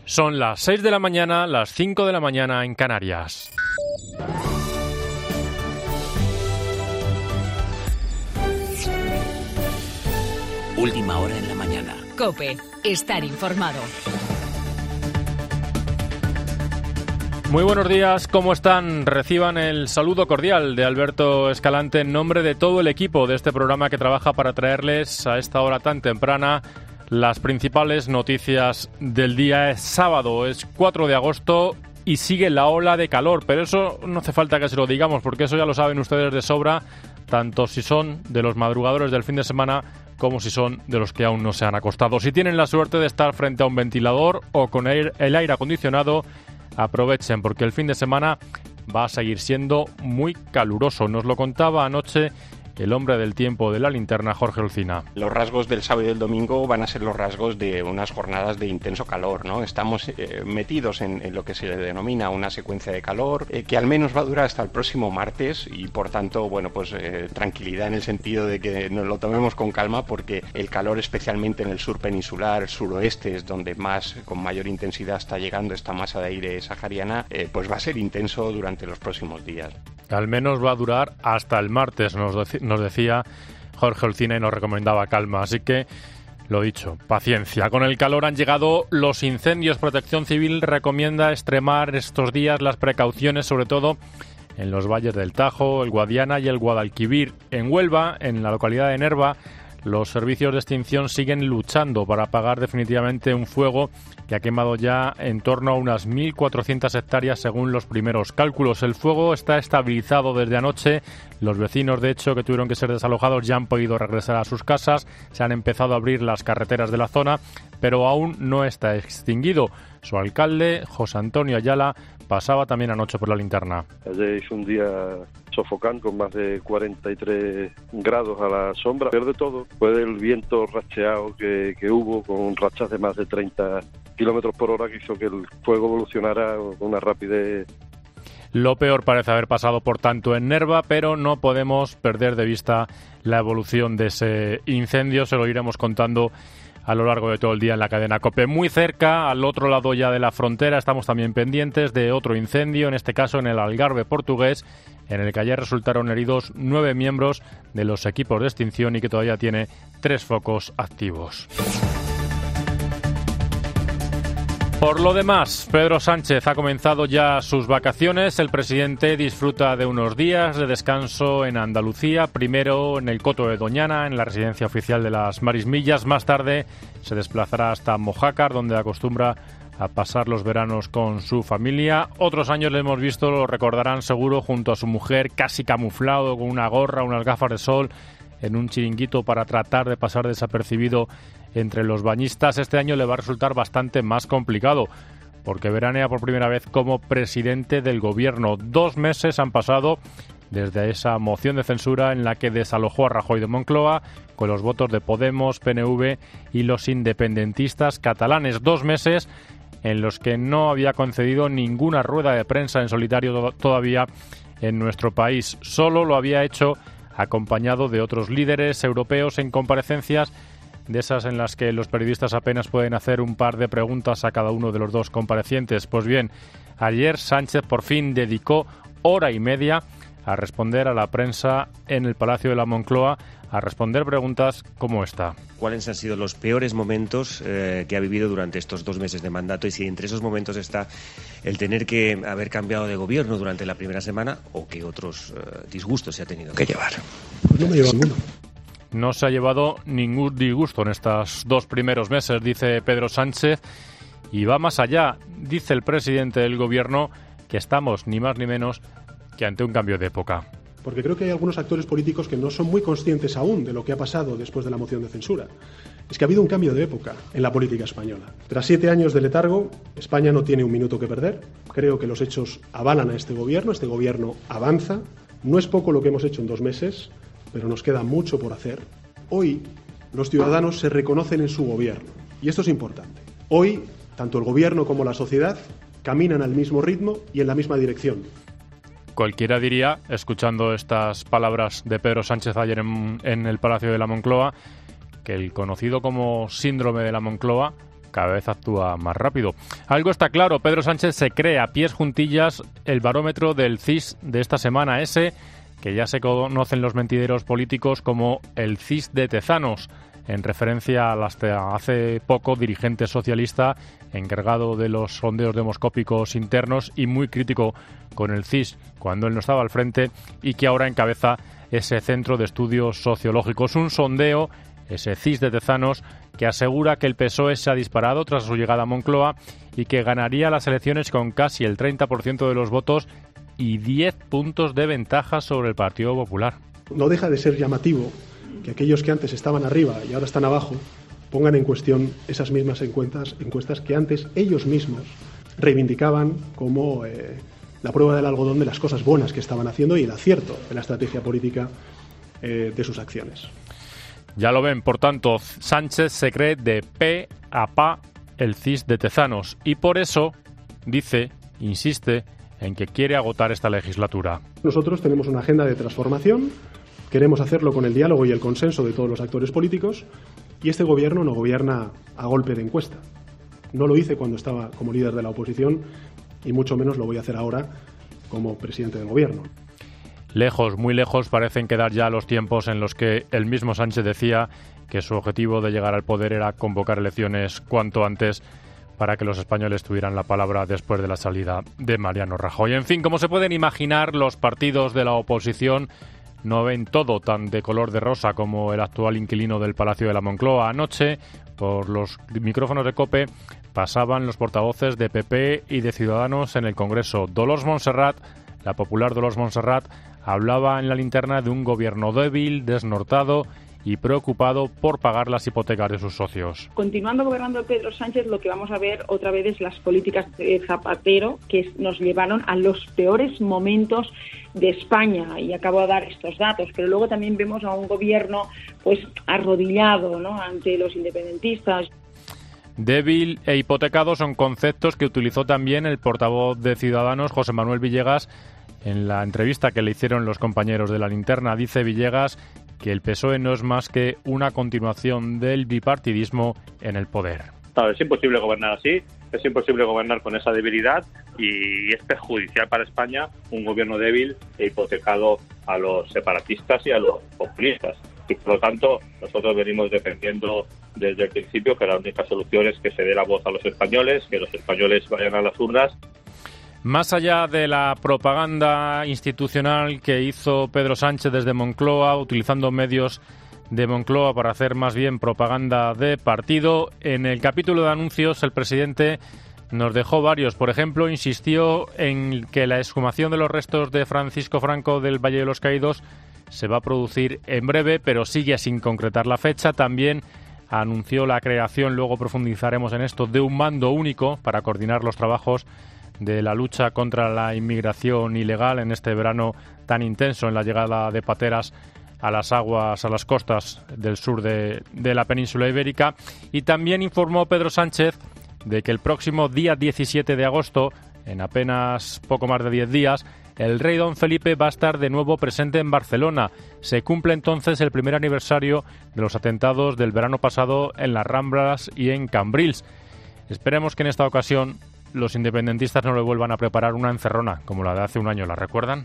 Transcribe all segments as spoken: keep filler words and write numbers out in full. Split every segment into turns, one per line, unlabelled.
Son las seis de la mañana, las cinco de la mañana en Canarias.
Última hora en la mañana.
COPE. Estar informado.
Muy buenos días, ¿cómo están? Reciban el saludo cordial de Alberto Escalante en nombre de todo el equipo de este programa que trabaja para traerles a esta hora tan temprana las principales noticias del día. Es sábado, es cuatro de agosto y sigue la ola de calor, pero eso no hace falta que se lo digamos porque eso ya lo saben ustedes de sobra, tanto si son de los madrugadores del fin de semana como si son de los que aún no se han acostado. Si tienen la suerte de estar frente a un ventilador o con el aire acondicionado, aprovechen porque el fin de semana va a seguir siendo muy caluroso. Nos lo contaba anoche el hombre del tiempo de la linterna, Jorge Olcina.
Los rasgos del sábado y del domingo van a ser los rasgos de unas jornadas de intenso calor, ¿no? Estamos eh, metidos en, en lo que se le denomina una secuencia de calor eh, que al menos va a durar hasta el próximo martes y por tanto, bueno, pues eh, tranquilidad en el sentido de que nos lo tomemos con calma porque el calor, especialmente en el sur peninsular, suroeste, es donde más, con mayor intensidad está llegando esta masa de aire sahariana, eh, pues va a ser intenso durante los próximos días.
Al menos va a durar hasta el martes, nos, dec- nos decía Jorge Olcina y nos recomendaba calma. Así que, lo dicho, paciencia. Con el calor han llegado los incendios. Protección Civil recomienda extremar estos días las precauciones, sobre todo en los valles del Tajo, el Guadiana y el Guadalquivir. En Huelva, en la localidad de Nerva, los servicios de extinción siguen luchando para apagar definitivamente un fuego que ha quemado ya en torno a unas mil cuatrocientas hectáreas según los primeros cálculos. El fuego está estabilizado desde anoche. Los vecinos, de hecho, que tuvieron que ser desalojados ya han podido regresar a sus casas. Se han empezado a abrir las carreteras de la zona, pero aún no está extinguido. Su alcalde, José Antonio Ayala, pasaba también anoche por la linterna.
Ayer hizo un día sofocante con más de cuarenta y tres grados a la sombra. Pierde todo. Fue del viento racheado que, que hubo con rachas de más de treinta kilómetros por hora que hizo que el fuego evolucionara con una rapidez.
Lo peor parece haber pasado, por tanto, en Nerva, pero no podemos perder de vista la evolución de ese incendio. Se lo iremos contando a lo largo de todo el día en la cadena COPE. Muy cerca, al otro lado ya de la frontera, estamos también pendientes de otro incendio, en este caso en el Algarve portugués, en el que ayer resultaron heridos nueve miembros de los equipos de extinción y que todavía tiene tres focos activos. Por lo demás, Pedro Sánchez ha comenzado ya sus vacaciones. El presidente disfruta de unos días de descanso en Andalucía, primero en el Coto de Doñana, en la residencia oficial de las Marismillas. Más tarde se desplazará hasta Mojácar, donde acostumbra a pasar los veranos con su familia. Otros años le hemos visto, lo recordarán seguro, junto a su mujer, casi camuflado, con una gorra, unas gafas de sol, en un chiringuito para tratar de pasar desapercibido entre los bañistas. Este año le va a resultar bastante más complicado porque veranea por primera vez como presidente del gobierno. Dos meses han pasado desde esa moción de censura en la que desalojó a Rajoy de Moncloa con los votos de Podemos, P N V y los independentistas catalanes. Dos meses en los que no había concedido ninguna rueda de prensa en solitario todavía en nuestro país. Solo lo había hecho acompañado de otros líderes europeos en comparecencias, de esas en las que los periodistas apenas pueden hacer un par de preguntas a cada uno de los dos comparecientes. Pues bien, ayer Sánchez por fin dedicó hora y media a responder a la prensa en el Palacio de la Moncloa, a responder preguntas como esta.
¿Cuáles han sido los peores momentos eh, que ha vivido durante estos dos meses de mandato? Y si entre esos momentos está el tener que haber cambiado de gobierno durante la primera semana o qué otros eh, disgustos se ha tenido que llevar.
Pues no me lleva ninguno.
No se ha llevado ningún disgusto en estos dos primeros meses, dice Pedro Sánchez, y va más allá. Dice el presidente del gobierno que estamos ni más ni menos que ante un cambio de época.
Porque creo que hay algunos actores políticos que no son muy conscientes aún de lo que ha pasado después de la moción de censura. Es que ha habido un cambio de época en la política española. Tras siete años de letargo, España no tiene un minuto que perder. Creo que los hechos avalan a este gobierno, este gobierno avanza. No es poco lo que hemos hecho en dos meses, pero nos queda mucho por hacer. Hoy los ciudadanos se reconocen en su gobierno y esto es importante. Hoy, tanto el gobierno como la sociedad caminan al mismo ritmo y en la misma dirección.
Cualquiera diría, escuchando estas palabras de Pedro Sánchez ayer en, en el Palacio de la Moncloa, que el conocido como síndrome de la Moncloa cada vez actúa más rápido. Algo está claro, Pedro Sánchez se cree a pies juntillas el barómetro del C I S de esta semana, ese que ya se conocen los mentideros políticos como el C I S de Tezanos, en referencia al hasta hace poco dirigente socialista encargado de los sondeos demoscópicos internos y muy crítico con el C I S cuando él no estaba al frente y que ahora encabeza ese centro de estudios sociológicos. Un sondeo, ese C I S de Tezanos, que asegura que el P S O E se ha disparado tras su llegada a Moncloa y que ganaría las elecciones con casi el treinta por ciento de los votos y diez puntos de ventaja sobre el Partido Popular.
No deja de ser llamativo que aquellos que antes estaban arriba y ahora están abajo pongan en cuestión esas mismas encuestas, encuestas que antes ellos mismos reivindicaban como eh, la prueba del algodón de las cosas buenas que estaban haciendo y el acierto de la estrategia política eh, de sus acciones.
Ya lo ven, por tanto, Sánchez se cree de pe a pa el C I S de Tezanos y por eso dice, insiste, en que quiere agotar esta legislatura.
Nosotros tenemos una agenda de transformación, queremos hacerlo con el diálogo y el consenso de todos los actores políticos y este gobierno no gobierna a golpe de encuesta. No lo hice cuando estaba como líder de la oposición y mucho menos lo voy a hacer ahora como presidente del gobierno.
Lejos, muy lejos parecen quedar ya los tiempos en los que el mismo Sánchez decía que su objetivo de llegar al poder era convocar elecciones cuanto antes para que los españoles tuvieran la palabra después de la salida de Mariano Rajoy. En fin, como se pueden imaginar, los partidos de la oposición no ven todo tan de color de rosa como el actual inquilino del Palacio de la Moncloa. Anoche, por los micrófonos de COPE, pasaban los portavoces de P P y de Ciudadanos en el Congreso. Dolors Montserrat, la popular Dolors Montserrat, hablaba en la linterna de un gobierno débil, desnortado y preocupado por pagar las hipotecas de sus socios.
Continuando gobernando Pedro Sánchez, lo que vamos a ver otra vez es las políticas de Zapatero que nos llevaron a los peores momentos de España, y acabo de dar estos datos, pero luego también vemos a un gobierno pues arrodillado, ¿no?, ante los independentistas.
Débil e hipotecado son conceptos que utilizó también el portavoz de Ciudadanos, José Manuel Villegas, en la entrevista que le hicieron los compañeros de la linterna. Dice Villegas que el P S O E no es más que una continuación del bipartidismo en el poder.
No, es imposible gobernar así, es imposible gobernar con esa debilidad y es perjudicial para España un gobierno débil e hipotecado a los separatistas y a los populistas. Y por lo tanto, nosotros venimos defendiendo desde el principio que la única solución es que se dé la voz a los españoles, que los españoles vayan a las urnas.
Más allá de la propaganda institucional que hizo Pedro Sánchez desde Moncloa, utilizando medios de Moncloa para hacer más bien propaganda de partido, en el capítulo de anuncios el presidente nos dejó varios. Por ejemplo, insistió en que la exhumación de los restos de Francisco Franco del Valle de los Caídos se va a producir en breve, pero sigue sin concretar la fecha. También anunció la creación, luego profundizaremos en esto, de un mando único para coordinar los trabajos de la lucha contra la inmigración ilegal en este verano tan intenso en la llegada de pateras a las aguas, a las costas del sur de, de la península ibérica. Y también informó Pedro Sánchez de que el próximo día diecisiete de agosto, en apenas poco más de diez días, el rey don Felipe va a estar de nuevo presente en Barcelona. Se cumple entonces el primer aniversario de los atentados del verano pasado en las Ramblas y en Cambrils. Esperemos que en esta ocasión los independentistas no le vuelvan a preparar una encerrona como la de hace un año. ¿La recuerdan?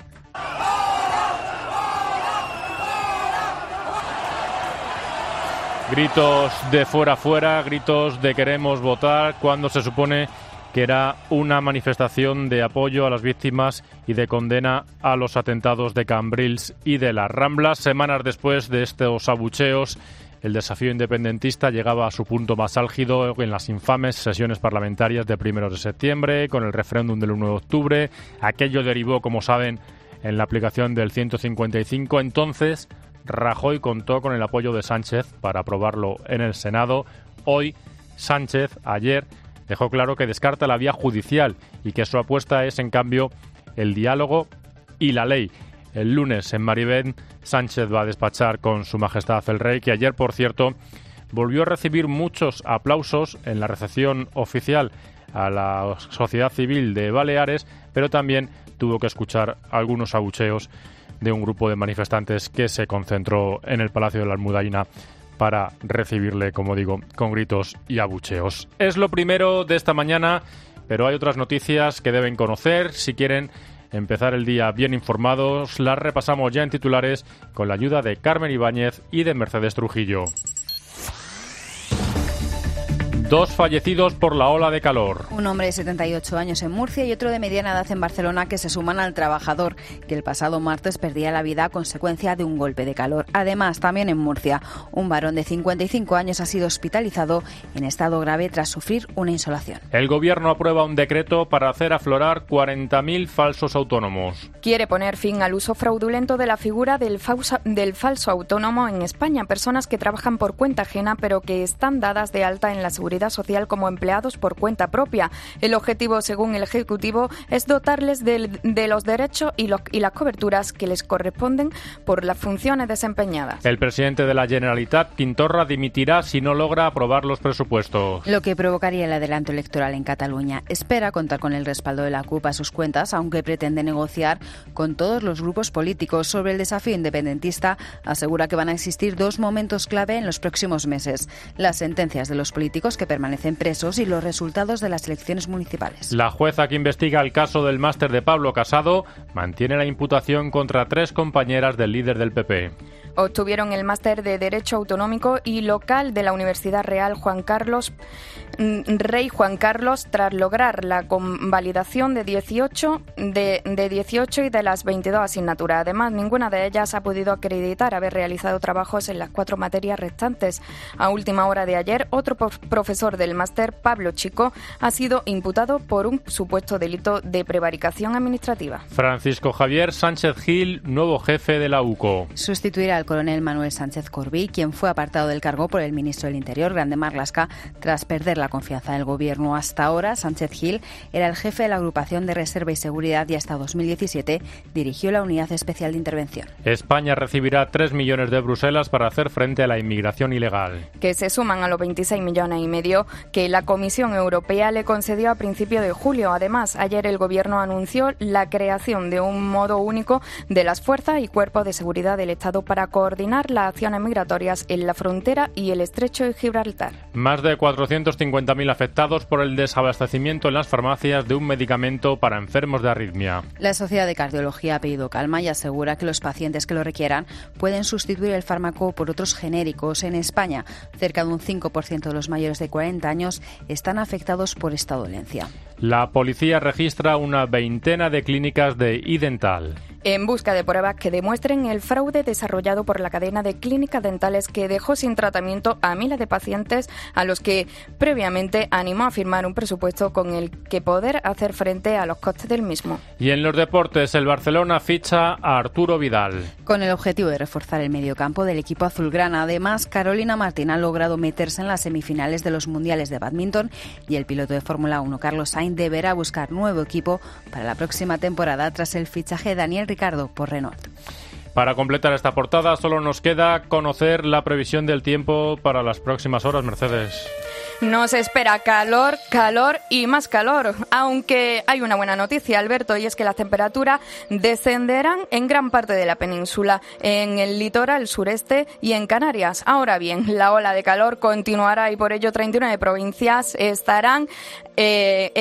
Gritos de fuera fuera, gritos de queremos votar, cuando se supone que era una manifestación de apoyo a las víctimas y de condena a los atentados de Cambrils y de las Ramblas. Semanas después de estos abucheos, el desafío independentista llegaba a su punto más álgido en las infames sesiones parlamentarias de primeros de septiembre, con el referéndum del uno de octubre. Aquello derivó, como saben, en la aplicación del ciento cincuenta y cinco. Entonces, Rajoy contó con el apoyo de Sánchez para aprobarlo en el Senado. Hoy, Sánchez, ayer, dejó claro que descarta la vía judicial y que su apuesta es, en cambio, el diálogo y la ley. El lunes, en Maribén, Sánchez va a despachar con Su Majestad el Rey, que ayer, por cierto, volvió a recibir muchos aplausos en la recepción oficial a la sociedad civil de Baleares, pero también tuvo que escuchar algunos abucheos de un grupo de manifestantes que se concentró en el Palacio de la Almudaina para recibirle, como digo, con gritos y abucheos. Es lo primero de esta mañana, pero hay otras noticias que deben conocer. Si quieren empezar el día bien informados, las repasamos ya en titulares con la ayuda de Carmen Ibáñez y de Mercedes Trujillo. Dos fallecidos por la ola de calor.
Un hombre de setenta y ocho años en Murcia y otro de mediana edad en Barcelona que se suman al trabajador que el pasado martes perdía la vida a consecuencia de un golpe de calor. Además, también en Murcia, un varón de cincuenta y cinco años ha sido hospitalizado en estado grave tras sufrir una insolación.
El Gobierno aprueba un decreto para hacer aflorar cuarenta mil falsos autónomos.
Quiere poner fin al uso fraudulento de la figura del, fausa, del falso autónomo en España. Personas que trabajan por cuenta ajena pero que están dadas de alta en la seguridad social como empleados por cuenta propia. El objetivo, según el Ejecutivo, es dotarles de, de los derechos y, los, y las coberturas que les corresponden por las funciones desempeñadas.
El presidente de la Generalitat, Quintorra, dimitirá si no logra aprobar los presupuestos.
Lo que provocaría el adelanto electoral en Cataluña. Espera contar con el respaldo de la C U P a sus cuentas, aunque pretende negociar con todos los grupos políticos. Sobre el desafío independentista, asegura que van a existir dos momentos clave en los próximos meses: las sentencias de los políticos que permanecen presos y los resultados de las elecciones municipales.
La jueza que investiga el caso del máster de Pablo Casado mantiene la imputación contra tres compañeras del líder del P P.
Obtuvieron el máster de Derecho Autonómico y Local de la Universidad Real Juan Carlos, Rey Juan Carlos, tras lograr la convalidación de dieciocho, de, de dieciocho y de las veintidós asignaturas. Además, ninguna de ellas ha podido acreditar haber realizado trabajos en las cuatro materias restantes. A última hora de ayer, otro profesor del máster, Pablo Chico, ha sido imputado por un supuesto delito de prevaricación administrativa.
Francisco Javier Sánchez Gil, nuevo jefe de la U C O.
Sustituirá al coronel Manuel Sánchez Corbí, quien fue apartado del cargo por el ministro del Interior, Grande Marlaska, tras perder la confianza del Gobierno. Hasta ahora, Sánchez Gil era el jefe de la Agrupación de Reserva y Seguridad y hasta dos mil diecisiete dirigió la Unidad Especial de Intervención.
España recibirá tres millones de Bruselas para hacer frente a la inmigración ilegal,
que se suman a los veintiséis millones y medio que la Comisión Europea le concedió a principios de julio. Además, ayer el Gobierno anunció la creación de un modo único de las fuerzas y cuerpos de seguridad del Estado para coordinar las acciones migratorias en la frontera y el estrecho de Gibraltar.
Más de cuatrocientos cincuenta mil afectados por el desabastecimiento en las farmacias de un medicamento para enfermos de arritmia.
La Sociedad de Cardiología ha pedido calma y asegura que los pacientes que lo requieran pueden sustituir el fármaco por otros genéricos. En España, cerca de un cinco por ciento de los mayores de cuarenta años están afectados por esta dolencia.
La policía registra una veintena de clínicas de iDental.
En busca de pruebas que demuestren el fraude desarrollado por la cadena de clínicas dentales que dejó sin tratamiento a miles de pacientes a los que previamente animó a firmar un presupuesto con el que poder hacer frente a los costes del mismo.
Y en los deportes, el Barcelona ficha a Arturo Vidal.
Con el objetivo de reforzar el mediocampo del equipo azulgrana. Además, Carolina Martín ha logrado meterse en las semifinales de los mundiales de bádminton y el piloto de Fórmula uno, Carlos Sainz, deberá buscar nuevo equipo para la próxima temporada tras el fichaje de Daniel Ricciardo por Renault.
Para completar esta portada solo nos queda conocer la previsión del tiempo para las próximas horas, Mercedes.
Nos espera calor, calor y más calor, aunque hay una buena noticia, Alberto, y es que las temperaturas descenderán en gran parte de la península, en el litoral sureste y en Canarias. Ahora bien, la ola de calor continuará y por ello treinta y nueve provincias estarán eh,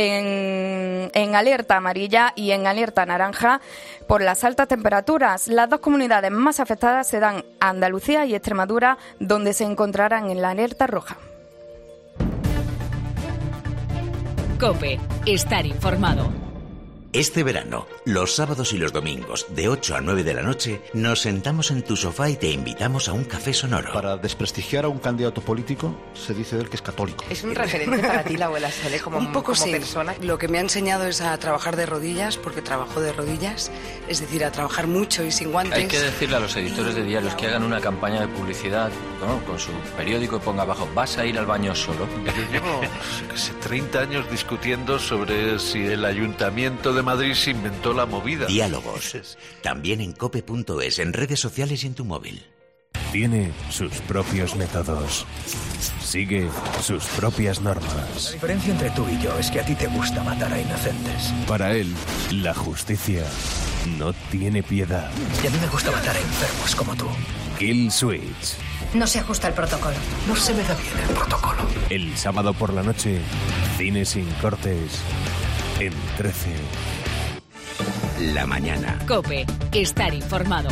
en, en alerta amarilla y en alerta naranja por las altas temperaturas. Las dos comunidades más afectadas serán Andalucía y Extremadura, donde se encontrarán en la alerta roja.
COPE. Estar informado.
Este verano, los sábados y los domingos, de ocho a nueve de la noche, nos sentamos en tu sofá y te invitamos a un café sonoro.
Para desprestigiar a un candidato político, se dice de él que es católico.
Es un referente para ti, la abuela Sole, como,
un poco
como
sí.
persona.
Lo que me ha enseñado es a trabajar de rodillas, porque trabajo de rodillas, es decir, a trabajar mucho y sin guantes.
Hay que decirle a los editores de diarios que hagan una campaña de publicidad, ¿no?, con su periódico y ponga abajo, ¿vas a ir al baño solo?
Yo llevo treinta años discutiendo sobre si el Ayuntamiento de Madrid se inventó la movida.
Diálogos. También en cope punto es, en redes sociales y en tu móvil.
Tiene sus propios métodos. Sigue sus propias normas.
La diferencia entre tú y yo es que a ti te gusta matar a inocentes.
Para él, la justicia no tiene piedad.
Y a mí me gusta matar a enfermos como tú,
Kill Switch.
No se ajusta el protocolo.
No se me da bien el protocolo.
El sábado por la noche, cine sin cortes en trece.
La mañana.
COPE. Estar informado.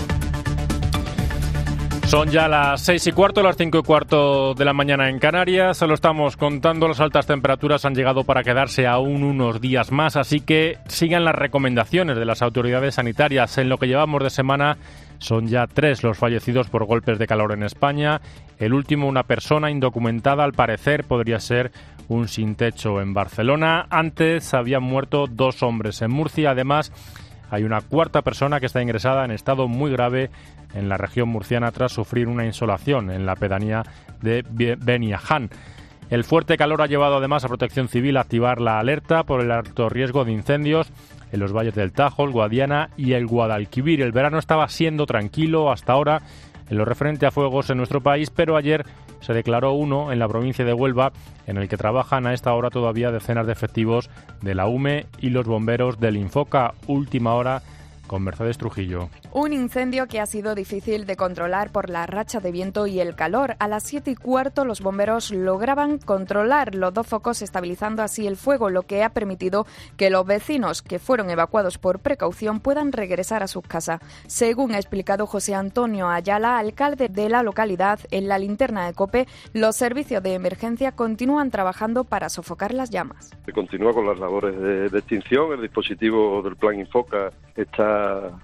Son ya las seis y cuarto, las cinco y cuarto de la mañana en Canarias. Se lo estamos contando, las altas temperaturas han llegado para quedarse aún unos días más, así que sigan las recomendaciones de las autoridades sanitarias. En lo que llevamos de semana son ya tres los fallecidos por golpes de calor en España. El último, una persona indocumentada, al parecer podría ser un sin techo en Barcelona. Antes habían muerto dos hombres en Murcia. Además, hay una cuarta persona que está ingresada en estado muy grave en la región murciana tras sufrir una insolación en la pedanía de Beniaján. El fuerte calor ha llevado además a Protección Civil a activar la alerta por el alto riesgo de incendios en los valles del Tajo, el Guadiana y el Guadalquivir. El verano estaba siendo tranquilo hasta ahora en lo referente a fuegos en nuestro país, pero ayer se declaró uno en la provincia de Huelva, en el que trabajan a esta hora todavía decenas de efectivos de la U M E y los bomberos del Infoca. Última hora con Mercedes Trujillo.
Un incendio que ha sido difícil de controlar por la racha de viento y el calor. A las siete y cuarto los bomberos lograban controlar los dos focos, estabilizando así el fuego, lo que ha permitido que los vecinos que fueron evacuados por precaución puedan regresar a sus casas. Según ha explicado José Antonio Ayala, alcalde de la localidad, en la linterna de COPE, los servicios de emergencia continúan trabajando para sofocar las llamas.
Se continúa con las labores de, de extinción. El dispositivo del Plan Infoca está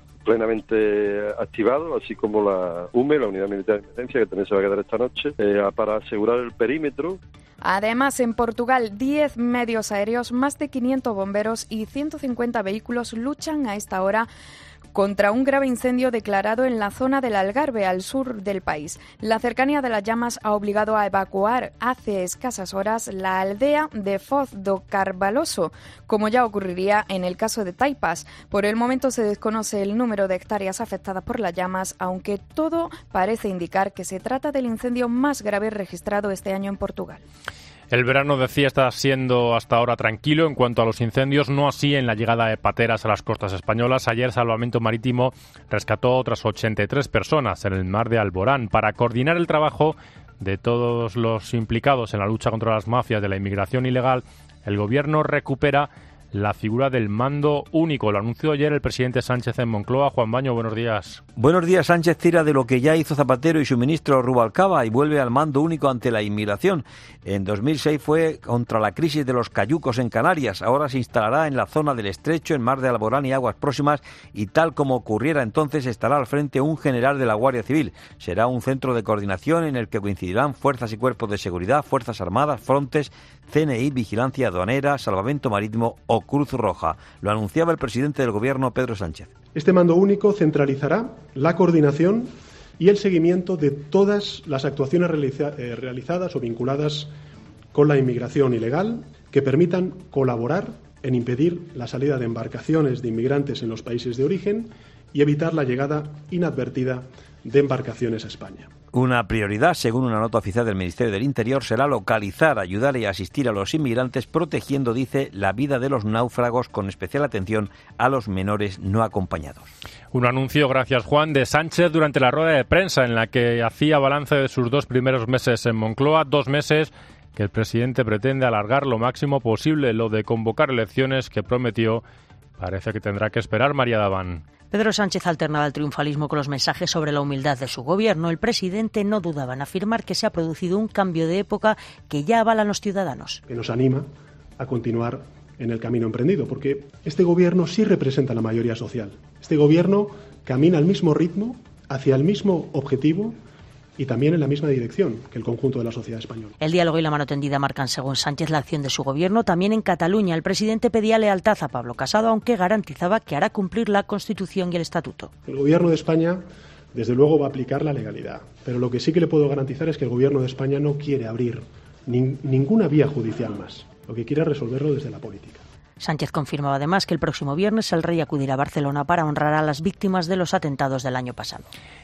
plenamente activado, así como la U M E, la Unidad Militar de Emergencia, que también se va a quedar esta noche, eh, para asegurar el perímetro.
Además, en Portugal, diez medios aéreos, más de quinientos bomberos y ciento cincuenta vehículos luchan a esta hora contra un grave incendio declarado en la zona del Algarve, al sur del país. La cercanía de las llamas ha obligado a evacuar hace escasas horas la aldea de Foz do Carvalhoso, como ya ocurriría en el caso de Taipas. Por el momento se desconoce el número de hectáreas afectadas por las llamas, aunque todo parece indicar que se trata del incendio más grave registrado este año en Portugal.
El verano, decía, está siendo hasta ahora tranquilo en cuanto a los incendios, no así en la llegada de pateras a las costas españolas. Ayer Salvamento Marítimo rescató otras ochenta y tres personas en el mar de Alborán. Para coordinar el trabajo de todos los implicados en la lucha contra las mafias de la inmigración ilegal, el Gobierno recupera la figura del mando único. Lo anunció ayer el presidente Sánchez en Moncloa. Juan Baño, buenos días.
Buenos días. Sánchez tira de lo que ya hizo Zapatero y su ministro Rubalcaba y vuelve al mando único ante la inmigración. En dos mil seis fue contra la crisis de los cayucos en Canarias. Ahora se instalará en la zona del Estrecho, en Mar de Alborán y aguas próximas, y tal como ocurriera entonces estará al frente un general de la Guardia Civil. Será un centro de coordinación en el que coincidirán fuerzas y cuerpos de seguridad, Fuerzas Armadas, Frontes, C N I, Vigilancia Aduanera, Salvamento Marítimo o Cruz Roja. Lo anunciaba el presidente del Gobierno, Pedro Sánchez.
Este mando único centralizará la coordinación y el seguimiento de todas las actuaciones realiza- eh, realizadas o vinculadas con la inmigración ilegal que permitan colaborar en impedir la salida de embarcaciones de inmigrantes en los países de origen y evitar la llegada inadvertida de embarcaciones a España.
Una prioridad, según una nota oficial del Ministerio del Interior, será localizar, ayudar y asistir a los inmigrantes, protegiendo, dice, la vida de los náufragos, con especial atención a los menores no acompañados.
Un anuncio, gracias Juan, de Sánchez durante la rueda de prensa en la que hacía balance de sus dos primeros meses en Moncloa, dos meses que el presidente pretende alargar lo máximo posible. Lo de convocar elecciones que prometió parece que tendrá que esperar. María Daván.
Pedro Sánchez alternaba el triunfalismo con los mensajes sobre la humildad de su gobierno. El presidente no dudaba en afirmar que se ha producido un cambio de época que ya avalan los ciudadanos.
Que nos anima a continuar en el camino emprendido, porque este gobierno sí representa la mayoría social. Este gobierno camina al mismo ritmo, hacia el mismo objetivo y también en la misma dirección que el conjunto de la sociedad española.
El diálogo y la mano tendida marcan, según Sánchez, la acción de su gobierno. También en Cataluña el presidente pedía lealtad a Pablo Casado, aunque garantizaba que hará cumplir la Constitución y el Estatuto.
El gobierno de España, desde luego, va a aplicar la legalidad, pero lo que sí que le puedo garantizar es que el gobierno de España no quiere abrir nin- ninguna vía judicial más. Lo que quiere es resolverlo desde la política.
Sánchez confirmaba además que el próximo viernes el rey acudirá a Barcelona para honrar a las víctimas de los atentados del año pasado.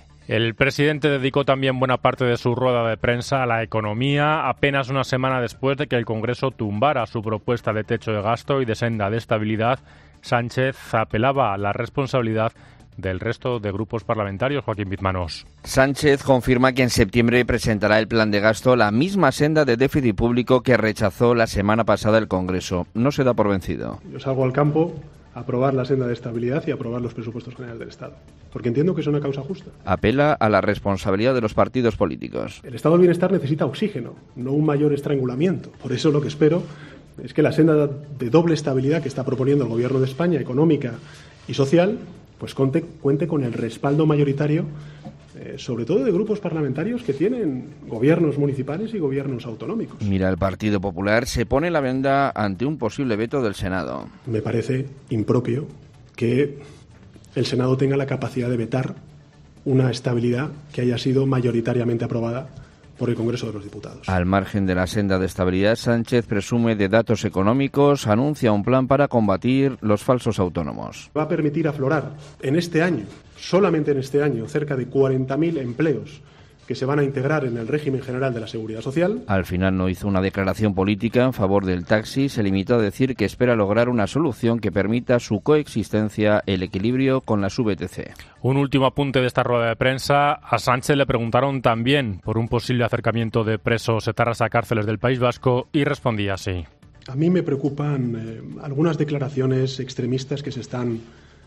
El presidente dedicó también buena parte de su rueda de prensa a la economía, apenas una semana después de que el Congreso tumbara su propuesta de techo de gasto y de senda de estabilidad. Sánchez apelaba a la responsabilidad del resto de grupos parlamentarios. Joaquín Bizmanos.
Sánchez confirma que en septiembre presentará el plan de gasto, la misma senda de déficit público que rechazó la semana pasada el Congreso. No se da por vencido.
Yo salgo al campo a aprobar la senda de estabilidad y a aprobar los presupuestos generales del Estado, porque entiendo que es una causa justa.
Apela a la responsabilidad de los partidos políticos.
El estado del bienestar necesita oxígeno, no un mayor estrangulamiento. Por eso lo que espero es que la senda de doble estabilidad que está proponiendo el Gobierno de España, económica y social, pues cuente, cuente con el respaldo mayoritario, eh, sobre todo de grupos parlamentarios que tienen gobiernos municipales y gobiernos autonómicos.
Mira, el Partido Popular se pone la venda ante un posible veto del Senado.
Me parece impropio que el Senado tenga la capacidad de vetar una estabilidad que haya sido mayoritariamente aprobada por el Congreso de los Diputados.
Al margen de la senda de estabilidad, Sánchez presume de datos económicos, anuncia un plan para combatir los falsos autónomos.
Va a permitir aflorar en este año, solamente en este año, cerca de cuarenta mil empleos que se van a integrar en el régimen general de la Seguridad Social.
Al final no hizo una declaración política en favor del taxi, se limitó a decir que espera lograr una solución que permita su coexistencia, el equilibrio con las V T C.
Un último apunte de esta rueda de prensa. A Sánchez le preguntaron también por un posible acercamiento de presos etarras a cárceles del País Vasco y respondía así.
A mí me preocupan eh, algunas declaraciones extremistas que se están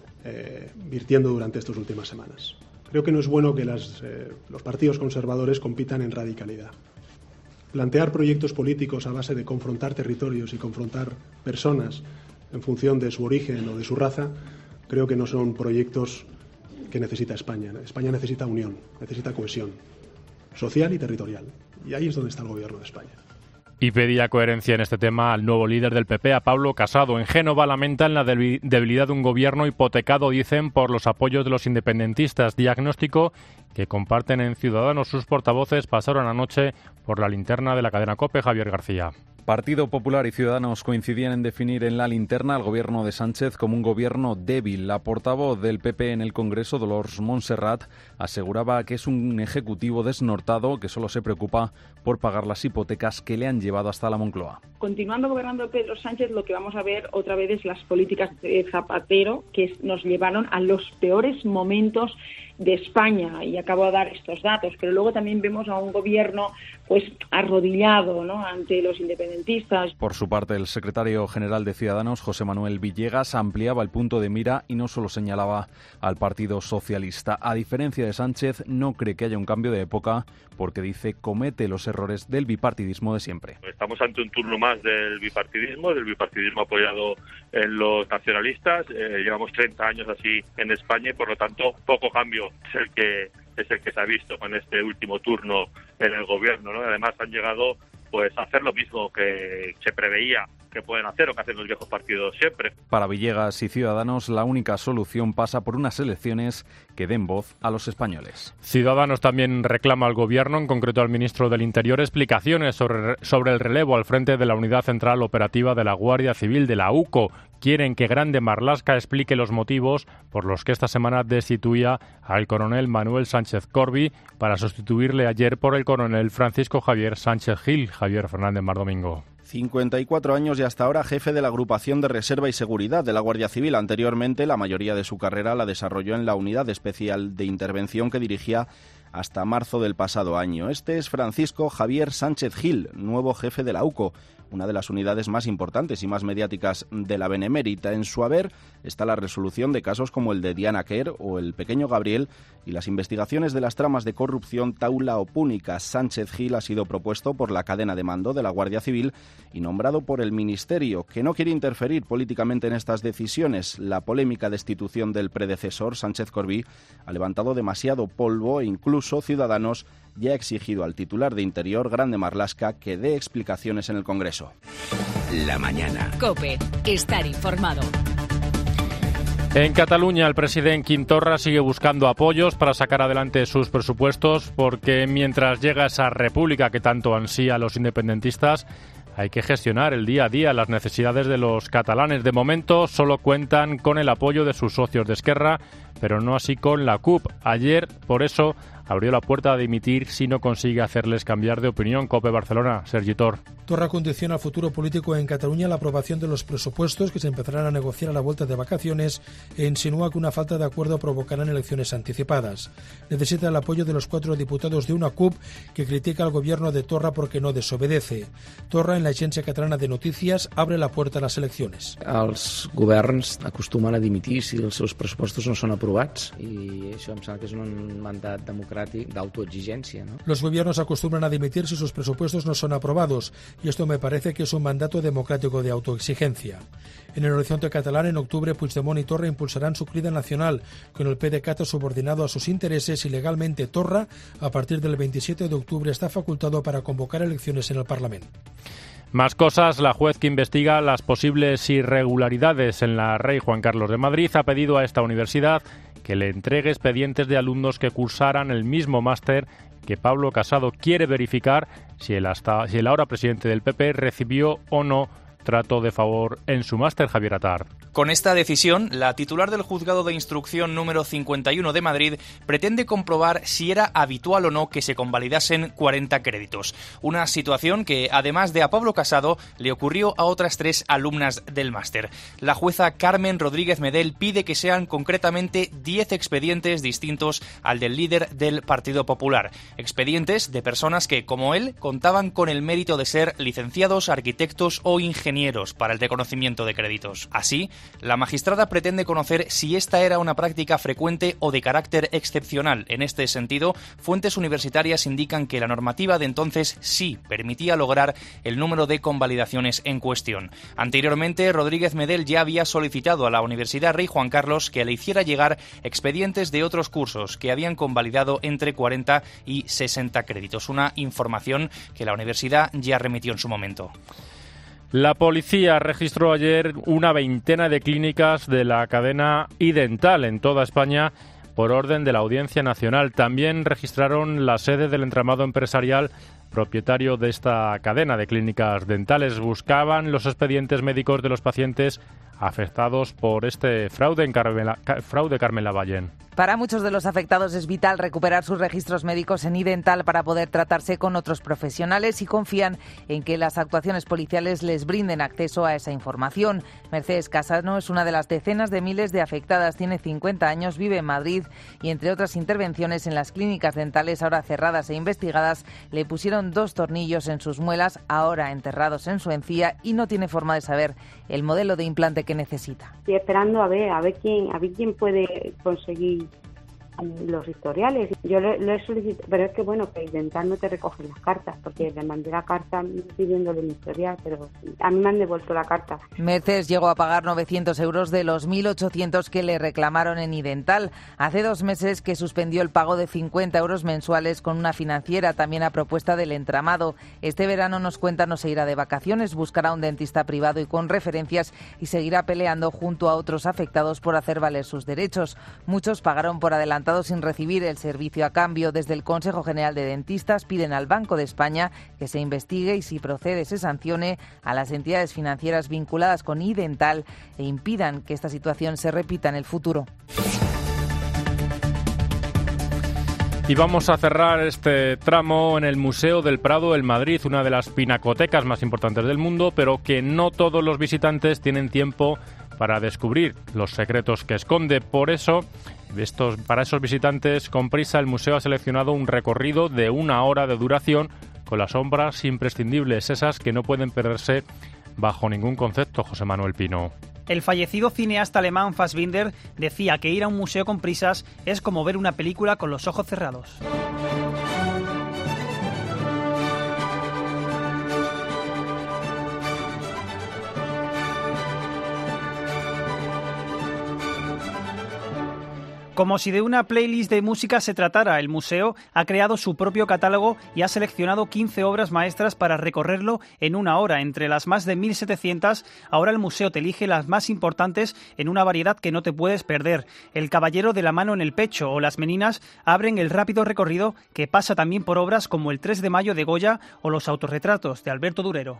eh, virtiendo durante estas últimas semanas. Creo que no es bueno que las, eh, los partidos conservadores compitan en radicalidad. Plantear proyectos políticos a base de confrontar territorios y confrontar personas en función de su origen o de su raza, creo que no son proyectos que necesita España. España necesita unión, necesita cohesión social y territorial. Y ahí es donde está el Gobierno de España.
Y pedía coherencia en este tema al nuevo líder del P P, a Pablo Casado. En Génova lamentan la debilidad de un gobierno hipotecado, dicen, por los apoyos de los independentistas. Diagnóstico que comparten en Ciudadanos. Sus portavoces pasaron anoche por la linterna de la cadena COPE. Javier García.
Partido Popular y Ciudadanos coincidían en definir en la linterna al gobierno de Sánchez como un gobierno débil. La portavoz del P P en el Congreso, Dolors Montserrat, aseguraba que es un ejecutivo desnortado que solo se preocupa por pagar las hipotecas que le han llevado hasta la Moncloa.
Continuando gobernando Pedro Sánchez, lo que vamos a ver otra vez es las políticas de Zapatero que nos llevaron a los peores momentos de España, y acabo de dar estos datos, pero luego también vemos a un gobierno pues arrodillado, ¿no?, ante los independentistas.
Por su parte, el secretario general de Ciudadanos, José Manuel Villegas, ampliaba el punto de mira y no solo señalaba al Partido Socialista. A diferencia de Sánchez, no cree que haya un cambio de época porque, dice, comete los errores del bipartidismo de siempre.
Estamos ante un turno más del bipartidismo, del bipartidismo apoyado en los nacionalistas. Eh, llevamos treinta años así en España y, por lo tanto, poco cambio es el que es el que se ha visto con este último turno en el gobierno, ¿no? Además han llegado pues a hacer lo mismo que se preveía que pueden hacer o que hacen los viejos partidos siempre.
Para Villegas y Ciudadanos, la única solución pasa por unas elecciones que den voz a los españoles.
Ciudadanos también reclama al Gobierno, en concreto al ministro del Interior, explicaciones sobre, sobre el relevo al frente de la Unidad Central Operativa de la Guardia Civil de la U C O. Quieren que Grande Marlaska explique los motivos por los que esta semana destituía al coronel Manuel Sánchez Corbi para sustituirle ayer por el coronel Francisco Javier Sánchez Gil. Javier Fernández Mar Domingo.
cincuenta y cuatro años y hasta ahora jefe de la Agrupación de Reserva y Seguridad de la Guardia Civil. Anteriormente, la mayoría de su carrera la desarrolló en la Unidad Especial de Intervención que dirigía hasta marzo del pasado año. Este es Francisco Javier Sánchez Gil, nuevo jefe de la U C O, una de las unidades más importantes y más mediáticas de la Benemérita. En su haber está la resolución de casos como el de Diana Quer o el pequeño Gabriel y las investigaciones de las tramas de corrupción Taula o Púnica. Sánchez Gil ha sido propuesto por la cadena de mando de la Guardia Civil y nombrado por el Ministerio, que no quiere interferir políticamente en estas decisiones. La polémica destitución del predecesor, Sánchez Corbi, ha levantado demasiado polvo e incluso Ciudadanos ya ha exigido al titular de Interior, Grande Marlaska, que dé explicaciones en el Congreso.
La mañana.
COPE. Estar informado.
En Cataluña, el presidente Quim Torra sigue buscando apoyos para sacar adelante sus presupuestos, porque mientras llega esa república que tanto ansía a los independentistas, hay que gestionar el día a día las necesidades de los catalanes. De momento solo cuentan con el apoyo de sus socios de Esquerra, pero no así con la C U P. Ayer, por eso, abrió la puerta a dimitir si no consigue hacerles cambiar de opinión. COPE Barcelona, Sergi Tor.
Torra condiciona al futuro político en Cataluña la aprobación de los presupuestos que se empezarán a negociar a la vuelta de vacaciones e insinúa que una falta de acuerdo provocarán elecciones anticipadas. Necesita el apoyo de los cuatro diputados de una C U P que critica al gobierno de Torra porque no desobedece. Torra, en la Agència Catalana de Notícies, abre la puerta a las elecciones.
Els governs acostumen a dimitir si els seus pressupostos no són aprovats i això em sembla que és un mandat democràtic d'autoexigència, ¿no?
Los gobiernos acostumbran a dimitir si sus presupuestos no son aprobados y esto me parece que es un mandato democrático de autoexigencia. En el horizonte catalán, en octubre, Puigdemont y Torra impulsarán su crida nacional, con el PDeCAT subordinado a sus intereses y legalmente Torra, a partir del veintisiete de octubre, está facultado para convocar elecciones en el Parlamento.
Más cosas. La juez que investiga las posibles irregularidades en la Rey Juan Carlos de Madrid ha pedido a esta universidad que le entregue expedientes de alumnos que cursaran el mismo máster que Pablo Casado. Quiere verificar si el, hasta, si el ahora presidente del P P recibió o no trato de favor en su máster. Javier Atard.
Con esta decisión, la titular del Juzgado de Instrucción número cincuenta y uno de Madrid pretende comprobar si era habitual o no que se convalidasen cuarenta créditos. Una situación que, además de a Pablo Casado, le ocurrió a otras tres alumnas del máster. La jueza Carmen Rodríguez Medel pide que sean concretamente diez expedientes distintos al del líder del Partido Popular. Expedientes de personas que, como él, contaban con el mérito de ser licenciados, arquitectos o ingenieros para el reconocimiento de créditos. Así, la magistrada pretende conocer si esta era una práctica frecuente o de carácter excepcional. En este sentido, fuentes universitarias indican que la normativa de entonces sí permitía lograr el número de convalidaciones en cuestión. Anteriormente, Rodríguez Medel ya había solicitado a la Universidad Rey Juan Carlos que le hiciera llegar expedientes de otros cursos que habían convalidado entre cuarenta y sesenta créditos. Una información que la universidad ya remitió en su momento.
La policía registró ayer una veintena de clínicas de la cadena iDental en toda España por orden de la Audiencia Nacional. También registraron la sede del entramado empresarial propietario de esta cadena de clínicas dentales. Buscaban los expedientes médicos de los pacientes afectados por este fraude en Carmela, fraude Carmen Lavallén.
Para muchos de los afectados es vital recuperar sus registros médicos en iDental para poder tratarse con otros profesionales y confían en que las actuaciones policiales les brinden acceso a esa información. Mercedes Casano es una de las decenas de miles de afectadas. Tiene cincuenta años, vive en Madrid y, entre otras intervenciones en las clínicas dentales ahora cerradas e investigadas, le pusieron dos tornillos en sus muelas, ahora enterrados en su encía, y no tiene forma de saber el modelo de implante que necesita.
Estoy esperando a ver, a ver quién, a ver quién puede conseguir los historiales. Yo lo, lo he solicitado, pero es que bueno, que iDental no te recogen las cartas, porque le mandé la carta pidiéndole mi historial, pero a mí me han devuelto la carta.
Mercedes llegó a pagar novecientos euros de los mil ochocientos que le reclamaron en iDental. Hace dos meses que suspendió el pago de cincuenta euros mensuales con una financiera, también a propuesta del entramado. Este verano, nos cuenta, no se irá de vacaciones, buscará un dentista privado y con referencias y seguirá peleando junto a otros afectados por hacer valer sus derechos. Muchos pagaron por adelantado sin recibir el servicio a cambio. Desde el Consejo General de Dentistas piden al Banco de España que se investigue y, si procede, se sancione a las entidades financieras vinculadas con iDental e impidan que esta situación se repita en el futuro.
Y vamos a cerrar este tramo en el Museo del Prado en Madrid, una de las pinacotecas más importantes del mundo, pero que no todos los visitantes tienen tiempo para descubrir los secretos que esconde. Por eso, estos, para esos visitantes con prisa, el museo ha seleccionado un recorrido de una hora de duración con las obras imprescindibles, esas que no pueden perderse bajo ningún concepto. José Manuel Pino.
El fallecido cineasta alemán Fassbinder decía que ir a un museo con prisas es como ver una película con los ojos cerrados. Como si de una playlist de música se tratara, el museo ha creado su propio catálogo y ha seleccionado quince obras maestras para recorrerlo en una hora. Entre las más de mil setecientas, ahora el museo te elige las más importantes en una variedad que no te puedes perder. El Caballero de la mano en el pecho o Las Meninas abren el rápido recorrido que pasa también por obras como el tres de mayo de Goya o los autorretratos de Alberto Durero.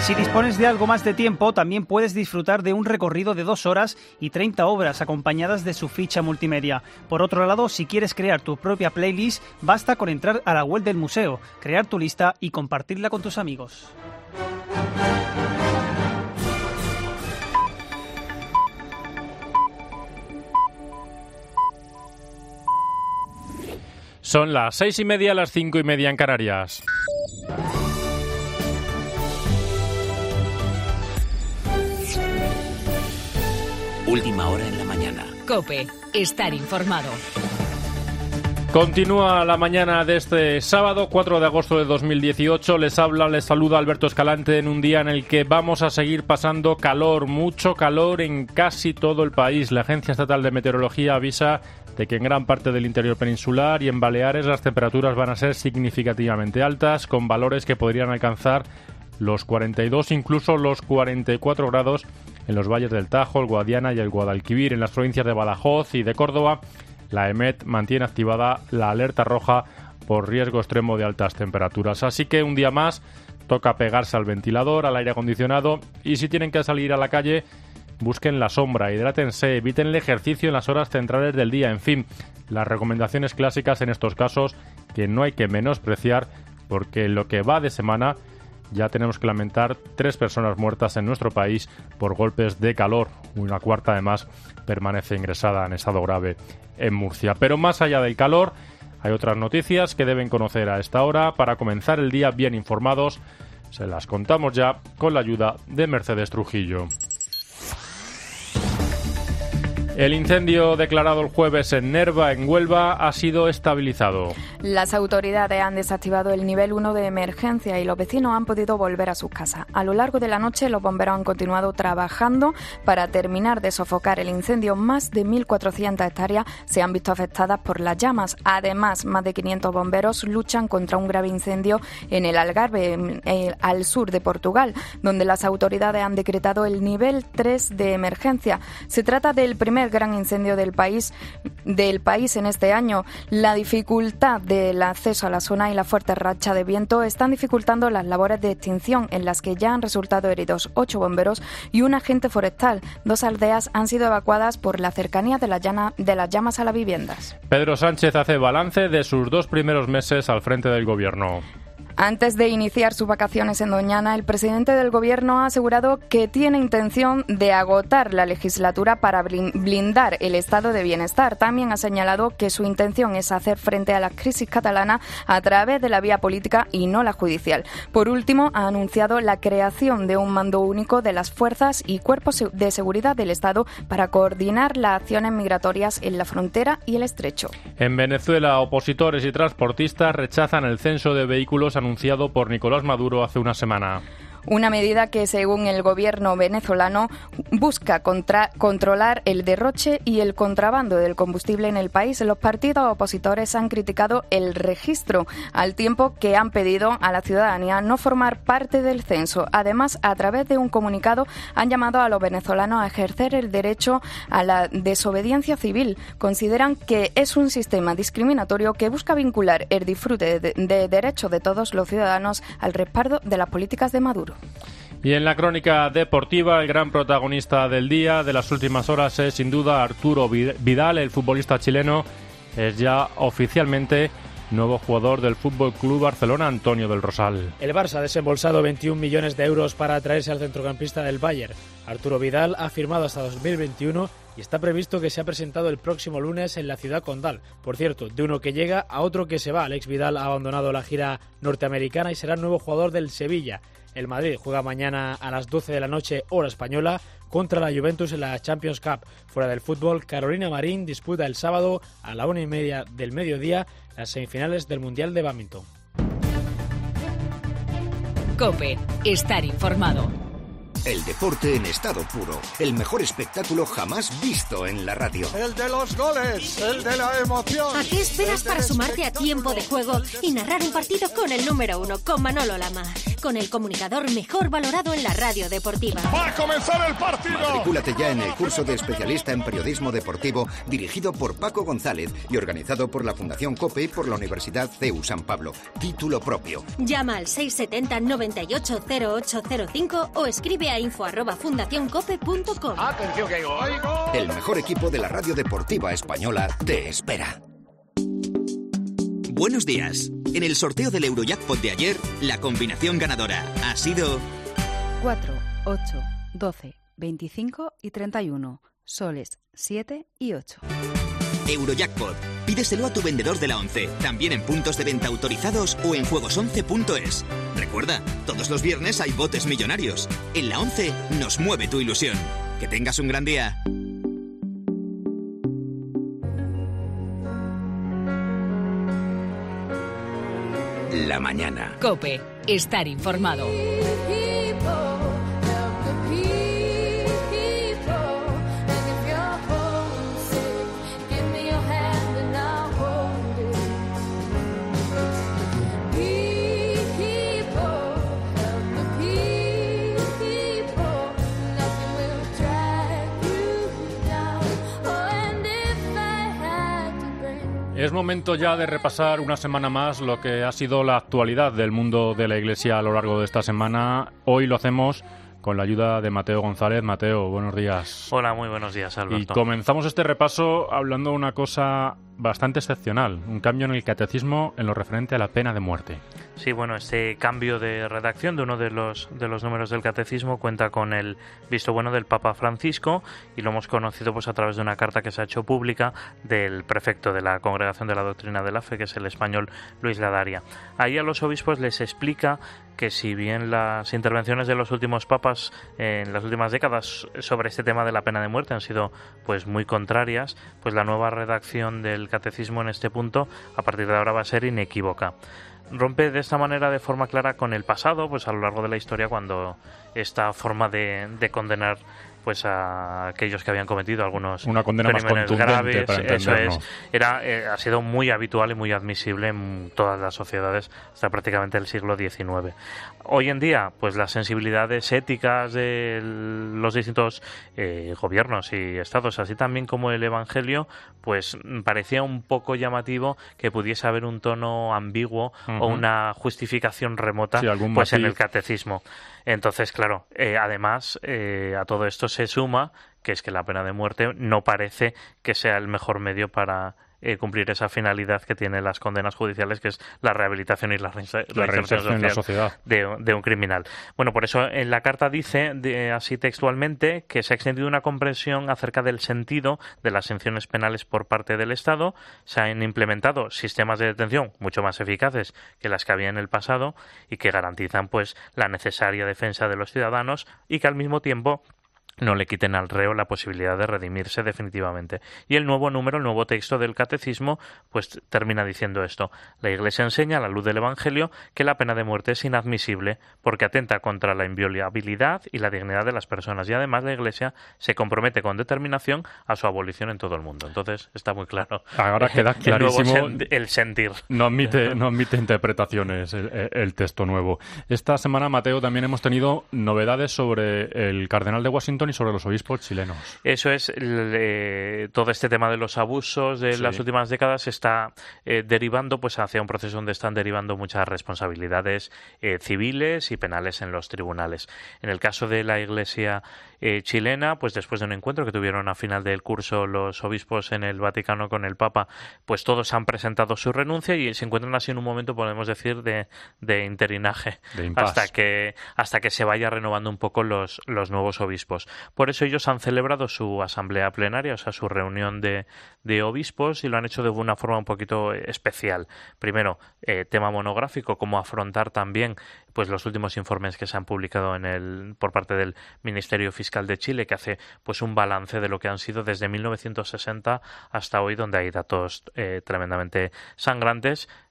Si dispones de algo más de tiempo, también puedes disfrutar de un recorrido de dos horas y treinta obras acompañadas de su ficha multimedia. Por otro lado, si quieres crear tu propia playlist, basta con entrar a la web del museo, crear tu lista y compartirla con tus amigos.
Son las seis y media, las cinco y media en Canarias.
Última hora en la mañana.
COPE. Estar informado.
Continúa la mañana de este sábado, cuatro de agosto de dos mil dieciocho. Les habla, les saluda Alberto Escalante en un día en el que vamos a seguir pasando calor, mucho calor en casi todo el país. La Agencia Estatal de Meteorología avisa de que en gran parte del interior peninsular y en Baleares las temperaturas van a ser significativamente altas, con valores que podrían alcanzar los cuarenta y dos, incluso los cuarenta y cuatro grados en los valles del Tajo, el Guadiana y el Guadalquivir. En las provincias de Badajoz y de Córdoba, la EMET mantiene activada la alerta roja por riesgo extremo de altas temperaturas. Así que un día más toca pegarse al ventilador, al aire acondicionado, y si tienen que salir a la calle, busquen la sombra, hidrátense, eviten el ejercicio en las horas centrales del día. En fin, las recomendaciones clásicas en estos casos que no hay que menospreciar, porque en lo que va de semana ya tenemos que lamentar tres personas muertas en nuestro país por golpes de calor. Una cuarta, además, permanece ingresada en estado grave en Murcia. Pero más allá del calor, hay otras noticias que deben conocer a esta hora. Para comenzar el día bien informados, se las contamos ya con la ayuda de Mercedes Trujillo. El incendio declarado el jueves en Nerva, en Huelva, ha sido estabilizado.
Las autoridades han desactivado el nivel uno de emergencia y los vecinos han podido volver a sus casas. A lo largo de la noche, los bomberos han continuado trabajando para terminar de sofocar el incendio. Más de mil cuatrocientas hectáreas se han visto afectadas por las llamas. Además, más de quinientos bomberos luchan contra un grave incendio en el Algarve, eh, al sur de Portugal, donde las autoridades han decretado el nivel tres de emergencia. Se trata del primer gran incendio del país del país en este año. La dificultad del acceso a la zona y la fuerte racha de viento están dificultando las labores de extinción, en las que ya han resultado heridos ocho bomberos y un agente forestal. Dos aldeas han sido evacuadas por la cercanía de, la llana, de las llamas a las viviendas.
Pedro Sánchez hace balance de sus dos primeros meses al frente del gobierno.
Antes de iniciar sus vacaciones en Doñana, el presidente del Gobierno ha asegurado que tiene intención de agotar la legislatura para blindar el estado de bienestar. También ha señalado que su intención es hacer frente a la crisis catalana a través de la vía política y no la judicial. Por último, ha anunciado la creación de un mando único de las fuerzas y cuerpos de seguridad del Estado para coordinar las acciones migratorias en la frontera y el estrecho.
En Venezuela, opositores y transportistas rechazan el censo de vehículos anunciado por Nicolás Maduro hace una semana.
Una medida que, según el gobierno venezolano, busca contra- controlar el derroche y el contrabando del combustible en el país. Los partidos opositores han criticado el registro, al tiempo que han pedido a la ciudadanía no formar parte del censo. Además, a través de un comunicado, han llamado a los venezolanos a ejercer el derecho a la desobediencia civil. Consideran que es un sistema discriminatorio que busca vincular el disfrute de, de derechos de todos los ciudadanos al respaldo de las políticas de Maduro.
Y en la crónica deportiva, el gran protagonista del día, de las últimas horas, es sin duda Arturo Vidal. El futbolista chileno es ya oficialmente nuevo jugador del Fútbol Club Barcelona, Antonio del Rosal.
El Barça ha desembolsado veintiún millones de euros para traerse al centrocampista del Bayern. Arturo Vidal ha firmado hasta dos mil veintiuno y está previsto que sea presentado el próximo lunes en la ciudad condal. Por cierto, de uno que llega a otro que se va. Alex Vidal ha abandonado la gira norteamericana y será el nuevo jugador del Sevilla. El Madrid juega mañana a las doce de la noche, hora española, contra la Juventus en la Champions Cup. Fuera del fútbol, Carolina Marín disputa el sábado a la una y media del mediodía las semifinales del Mundial de Bádminton.
COPE. Estar informado.
El deporte en estado puro. El mejor espectáculo jamás visto en la radio.
El de los goles, el de la emoción.
¿A qué esperas para sumarte a Tiempo de Juego y narrar un partido con el número uno, con Manolo Lama? Con el comunicador mejor valorado en la radio deportiva.
¡Va a comenzar el partido!
Matricúlate ya en el curso de especialista en periodismo deportivo dirigido por Paco González y organizado por la Fundación COPE y por la Universidad C E U San Pablo. Título propio.
Llama al seis setenta noventa y ocho cero ocho cero cinco o escribe a info arroba fundacioncope punto com.
¡Atención que hay gol!
El mejor equipo de la radio deportiva española te espera.
Buenos días. En el sorteo del Eurojackpot de ayer, la combinación ganadora ha sido
cuatro, ocho, doce, veinticinco y treinta y uno. Soles siete y ocho.
Eurojackpot. Pídeselo a tu vendedor de la ONCE, también en puntos de venta autorizados o en juegos once punto es. Recuerda, todos los viernes hay botes millonarios. En la ONCE nos mueve tu ilusión. Que tengas un gran día.
La mañana.
COPE. Estar informado.
Es momento ya de repasar una semana más lo que ha sido la actualidad del mundo de la Iglesia a lo largo de esta semana. Hoy lo hacemos con la ayuda de Mateo González. Mateo, buenos días.
Hola, muy buenos días, Alberto.
Y comenzamos este repaso hablando de una cosa bastante excepcional, un cambio en el catecismo en lo referente a la pena de muerte.
Sí, bueno, este cambio de redacción de uno de los de los números del catecismo cuenta con el visto bueno del Papa Francisco y lo hemos conocido pues a través de una carta que se ha hecho pública del prefecto de la Congregación de la Doctrina de la Fe, que es el español Luis Ladaria. Ahí a los obispos les explica que si bien las intervenciones de los últimos papas en las últimas décadas sobre este tema de la pena de muerte han sido pues muy contrarias, pues la nueva redacción del catecismo en este punto a partir de ahora va a ser inequívoca. Rompe de esta manera de forma clara con el pasado, pues a lo largo de la historia, cuando esta forma de, de condenar pues a aquellos que habían cometido algunos
una condena
crímenes
más
graves,
para
eso es, era eh, ha sido muy habitual y muy admisible en todas las sociedades hasta prácticamente el siglo diecinueve. Hoy en día, pues las sensibilidades éticas de los distintos eh, gobiernos y estados, así también como el Evangelio, pues parecía un poco llamativo que pudiese haber un tono ambiguo uh-huh. o una justificación remota sí, pues matiz. En el catecismo. Entonces, claro, eh, además eh, a todo esto se suma que es que la pena de muerte no parece que sea el mejor medio para eh, cumplir esa finalidad que tienen las condenas judiciales, que es la rehabilitación y la, reinse- la reinserción
en la sociedad
de, de un criminal. Bueno, por eso en la carta dice, de, así textualmente, que se ha extendido una comprensión acerca del sentido de las sanciones penales por parte del Estado, se han implementado sistemas de detención mucho más eficaces que las que había en el pasado y que garantizan pues la necesaria defensa de los ciudadanos y que al mismo tiempo no le quiten al reo la posibilidad de redimirse definitivamente. Y el nuevo número, el nuevo texto del catecismo, pues termina diciendo esto. La Iglesia enseña, a la luz del Evangelio, que la pena de muerte es inadmisible porque atenta contra la inviolabilidad y la dignidad de las personas. Y además la Iglesia se compromete con determinación a su abolición en todo el mundo. Entonces está muy claro.
Ahora queda clarísimo.
El, nuevo sen- el sentir.
No admite, no admite interpretaciones el, el texto nuevo. Esta semana, Mateo, también hemos tenido novedades sobre el cardenal de Washington y sobre los obispos chilenos.
Eso es, eh, todo este tema de los abusos de sí. las últimas décadas está eh, derivando pues hacia un proceso donde están derivando muchas responsabilidades eh, civiles y penales en los tribunales. En el caso de la Iglesia eh, chilena, pues después de un encuentro que tuvieron a final del curso los obispos en el Vaticano con el Papa, pues todos han presentado su renuncia y se encuentran así en un momento, podemos decir, de, de interinaje,
de
hasta que hasta que se vaya renovando un poco los, los nuevos obispos. Por eso ellos han celebrado su asamblea plenaria, o sea, su reunión de, de obispos, y lo han hecho de una forma un poquito especial. Primero, eh, tema monográfico, cómo afrontar también pues los últimos informes que se han publicado en el por parte del Ministerio Fiscal de Chile, que hace pues un balance de lo que han sido desde mil novecientos sesenta hasta hoy, donde hay datos eh, tremendamente sangrantes,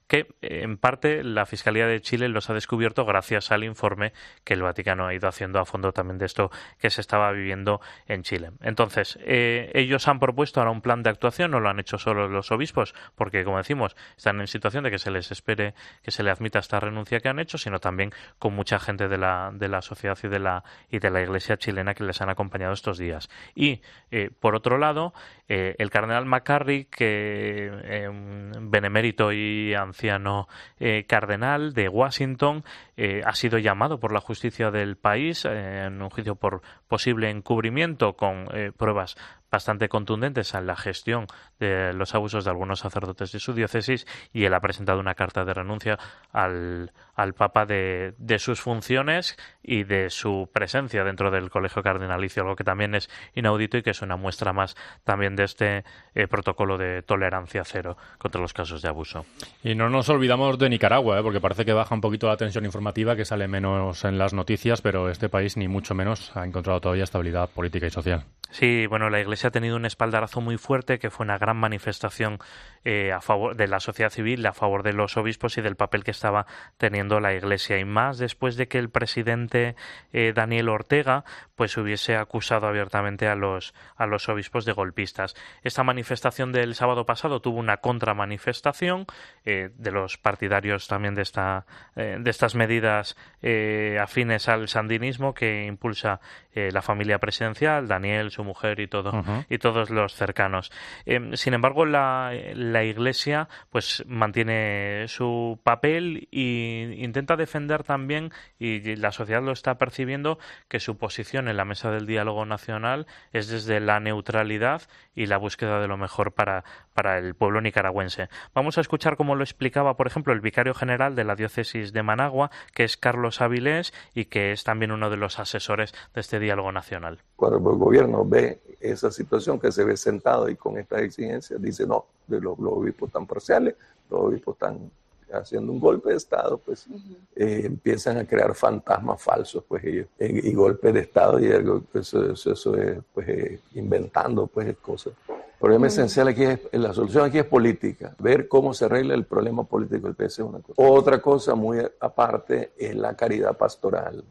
que en parte la Fiscalía de Chile los ha descubierto gracias al informe que el Vaticano ha ido haciendo a fondo también de esto que se estaba viviendo en Chile. Entonces, eh, ellos han propuesto ahora un plan de actuación, no lo han hecho solo los obispos, porque como decimos, están en situación de que se les espere, que se le admita esta renuncia que han hecho, sino también con mucha gente de la, de la sociedad y de la, y de la Iglesia chilena que les han acompañado estos días. Y, eh, por otro lado, eh, el cardenal McCarrick, que eh, un benemérito y anciano eh, cardenal de Washington, eh, ha sido llamado por la justicia del país eh, en un juicio por posible encubrimiento con eh, pruebas bastante contundentes en la gestión de los abusos de algunos sacerdotes de su diócesis, y él ha presentado una carta de renuncia al, al Papa de, de sus funciones y de su presencia dentro del colegio cardenalicio, algo que también es inaudito y que es una muestra más también de este eh, protocolo de tolerancia cero contra los casos de abuso.
Y no nos olvidamos de Nicaragua, ¿eh? porque parece que baja un poquito la tensión informativa, que sale menos en las noticias, pero este país ni mucho menos ha encontrado todavía estabilidad política y social.
Sí, bueno, la Iglesia ha tenido un espaldarazo muy fuerte, que fue una gran manifestación eh, a favor de la sociedad civil, a favor de los obispos y del papel que estaba teniendo la Iglesia, y más después de que el presidente eh, Daniel Ortega pues hubiese acusado abiertamente a los a los obispos de golpistas. Esta manifestación del sábado pasado tuvo una contramanifestación eh, de los partidarios también de esta eh, de estas medidas eh, afines al sandinismo que impulsa eh, la familia presidencial, Daniel, su mujer y todo uh-huh. y todos los cercanos. Eh, sin embargo, la, la Iglesia pues mantiene su papel e intenta defender también, y la sociedad lo está percibiendo, que su posición en la mesa del diálogo nacional es desde la neutralidad y la búsqueda de lo mejor para, para el pueblo nicaragüense. Vamos a escuchar cómo lo explicaba, por ejemplo, el vicario general de la diócesis de Managua, que es Carlos Avilés, y que es también uno de los asesores de este diálogo nacional.
Cuando el gobierno ve esa situación, que se ve sentado y con estas exigencias, dice no, de los, los obispos tan parciales, los obispos están haciendo un golpe de Estado, pues uh-huh. eh, empiezan a crear fantasmas falsos, pues ellos, y, y golpes de Estado, y algo, eso, eso, eso es pues eh, inventando pues cosas. El problema uh-huh. esencial aquí es, la solución aquí es política, ver cómo se arregla el problema político del país es una cosa. Otra cosa muy aparte es la caridad pastoral.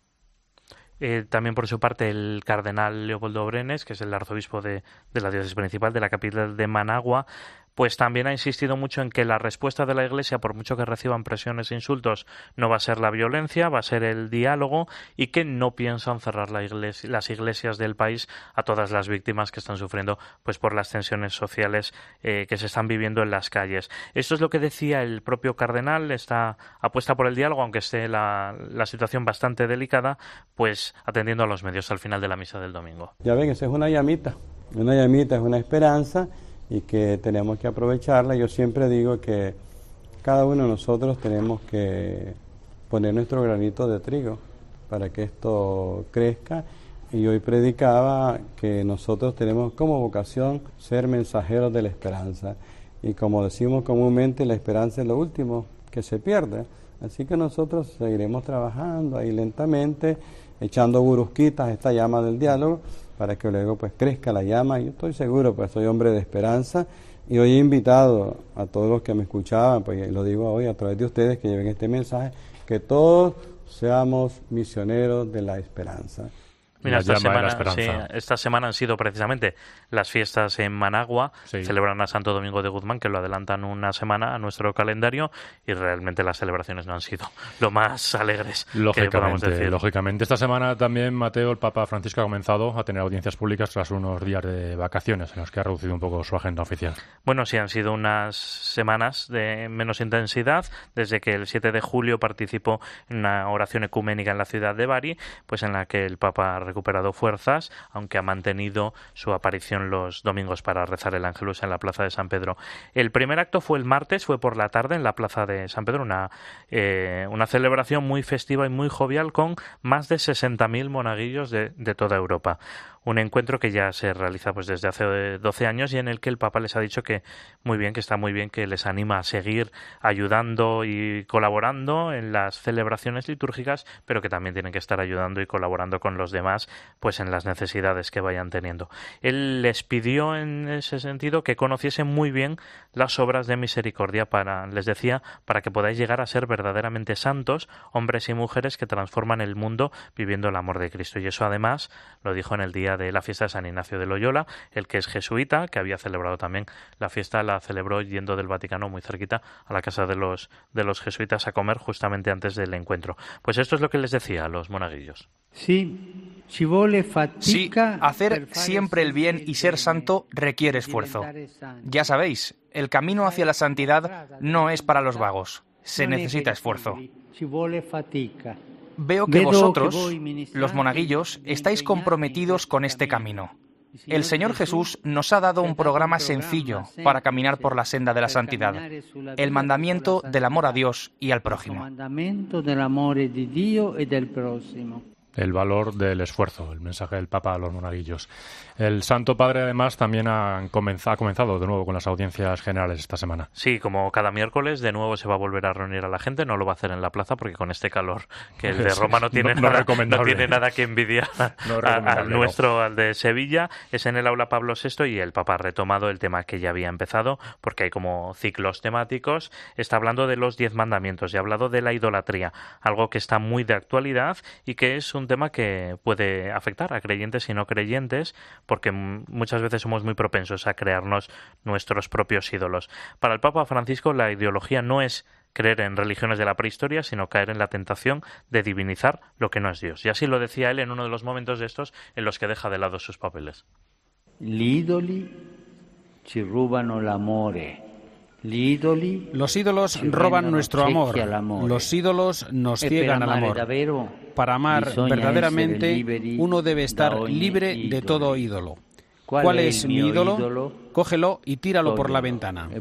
Eh, también por su parte el cardenal Leopoldo Brenes, que es el arzobispo de, de la diócesis principal de la capital de Managua, pues también ha insistido mucho en que la respuesta de la Iglesia, por mucho que reciban presiones e insultos, no va a ser la violencia, va a ser el diálogo, y que no piensan cerrar la iglesia, las iglesias del país a todas las víctimas que están sufriendo pues por las tensiones sociales eh, que se están viviendo en las calles. Esto es lo que decía el propio cardenal, esta apuesta por el diálogo, aunque esté la, la situación bastante delicada, pues atendiendo a los medios al final de la misa del domingo.
Ya ven, esa es una llamita, una llamita es una esperanza, y que tenemos que aprovecharla. Yo siempre digo que cada uno de nosotros tenemos que poner nuestro granito de trigo para que esto crezca, y hoy predicaba que nosotros tenemos como vocación ser mensajeros de la esperanza, y como decimos comúnmente, la esperanza es lo último que se pierde, así que nosotros seguiremos trabajando ahí lentamente, echando burusquitas a esta llama del diálogo, para que luego pues crezca la llama. Yo estoy seguro, pues soy hombre de esperanza, y hoy he invitado a todos los que me escuchaban, pues lo digo hoy a través de ustedes que lleven este mensaje, que todos seamos misioneros de la esperanza.
Mira, esta semana, sí, esta semana han sido precisamente las fiestas en Managua, sí. Celebran a Santo Domingo de Guzmán, que lo adelantan una semana a nuestro calendario, y realmente las celebraciones no han sido lo más alegres que podamos decir.
Lógicamente, esta semana también, Mateo, el Papa Francisco ha comenzado a tener audiencias públicas tras unos días de vacaciones, en los que ha reducido un poco su agenda oficial.
Bueno, sí, han sido unas semanas de menos intensidad, desde que el siete de julio participó en una oración ecuménica en la ciudad de Bari, pues en la que el Papa recuperado fuerzas, aunque ha mantenido su aparición los domingos para rezar el Ángelus en la plaza de San Pedro. El primer acto fue el martes, fue por la tarde en la plaza de San Pedro, una, eh, una celebración muy festiva y muy jovial con más de sesenta mil monaguillos de, de toda Europa. un encuentro que ya se realiza pues desde hace doce años y en el que el Papa les ha dicho que muy bien, que está muy bien, que les anima a seguir ayudando y colaborando en las celebraciones litúrgicas, pero que también tienen que estar ayudando y colaborando con los demás pues en las necesidades que vayan teniendo. Él les pidió en ese sentido que conociesen muy bien las obras de misericordia para, les decía, para que podáis llegar a ser verdaderamente santos, hombres y mujeres que transforman el mundo viviendo el amor de Cristo. Y eso además lo dijo en el día de la fiesta de San Ignacio de Loyola, el que es jesuita, que había celebrado también la fiesta, la celebró yendo del Vaticano muy cerquita a la casa de los, de los jesuitas a comer justamente antes del encuentro. Pues esto es lo que les decía a los monaguillos.
Sí, ci vuole fatica.
Sí, hacer siempre el bien y ser santo requiere esfuerzo. Ya sabéis, el camino hacia la santidad no es para los vagos, se necesita esfuerzo. Veo que vosotros, los monaguillos, estáis comprometidos con este camino. El Señor Jesús nos ha dado un programa sencillo para caminar por la senda de la santidad, el mandamiento del amor a Dios y al prójimo.
El valor del esfuerzo, el mensaje del Papa a los monaguillos. El Santo Padre, además, también ha comenzado, ha comenzado de nuevo con las audiencias generales esta semana.
Sí, como cada miércoles, de nuevo se va a volver a reunir a la gente. No lo va a hacer en la plaza porque con este calor que el de Roma no tiene, no, nada, no no tiene nada que envidiar no al nuestro, no. al de Sevilla. Es en el aula Pablo sexto y el Papa ha retomado el tema que ya había empezado porque hay como ciclos temáticos. Está hablando de los diez mandamientos y ha hablado de la idolatría, algo que está muy de actualidad y que es un tema que puede afectar a creyentes y no creyentes porque muchas veces somos muy propensos a crearnos nuestros propios ídolos. Para el Papa Francisco, la ideología no es creer en religiones de la prehistoria, sino caer en la tentación de divinizar lo que no es Dios. Y así lo decía él en uno de los momentos de estos en los que deja de lado sus papeles.
Gli idoli ci rubano l'amore.
Los ídolos roban nuestro amor. Los ídolos nos ciegan al amor. Para amar verdaderamente, uno debe estar libre de todo ídolo. ¿Cuál es mi ídolo? Cógelo y tíralo por la ventana.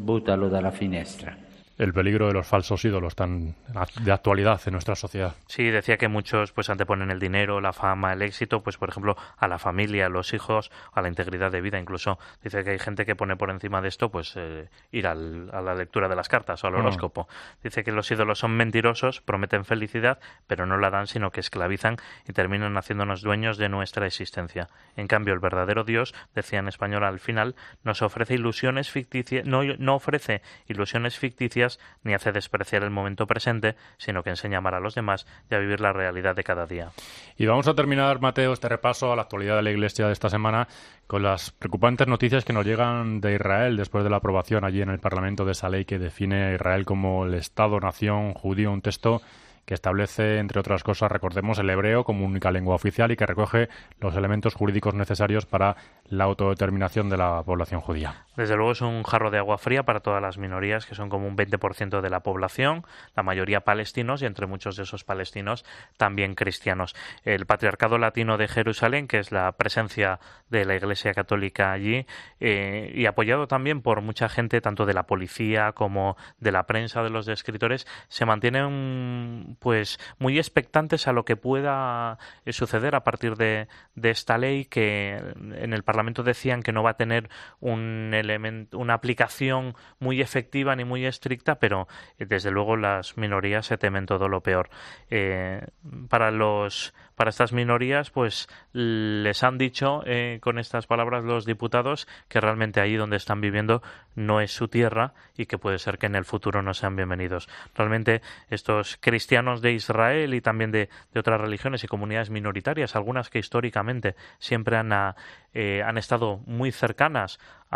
El peligro de los falsos ídolos tan de actualidad en nuestra sociedad.
Sí, decía que muchos pues anteponen el dinero, la fama, el éxito, pues por ejemplo a la familia, a los hijos, a la integridad de vida. Incluso dice que hay gente que pone por encima de esto pues eh, ir al, a la lectura de las cartas o al horóscopo. Mm. Dice que los ídolos son mentirosos, prometen felicidad, pero no la dan, sino que esclavizan y terminan haciéndonos dueños de nuestra existencia. En cambio, el verdadero Dios, decía en español al final, nos ofrece ilusiones ficticias, no, no ofrece ilusiones ficticias ni hace despreciar el momento presente, sino que enseña a amar a los demás y a vivir la realidad de cada día.
Y vamos a terminar, Mateo, este repaso a la actualidad de la Iglesia de esta semana con las preocupantes noticias que nos llegan de Israel después de la aprobación allí en el Parlamento de esa ley que define a Israel como el Estado-nación judío, un texto que establece, entre otras cosas, recordemos, el hebreo como única lengua oficial y que recoge los elementos jurídicos necesarios para la autodeterminación de la población judía.
Desde luego es un jarro de agua fría para todas las minorías, que son como un veinte por ciento de la población, la mayoría palestinos y entre muchos de esos palestinos también cristianos. El Patriarcado Latino de Jerusalén, que es la presencia de la Iglesia Católica allí, eh, y apoyado también por mucha gente, tanto de la policía como de la prensa, de los escritores, se mantienen pues muy expectantes a lo que pueda eh, suceder a partir de, de esta ley, que en el Parlamento decían que no va a tener un elemento, una aplicación muy efectiva ni muy estricta, pero eh, desde luego las minorías se temen todo lo peor. Eh, para los para estas minorías, pues les han dicho eh, con estas palabras los diputados que realmente ahí donde están viviendo no es su tierra y que puede ser que en el futuro no sean bienvenidos. Realmente estos cristianos de Israel y también de, de otras religiones y comunidades minoritarias, algunas que históricamente siempre han, a, eh, han estado muy cercanas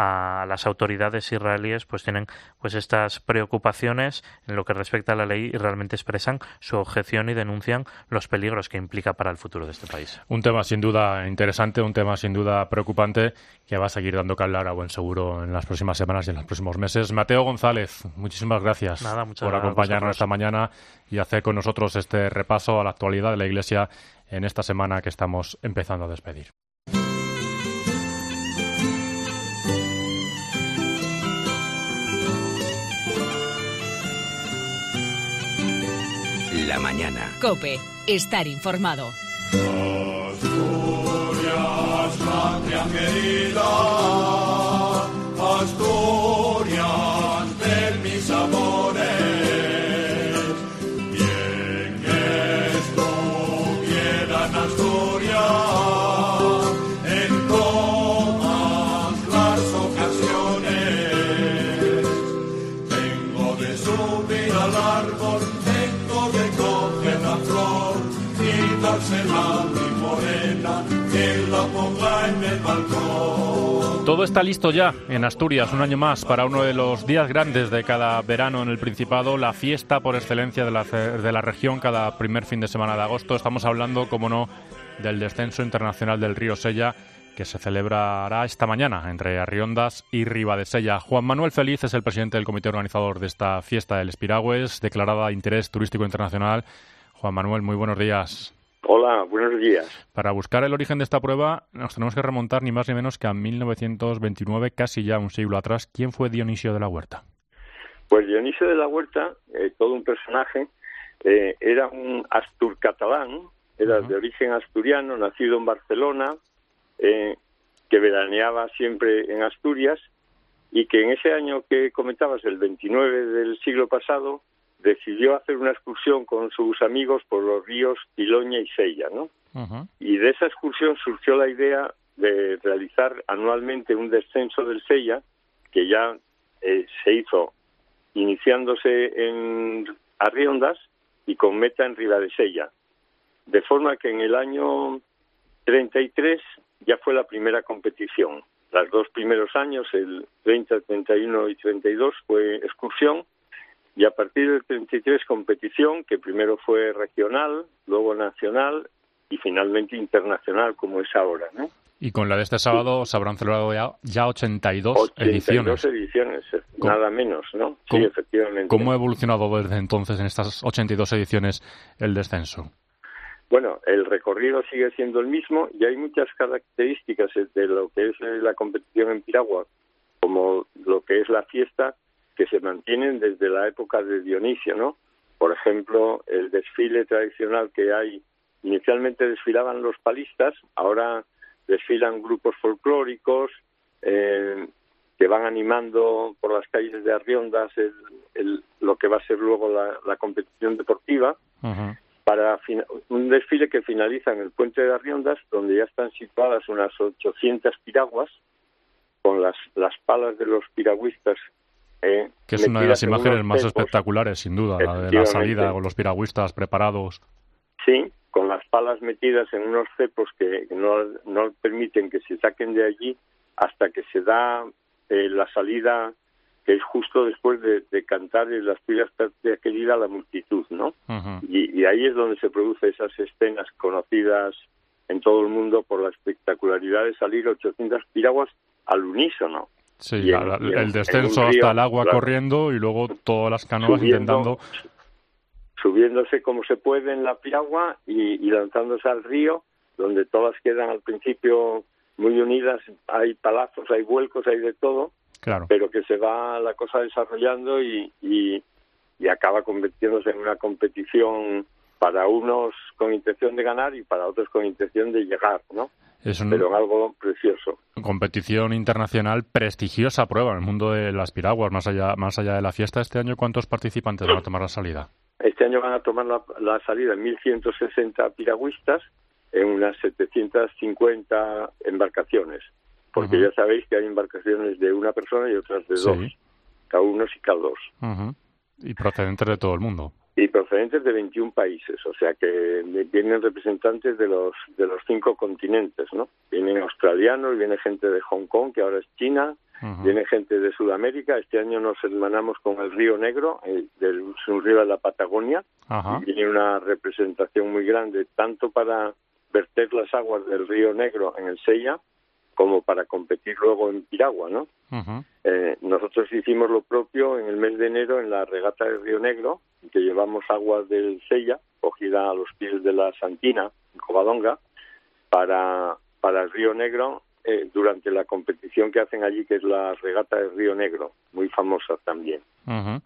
a las autoridades israelíes, pues tienen pues estas preocupaciones en lo que respecta a la ley y realmente expresan su objeción y denuncian los peligros que implica para el futuro de este país.
Un tema sin duda interesante, un tema sin duda preocupante que va a seguir dando que hablar a buen seguro en las próximas semanas y en los próximos meses. Mateo González, muchísimas gracias
Nada,
por acompañarnos esta mañana y hacer con nosotros este repaso a la actualidad de la Iglesia en esta semana que estamos empezando a despedir.
La mañana.
COPE. Estar informado.
Asturias,
querida, Asturias de mis amores. Bien estuviera en Asturias en todas las ocasiones. Tengo de subir al árbol, tengo de coger la flor y dársela a mi morena, que la ponga en el balcón.
Todo está listo ya en Asturias, un año más, para uno de los días grandes de cada verano en el Principado, la fiesta por excelencia de la, de la región cada primer fin de semana de agosto. Estamos hablando, como no, del descenso internacional del río Sella, que se celebrará esta mañana entre Arriondas y Ribadesella. Juan Manuel Feliz es el presidente del comité organizador de esta fiesta del Espiragües, declarada de interés turístico internacional. Juan Manuel, muy buenos días.
Hola, buenos días.
Para buscar el origen de esta prueba nos tenemos que remontar ni más ni menos que a mil novecientos veintinueve, casi ya un siglo atrás. ¿Quién fue Dionisio de la Huerta?
Pues Dionisio de la Huerta, eh, todo un personaje, eh, era un asturcatalán, era uh-huh. de origen asturiano, nacido en Barcelona, eh, que veraneaba siempre en Asturias, y que en ese año que comentabas, el veintinueve del siglo pasado, decidió hacer una excursión con sus amigos por los ríos Piloña y Sella, ¿no? Uh-huh. Y de esa excursión surgió la idea de realizar anualmente un descenso del Sella, que ya eh, se hizo iniciándose en Arriondas y con meta en Ribadesella. De forma que en el año treinta y tres ya fue la primera competición. Los dos primeros años, el treinta, treinta y uno y treinta y dos, fue excursión. Y a partir del treinta y tres, competición, que primero fue regional, luego nacional y finalmente internacional, como es ahora, ¿no?
Y con la de este sábado se habrán celebrado ya, ya ochenta y dos
ochenta y dos
ediciones.
ediciones, nada menos, ¿no? Sí,
¿Cómo,
efectivamente.
¿Cómo ha evolucionado desde entonces, en estas ochenta y dos ediciones, el descenso?
Bueno, el recorrido sigue siendo el mismo y hay muchas características de lo que es la competición en piragua, como lo que es la fiesta, que se mantienen desde la época de Dionisio, ¿no? Por ejemplo, el desfile tradicional que hay, inicialmente desfilaban los palistas, ahora desfilan grupos folclóricos eh, que van animando por las calles de Arriondas el, el, lo que va a ser luego la, la competición deportiva, uh-huh. para fin- un desfile que finaliza en el puente de Arriondas, donde ya están situadas unas ochocientas piraguas, con las, las palas de los piragüistas. Eh,
que es una de las imágenes más cepos. espectaculares, sin duda, la de la salida con los piragüistas preparados.
Sí, con las palas metidas en unos cepos que no, no permiten que se saquen de allí hasta que se da eh, la salida, que es justo después de, de cantar en las tuyas de querida la multitud, ¿no? Uh-huh. Y, y ahí es donde se producen esas escenas conocidas en todo el mundo por la espectacularidad de salir ochocientas piraguas al unísono.
Sí, en, la, la, el descenso río, hasta el agua claro, corriendo y luego todas las canoas subiendo, intentando...
Subiéndose como se puede en la piragua y, y lanzándose al río, donde todas quedan al principio muy unidas, hay palazos, hay vuelcos, hay de todo,
claro.
pero que se va la cosa desarrollando y, y, y acaba convirtiéndose en una competición para unos con intención de ganar y para otros con intención de llegar, ¿no?
Es un...
pero algo precioso.
Competición internacional, prestigiosa prueba en el mundo de las piraguas, más allá más allá de la fiesta. Este año, ¿cuántos participantes van a tomar la salida?
Este año van a tomar la, la salida mil ciento sesenta piragüistas en unas setecientas cincuenta embarcaciones, porque uh-huh. ya sabéis que hay embarcaciones de una persona y otras de sí. dos, cada uno y cada dos.
Uh-huh. Y procedentes de todo el mundo.
Y procedentes de veintiún países, o sea que vienen representantes de los de los cinco continentes, ¿no? Vienen australianos, viene gente de Hong Kong, que ahora es China, uh-huh. viene gente de Sudamérica. Este año nos hermanamos con el Río Negro, el, del, es un río de la Patagonia, uh-huh. y viene una representación muy grande, tanto para verter las aguas del Río Negro en el Sella, como para competir luego en piragua, ¿no? Uh-huh. Eh, nosotros hicimos lo propio en el mes de enero en la regata del Río Negro, que llevamos aguas del Sella, cogida a los pies de la Santina, en Covadonga, para, para el Río Negro, eh, durante la competición que hacen allí, que es la regata del Río Negro, muy famosa también.
Uh-huh.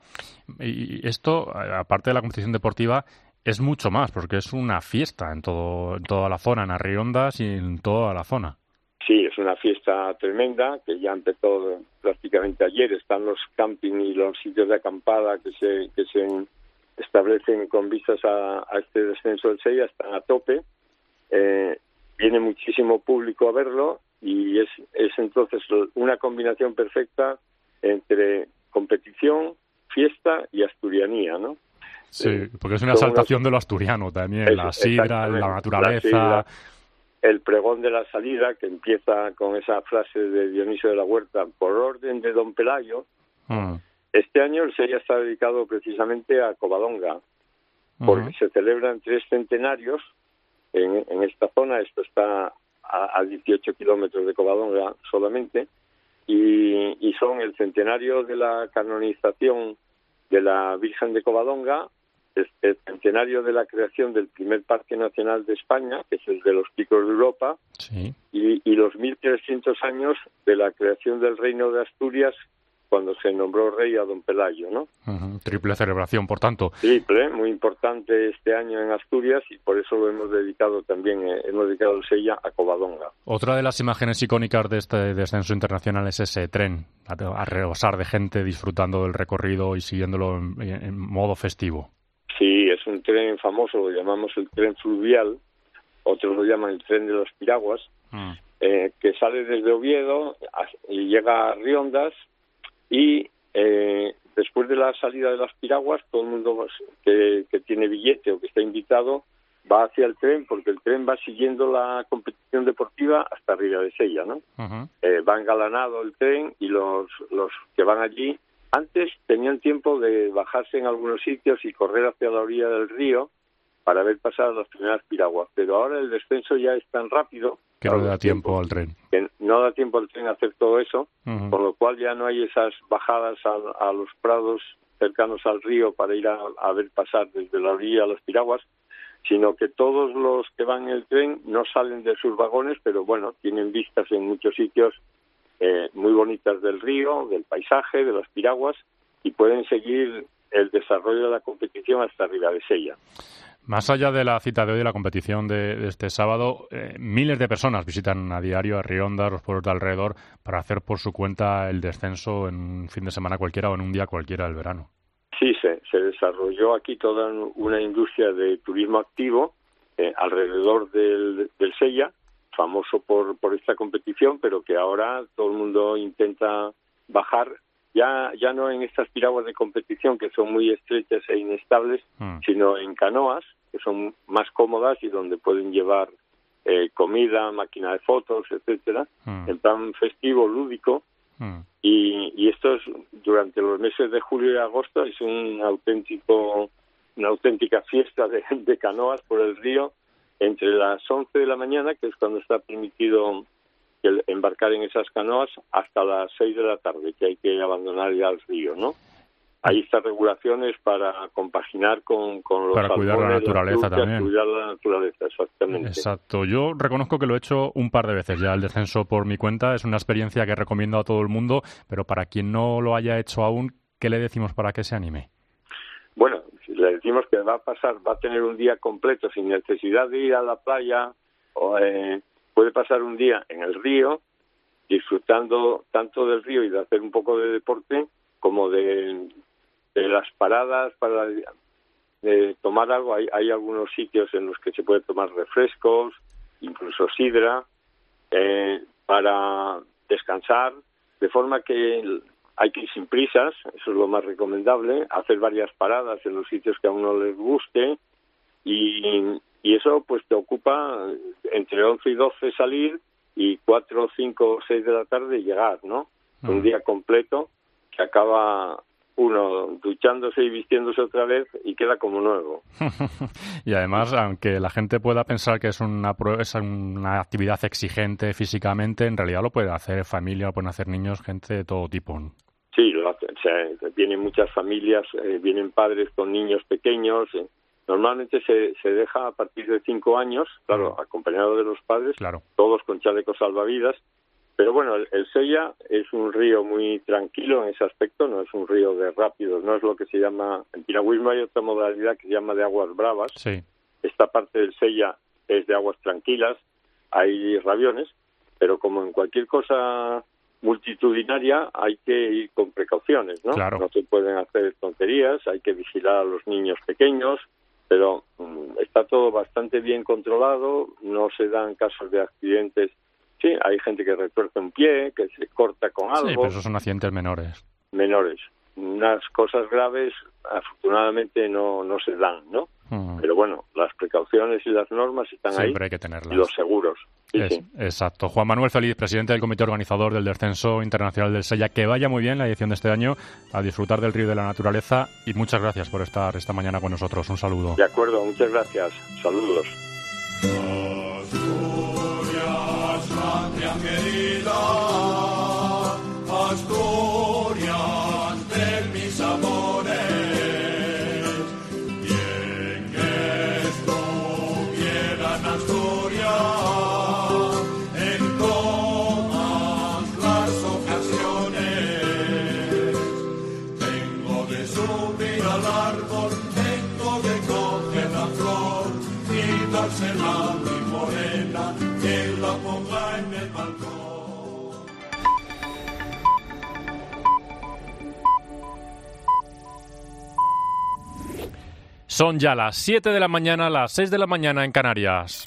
Y esto, aparte de la competición deportiva, es mucho más, porque es una fiesta en todo en toda la zona, en Arriondas y en toda la zona.
Sí, es una fiesta tremenda que ya empezó prácticamente ayer. Están los camping y los sitios de acampada que se que se establecen con vistas a, a este descenso del Sella, están a tope. Eh, viene muchísimo público a verlo y es, es entonces una combinación perfecta entre competición, fiesta y asturianía, ¿no?
Sí, porque es una exaltación de lo asturiano también, la sidra, la naturaleza. La sidra,
el pregón de la salida, que empieza con esa frase de Dionisio de la Huerta, por orden de don Pelayo. Mm. Este año el Sella está dedicado precisamente a Covadonga, porque uh-huh. se celebran tres centenarios en, en esta zona. Esto está a, a dieciocho kilómetros de Covadonga solamente, y, y son el centenario de la canonización de la Virgen de Covadonga, el centenario de la creación del primer Parque Nacional de España, que es el de los Picos de Europa,
sí.
y, y los mil trescientos años de la creación del Reino de Asturias, cuando se nombró rey a don Pelayo, ¿no?
Uh-huh. Triple celebración, por tanto.
Triple, muy importante este año en Asturias, y por eso lo hemos dedicado también, eh, hemos dedicado el Sella a Covadonga.
Otra de las imágenes icónicas de este descenso internacional es ese tren, a, a rebosar de gente disfrutando del recorrido y siguiéndolo en, en modo festivo.
Sí, es un tren famoso, lo llamamos el tren fluvial, otros lo llaman el tren de las piraguas, mm. eh, que sale desde Oviedo y llega a Riondas, y eh, después de la salida de las piraguas, todo el mundo que, que tiene billete o que está invitado va hacia el tren, porque el tren va siguiendo la competición deportiva hasta Ribadesella, ¿no? Uh-huh. Eh, va engalanado el tren, y los, los que van allí antes tenían tiempo de bajarse en algunos sitios y correr hacia la orilla del río para ver pasar las primeras piraguas, pero ahora el descenso ya es tan rápido
que no da tiempo, tiempo al tren.
Que no da tiempo al tren a hacer todo eso, uh-huh. por lo cual ya no hay esas bajadas a, a los prados cercanos al río para ir a, a ver pasar desde la orilla a las piraguas, sino que todos los que van en el tren no salen de sus vagones, pero bueno, tienen vistas en muchos sitios eh, muy bonitas del río, del paisaje, de las piraguas, y pueden seguir el desarrollo de la competición hasta Ribadesella.
Más allá de la cita de hoy, de la competición de, de este sábado, eh, miles de personas visitan a diario a Riondas, los pueblos de alrededor, para hacer por su cuenta el descenso en un fin de semana cualquiera o en un día cualquiera del verano.
Sí, se, se desarrolló aquí toda una industria de turismo activo eh, alrededor del, del Sella, famoso por, por esta competición, pero que ahora todo el mundo intenta bajar. Ya, ya no en estas piraguas de competición que son muy estrechas e inestables, mm. sino en canoas, que son más cómodas y donde pueden llevar eh, comida, máquina de fotos, etcétera, mm. en plan festivo, lúdico. Mm. Y, y esto es, durante los meses de julio y agosto, es un auténtico, una auténtica fiesta de, de canoas por el río, entre las once de la mañana, que es cuando está permitido el embarcar en esas canoas, hasta las seis de la tarde, que hay que abandonar ya el río, ¿no? Hay estas regulaciones para compaginar con, con los
para cuidar
salmones,
la naturaleza
las frutas,
también.
Cuidar la naturaleza, exactamente.
Exacto. Yo reconozco que lo he hecho un par de veces ya, el descenso por mi cuenta. Es una experiencia que recomiendo a todo el mundo, pero para quien no lo haya hecho aún, ¿qué le decimos para que se anime?
Bueno, le decimos que va a pasar, va a tener un día completo sin necesidad de ir a la playa, o eh, puede pasar un día en el río, disfrutando tanto del río y de hacer un poco de deporte, como de, de las paradas para de tomar algo. Hay, hay algunos sitios en los que se puede tomar refrescos, incluso sidra, eh, para descansar, de forma que hay que ir sin prisas, eso es lo más recomendable, hacer varias paradas en los sitios que a uno les guste, y, y eso pues te ocupa entre once y doce salir, y cuatro, cinco o seis de la tarde llegar, ¿no? Mm. Un día completo que acaba uno duchándose y vistiéndose otra vez y queda como nuevo.
Y además, aunque la gente pueda pensar que es una, es una actividad exigente físicamente, en realidad lo puede hacer familia, lo pueden hacer niños, gente de todo tipo, ¿no?
Sí, lo hace, o sea, vienen muchas familias, eh, vienen padres con niños pequeños. Eh. Normalmente se, se deja a partir de cinco años, claro, mm. acompañado de los padres,
claro.
todos con chalecos salvavidas. Pero bueno, el, el Sella es un río muy tranquilo en ese aspecto, no es un río de rápidos, no es lo que se llama, en piragüismo hay otra modalidad que se llama de aguas bravas.
Sí.
Esta parte del Sella es de aguas tranquilas, hay rabiones, pero como en cualquier cosa multitudinaria hay que ir con precauciones, ¿no?
Claro.
No se pueden hacer tonterías, hay que vigilar a los niños pequeños, pero um, está todo bastante bien controlado, no se dan casos de accidentes. Sí, hay gente que retuerce un pie, que se corta con algo.
Sí, pero esos son accidentes menores.
Menores. Unas cosas graves, afortunadamente, no, no se dan, ¿no? Mm. Pero bueno, las precauciones y las normas están
Siempre
ahí.
Siempre hay que tenerlas.
Y los seguros. Sí,
es,
sí.
Exacto. Juan Manuel Feliz, presidente del comité organizador del Descenso Internacional del Sella. Que vaya muy bien la edición de este año, a disfrutar del río y de la naturaleza. Y muchas gracias por estar esta mañana con nosotros. Un saludo.
De acuerdo, muchas gracias. Saludos.
Asturias, patria querida, Asturias de mis amores, bien que estuviera en Asturias en todas las ocasiones. Tengo de subir al árbol, tengo de coger la flor y dársela a mi morena, que la ponga en el balcón.
Son ya las siete de la mañana, las seis de la mañana en Canarias.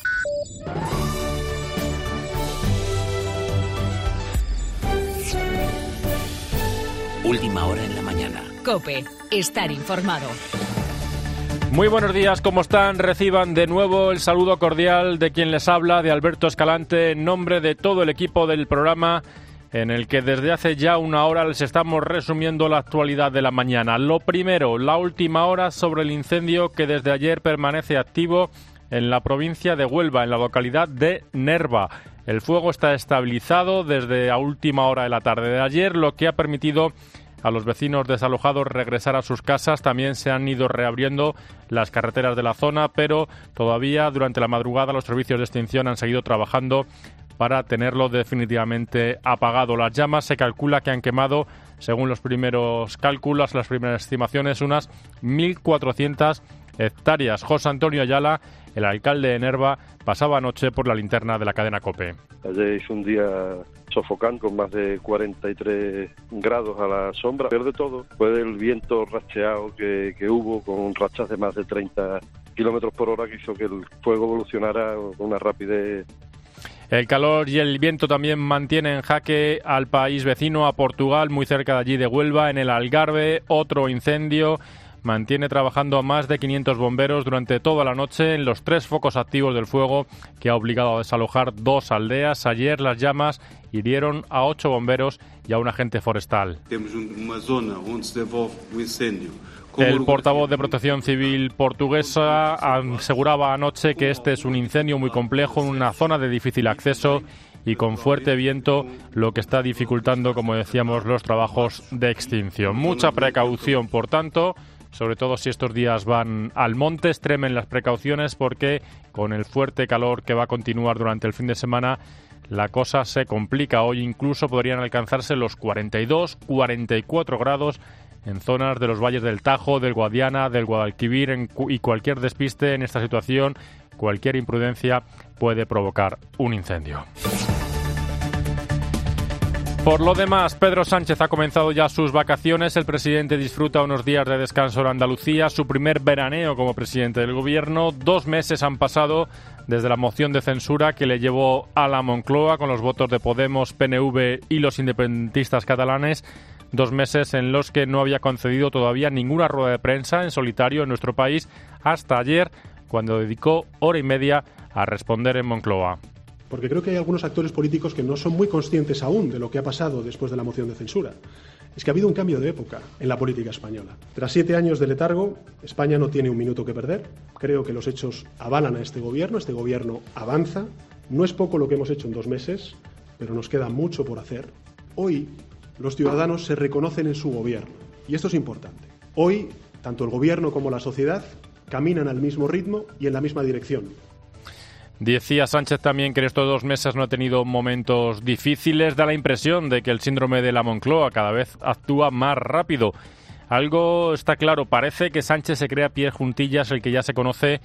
Última hora en la mañana.
COPE. Estar informado.
Muy buenos días, ¿cómo están? Reciban de nuevo el saludo cordial de quien les habla, de Alberto Escalante, en nombre de todo el equipo del programa, en el que desde hace ya una hora les estamos resumiendo la actualidad de la mañana. Lo primero, la última hora sobre el incendio que desde ayer permanece activo en la provincia de Huelva, en la localidad de Nerva. El fuego está estabilizado desde a última hora de la tarde de ayer, lo que ha permitido a los vecinos desalojados regresar a sus casas. También se han ido reabriendo las carreteras de la zona, pero todavía durante la madrugada los servicios de extinción han seguido trabajando para tenerlo definitivamente apagado. Las llamas se calcula que han quemado, según los primeros cálculos, las primeras estimaciones, unas mil cuatrocientas hectáreas. José Antonio Ayala, el alcalde de Nerva, pasaba anoche por la linterna de la cadena COPE.
Ayer hizo un día sofocante con más de cuarenta y tres grados a la sombra. Peor de todo fue el viento racheado que, que hubo, con rachas de más de treinta kilómetros por hora, que hizo que el fuego evolucionara con una rapidez.
El calor y el viento también mantienen en jaque al país vecino, a Portugal, muy cerca de allí de Huelva, en el Algarve. Otro incendio mantiene trabajando a más de quinientos bomberos durante toda la noche en los tres focos activos del fuego, que ha obligado a desalojar dos aldeas. Ayer las llamas hirieron a ocho bomberos y a un agente forestal.
Tenemos una zona donde se devolve un incendio.
El portavoz de Protección Civil portuguesa aseguraba anoche que este es un incendio muy complejo en una zona de difícil acceso y con fuerte viento, lo que está dificultando, como decíamos, los trabajos de extinción. Mucha precaución, por tanto, sobre todo si estos días van al monte, extremen las precauciones, porque con el fuerte calor que va a continuar durante el fin de semana, la cosa se complica. Hoy incluso podrían alcanzarse los cuarenta y dos, cuarenta y cuatro grados en zonas de los valles del Tajo, del Guadiana, del Guadalquivir, en cu- y cualquier despiste en esta situación, cualquier imprudencia puede provocar un incendio. Por lo demás, Pedro Sánchez ha comenzado ya sus vacaciones. El presidente disfruta unos días de descanso en Andalucía, su primer veraneo como presidente del gobierno. Dos meses han pasado desde la moción de censura que le llevó a la Moncloa con los votos de Podemos, P N V y los independentistas catalanes. Dos meses en los que no había concedido todavía ninguna rueda de prensa en solitario en nuestro país, hasta ayer, cuando dedicó hora y media a responder en Moncloa.
Porque creo que hay algunos actores políticos que no son muy conscientes aún de lo que ha pasado después de la moción de censura. Es que ha habido un cambio de época en la política española. Tras siete años de letargo, España no tiene un minuto que perder. Creo que los hechos avalan a este gobierno, este gobierno avanza. No es poco lo que hemos hecho en dos meses, pero nos queda mucho por hacer. Hoy los ciudadanos se reconocen en su gobierno, y esto es importante. Hoy, tanto el gobierno como la sociedad caminan al mismo ritmo y en la misma dirección.
Decía Sánchez también que en estos dos meses no ha tenido momentos difíciles. Da la impresión de que el síndrome de la Moncloa cada vez actúa más rápido. Algo está claro, parece que Sánchez se crea a pie juntillas el que ya se conoce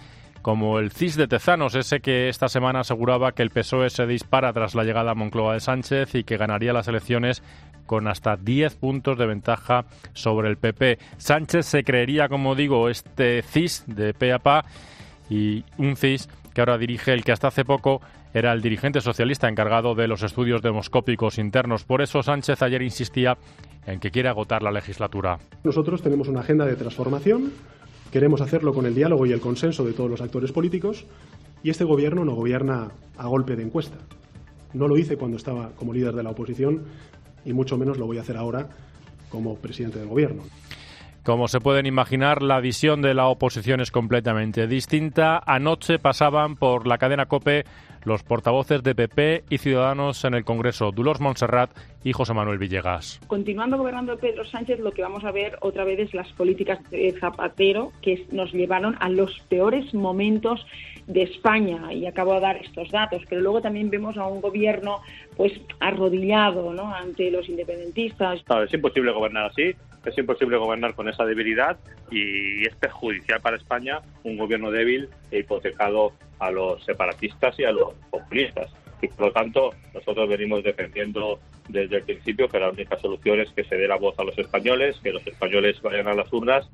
como el C I S de Tezanos, ese que esta semana aseguraba que el P S O E se dispara tras la llegada a Moncloa de Sánchez y que ganaría las elecciones con hasta diez puntos de ventaja sobre el P P. Sánchez se creería, como digo, este C I S de pe a pa y un C I S que ahora dirige el que hasta hace poco era el dirigente socialista encargado de los estudios demoscópicos internos. Por eso Sánchez ayer insistía en que quiere agotar la legislatura.
Nosotros tenemos una agenda de transformación, queremos hacerlo con el diálogo y el consenso de todos los actores políticos, y este gobierno no gobierna a golpe de encuesta. No lo hice cuando estaba como líder de la oposición y mucho menos lo voy a hacer ahora como presidente del gobierno.
Como se pueden imaginar, la visión de la oposición es completamente distinta. Anoche pasaban por la cadena COPE los portavoces de P P y Ciudadanos en el Congreso, Dolors Montserrat y José Manuel Villegas.
Continuando gobernando Pedro Sánchez, lo que vamos a ver otra vez es las políticas de Zapatero que nos llevaron a los peores momentos de España, y acabo de dar estos datos, pero luego también vemos a un gobierno pues arrodillado, ¿no?, ante los independentistas.
No, es imposible gobernar así, es imposible gobernar con esa debilidad y es perjudicial para España un gobierno débil e hipotecado a los separatistas y a los populistas. Y por lo tanto, nosotros venimos defendiendo desde el principio que la única solución es que se dé la voz a los españoles, que los españoles vayan a las urnas.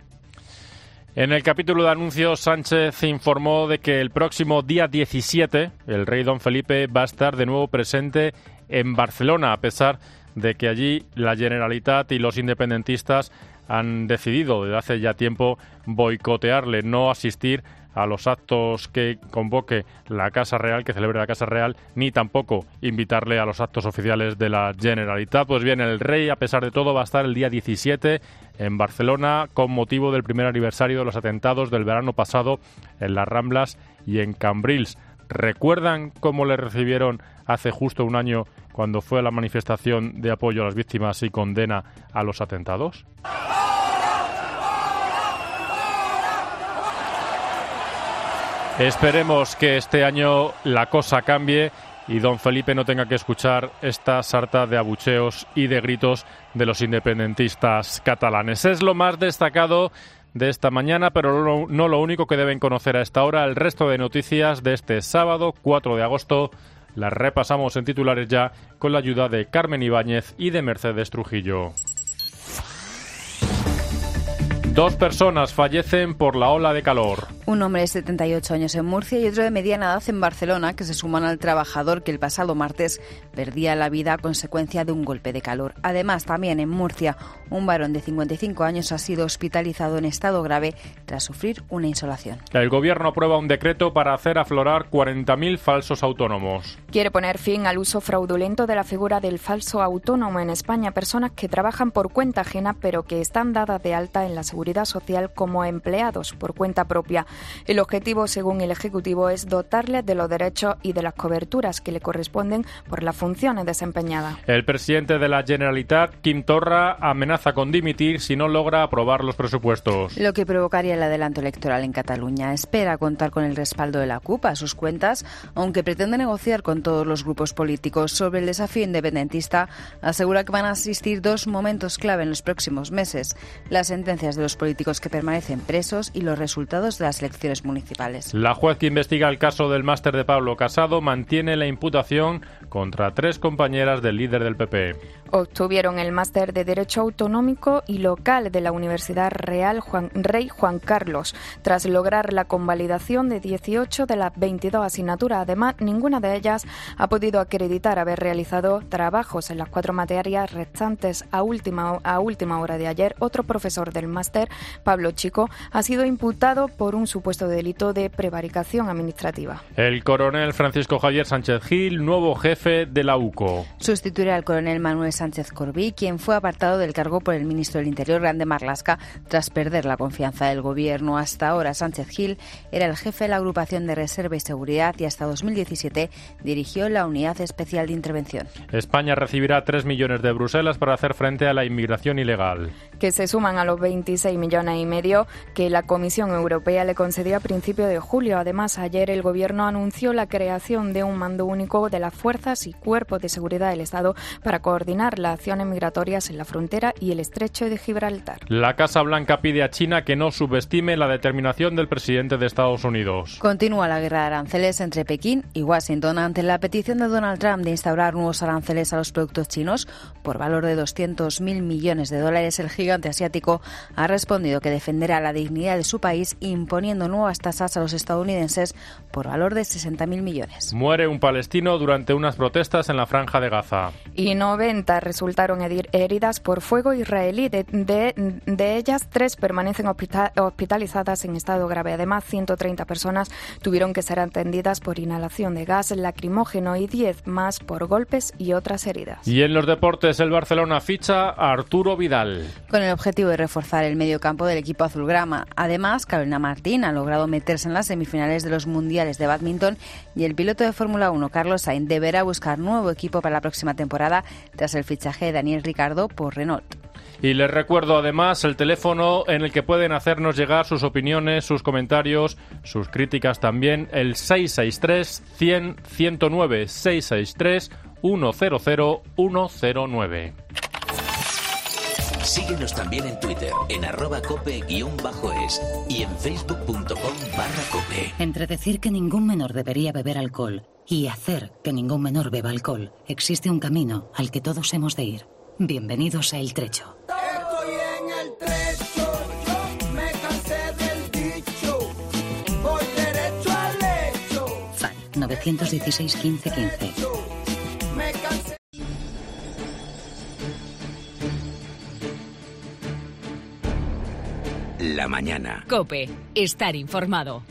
En el capítulo de anuncios, Sánchez informó de que el próximo día diecisiete el rey don Felipe va a estar de nuevo presente en Barcelona, a pesar de que allí la Generalitat y los independentistas han decidido desde hace ya tiempo boicotearle, no asistir a los actos que convoque la Casa Real, que celebre la Casa Real, ni tampoco invitarle a los actos oficiales de la Generalitat. Pues bien, el rey, a pesar de todo, va a estar el día diecisiete en Barcelona con motivo del primer aniversario de los atentados del verano pasado en las Ramblas y en Cambrils. ¿Recuerdan cómo le recibieron hace justo un año cuando fue a la manifestación de apoyo a las víctimas y condena a los atentados? Esperemos que este año la cosa cambie y don Felipe no tenga que escuchar esta sarta de abucheos y de gritos de los independentistas catalanes. Es lo más destacado de esta mañana, pero no lo único que deben conocer a esta hora. El resto de noticias de este sábado, cuatro de agosto, las repasamos en titulares ya con la ayuda de Carmen Ibáñez y de Mercedes Trujillo. Dos personas fallecen por la ola de calor.
Un hombre de setenta y ocho años en Murcia y otro de mediana edad en Barcelona, que se suman al trabajador que el pasado martes perdía la vida a consecuencia de un golpe de calor. Además, también en Murcia, un varón de cincuenta y cinco años ha sido hospitalizado en estado grave tras sufrir una insolación.
El Gobierno aprueba un decreto para hacer aflorar cuarenta mil falsos autónomos.
Quiere poner fin al uso fraudulento de la figura del falso autónomo en España. Personas que trabajan por cuenta ajena, pero que están dadas de alta en la seguridad social como empleados por cuenta propia. El objetivo, según el Ejecutivo, es dotarles de los derechos y de las coberturas que le corresponden por las funciones desempeñadas.
El presidente de la Generalitat, Quim Torra, amenaza con dimitir si no logra aprobar los presupuestos.
Lo que provocaría el adelanto electoral en Cataluña. Espera contar con el respaldo de la C U P a sus cuentas, aunque pretende negociar con todos los grupos políticos. Sobre el desafío independentista, asegura que van a asistir dos momentos clave en los próximos meses: las sentencias de los políticos que permanecen presos y los resultados de las elecciones municipales.
La juez que investiga el caso del máster de Pablo Casado mantiene la imputación contra tres compañeras del líder del P P.
Obtuvieron el máster de Derecho Autonómico y Local de la Universidad Real Juan, Rey Juan Carlos, tras lograr la convalidación de dieciocho de las veintidós asignaturas. Además, ninguna de ellas ha podido acreditar haber realizado trabajos en las cuatro materias restantes. A última, a última hora de ayer, otro profesor del máster, Pablo Chico, ha sido imputado por un supuesto delito de prevaricación administrativa.
El coronel Francisco Javier Sánchez Gil, nuevo jefe de la U C O.
Sustituirá al coronel Manuel Sánchez Corbí, quien fue apartado del cargo por el ministro del Interior, Grande Marlaska, tras perder la confianza del gobierno. Hasta ahora, Sánchez Gil era el jefe de la agrupación de Reserva y Seguridad y hasta dos mil diecisiete dirigió la Unidad Especial de Intervención.
España recibirá tres millones de Bruselas para hacer frente a la inmigración ilegal.
Que se suman a los veintiséis millones y medio que la Comisión Europea le concedió a principios de julio. Además, ayer el Gobierno anunció la creación de un mando único de las fuerzas y cuerpos de seguridad del Estado para coordinar coordinar las acciones migratorias en la frontera y el estrecho de Gibraltar.
La Casa Blanca pide a China que no subestime la determinación del presidente de Estados Unidos.
Continúa la guerra de aranceles entre Pekín y Washington ante la petición de Donald Trump de instaurar nuevos aranceles a los productos chinos por valor de doscientos mil millones de dólares. El gigante asiático ha respondido que defenderá la dignidad de su país imponiendo nuevas tasas a los estadounidenses por valor de sesenta mil millones.
Muere un palestino durante unas protestas en la Franja de Gaza.
Y noventa resultaron heridas por fuego israelí. De, de, de ellas, tres permanecen hospitalizadas en estado grave. Además, ciento treinta personas tuvieron que ser atendidas por inhalación de gas lacrimógeno y diez más por golpes y otras heridas.
Y en los deportes, el Barcelona ficha a Arturo Vidal.
Con el objetivo de reforzar el medio campo del equipo azulgrana. Además, Carolina Martín ha logrado meterse en las semifinales de los mundiales de bádminton y el piloto de Fórmula uno, Carlos Sainz, deberá buscar nuevo equipo para la próxima temporada tras el fichaje de Daniel Ricciardo por Renault.
Y les recuerdo además el teléfono en el que pueden hacernos llegar sus opiniones, sus comentarios, sus críticas también, el seis seis tres, cien, ciento nueve, seis seis tres, uno cero cero, uno cero nueve.
Síguenos también en Twitter, en arroba cope guión bajo es y en facebook punto com barra cope.
Entre decir que ningún menor debería beber alcohol y hacer que ningún menor beba alcohol, existe un camino al que todos hemos de ir. Bienvenidos a El Trecho.
Estoy en el trecho, me cansé del dicho, voy derecho al lecho.
Fan nueve uno seis, quince, quince.
Me cansé.
La mañana.
COPE. Estar informado.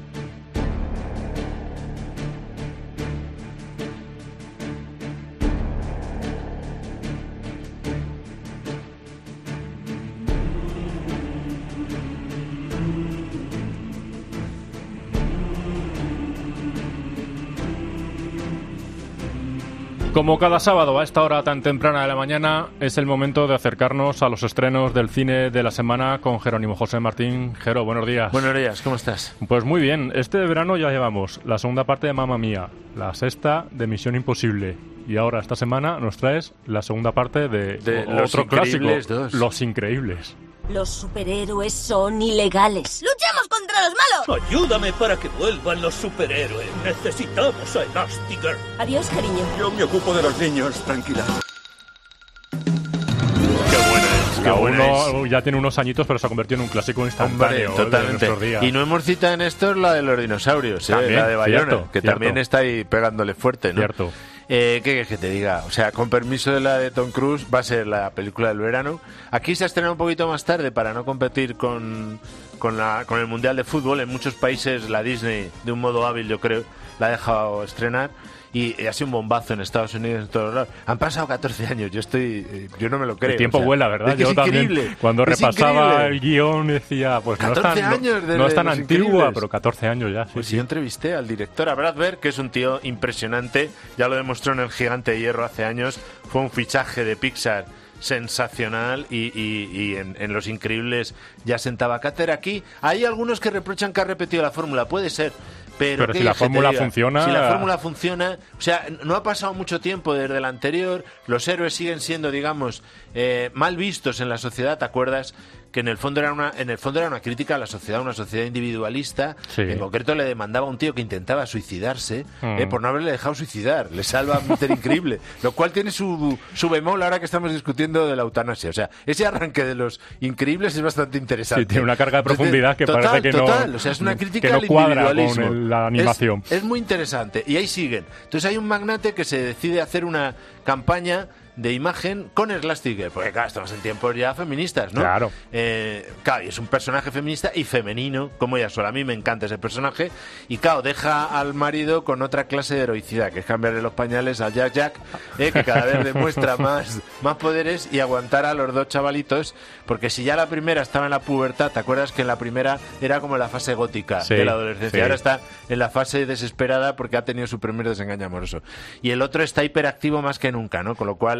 Como cada sábado a esta hora tan temprana de la mañana, es el momento de acercarnos a los estrenos del cine de la semana con Jerónimo José Martín. Jero, buenos días.
Buenos días, ¿cómo estás?
Pues muy bien, este verano ya llevamos la segunda parte de Mamma Mía, la sexta de Misión Imposible y ahora esta semana nos traes la segunda parte de,
de
o,
Los
otro clásico,
dos.
Los Increíbles.
Los superhéroes son ilegales. ¡Luchemos contra los malos!
Ayúdame para que vuelvan los superhéroes. Necesitamos a Elastigirl.
Adiós, cariño.
Yo me ocupo de los niños, tranquila.
Qué buena es, qué buena
uno
es.
Ya tiene unos añitos, pero se ha convertido en un clásico instantáneo.
Hombre, totalmente.
De nuestros días.
Y no hemos citado en esto la de los dinosaurios, ¿eh?
También,
la de Bayona,
cierto,
que
cierto.
también está ahí pegándole fuerte, ¿no?
Cierto.
Eh, ¿Qué quieres que te diga? O sea, con permiso de la de Tom Cruise, va a ser la película del verano. Aquí se ha estrenado un poquito más tarde para no competir con, con, la, con el Mundial de Fútbol. En muchos países la Disney, de un modo hábil, yo creo, la ha dejado estrenar. Y, y ha sido un bombazo en Estados Unidos, en todos lados. Han pasado catorce años, yo estoy, yo no me lo creo.
El tiempo
o sea,
vuela, ¿verdad?
Es que
Yo
es
también,
increíble.
cuando
es
repasaba
increíble.
el guión, decía, pues no es tan,
años
no,
de
no es tan
Los
antigua,
Increíbles.
pero catorce años ya. Sí,
Pues
sí.
yo entrevisté al director, a Brad Bird, que es un tío impresionante. Ya lo demostró en El Gigante de Hierro hace años. Fue un fichaje de Pixar sensacional y, y, y en, en Los Increíbles ya sentaba cátedra. Aquí hay algunos que reprochan que ha repetido la fórmula, puede ser, pero,
Pero si la fórmula funciona...
Si la fórmula funciona, o sea, no ha pasado mucho tiempo desde la anterior, los héroes siguen siendo, digamos, eh, mal vistos en la sociedad, ¿te acuerdas? Que en el fondo era una en el fondo era una crítica a la sociedad, una sociedad individualista.
Sí.
En concreto le demandaba a un tío que intentaba suicidarse
Mm.
eh, por no haberle dejado suicidar. Le salva a Mister Increíble, lo cual tiene su, su bemol ahora que estamos discutiendo de la eutanasia. O sea, ese arranque de Los Increíbles es bastante interesante.
Sí, tiene una carga de profundidad que
total,
parece que no,
total. O sea, es una crítica
que no
al
cuadra
individualismo.
con el- la animación.
Es, es muy interesante. Y ahí siguen. Entonces hay un magnate que se decide hacer una campaña de imagen con Elastigirl, porque claro, estamos en tiempos ya feministas, ¿no?
Claro.
Eh, claro, y es un personaje feminista y femenino, como ella sola. A mí me encanta ese personaje. Y claro, deja al marido con otra clase de heroicidad, que es cambiarle los pañales al Jack Jack, eh, que cada vez demuestra más, más poderes y aguantar a los dos chavalitos, porque si ya la primera estaba en la pubertad, ¿te acuerdas que en la primera era como la fase gótica
Sí,
de la adolescencia?
sí.
Ahora está en la fase desesperada porque ha tenido su primer desengaño amoroso. Y el otro está hiperactivo más que nunca, ¿no? Con lo cual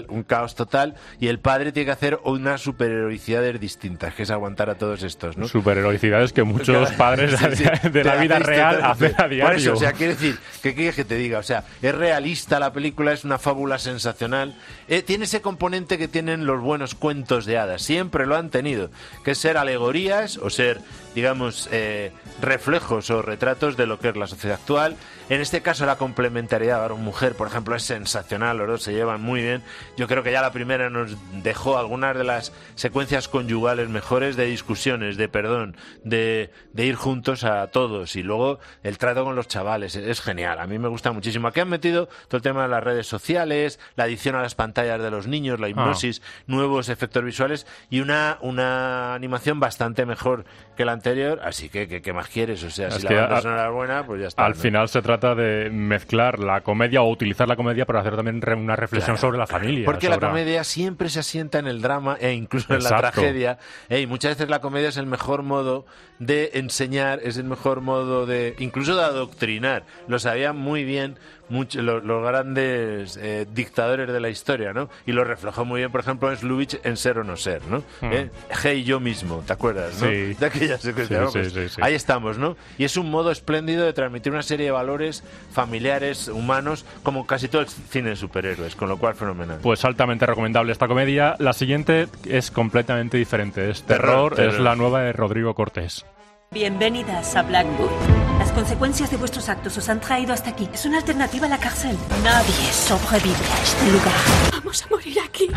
un caos total, y el padre tiene que hacer unas superheroicidades distintas, que es aguantar a todos estos, ¿no?
Superheroicidades que muchos padres sí, sí, de la vida real hacen a diario.
Por eso, o sea, quiere decir, ¿qué quieres que te diga? O sea, es realista la película, es una fábula sensacional, eh, tiene ese componente que tienen los buenos cuentos de hadas, siempre lo han tenido, que es ser alegorías o ser, digamos, eh, reflejos o retratos de lo que es la sociedad actual. En este caso la complementariedad varón-mujer, por ejemplo, es sensacional, los dos se llevan muy bien. Yo creo que ya la primera nos dejó algunas de las secuencias conyugales mejores, de discusiones, de perdón, de, de ir juntos a todos, y luego el trato con los chavales, es genial, a mí me gusta muchísimo. Aquí han metido todo el tema de las redes sociales, la adición a las pantallas de los niños, la hipnosis, ah. nuevos efectos visuales y una, una animación bastante mejor que la anterior, así que ¿qué más quieres? O sea, es si la banda sonora es buena, pues ya está.
Al
¿no?
final se trata de mezclar la comedia o utilizar la comedia para hacer también una reflexión
claro,
sobre la familia.
Porque
sobre...
la comedia siempre se asienta en el drama e incluso en
Exacto.
la tragedia. E, y muchas veces la comedia es el mejor modo de enseñar, es el mejor modo de, incluso de adoctrinar. Lo sabían muy bien mucho, los, los grandes eh, dictadores de la historia, ¿no? Y lo reflejó muy bien, por ejemplo, en Slubitsch en Ser o no ser, ¿no? Mm. ¿Eh? Hey, yo mismo, ¿te acuerdas, no?
Sí.
De aquella secuencia, sí, ¿no? Pues
sí, sí, sí.
Ahí estamos, ¿no? Y es un modo espléndido de transmitir una serie de valores familiares, humanos, como casi todo el cine de superhéroes, con lo cual fenomenal.
Pues altamente recomendable esta comedia. La siguiente es completamente diferente, es terror, terror, terror. Es la nueva de Rodrigo Cortés.
Bienvenidas a Blackwood. Las consecuencias de vuestros actos os han traído hasta aquí. Es una alternativa a la cárcel. Nadie sobrevive a este lugar. Vamos a morir aquí.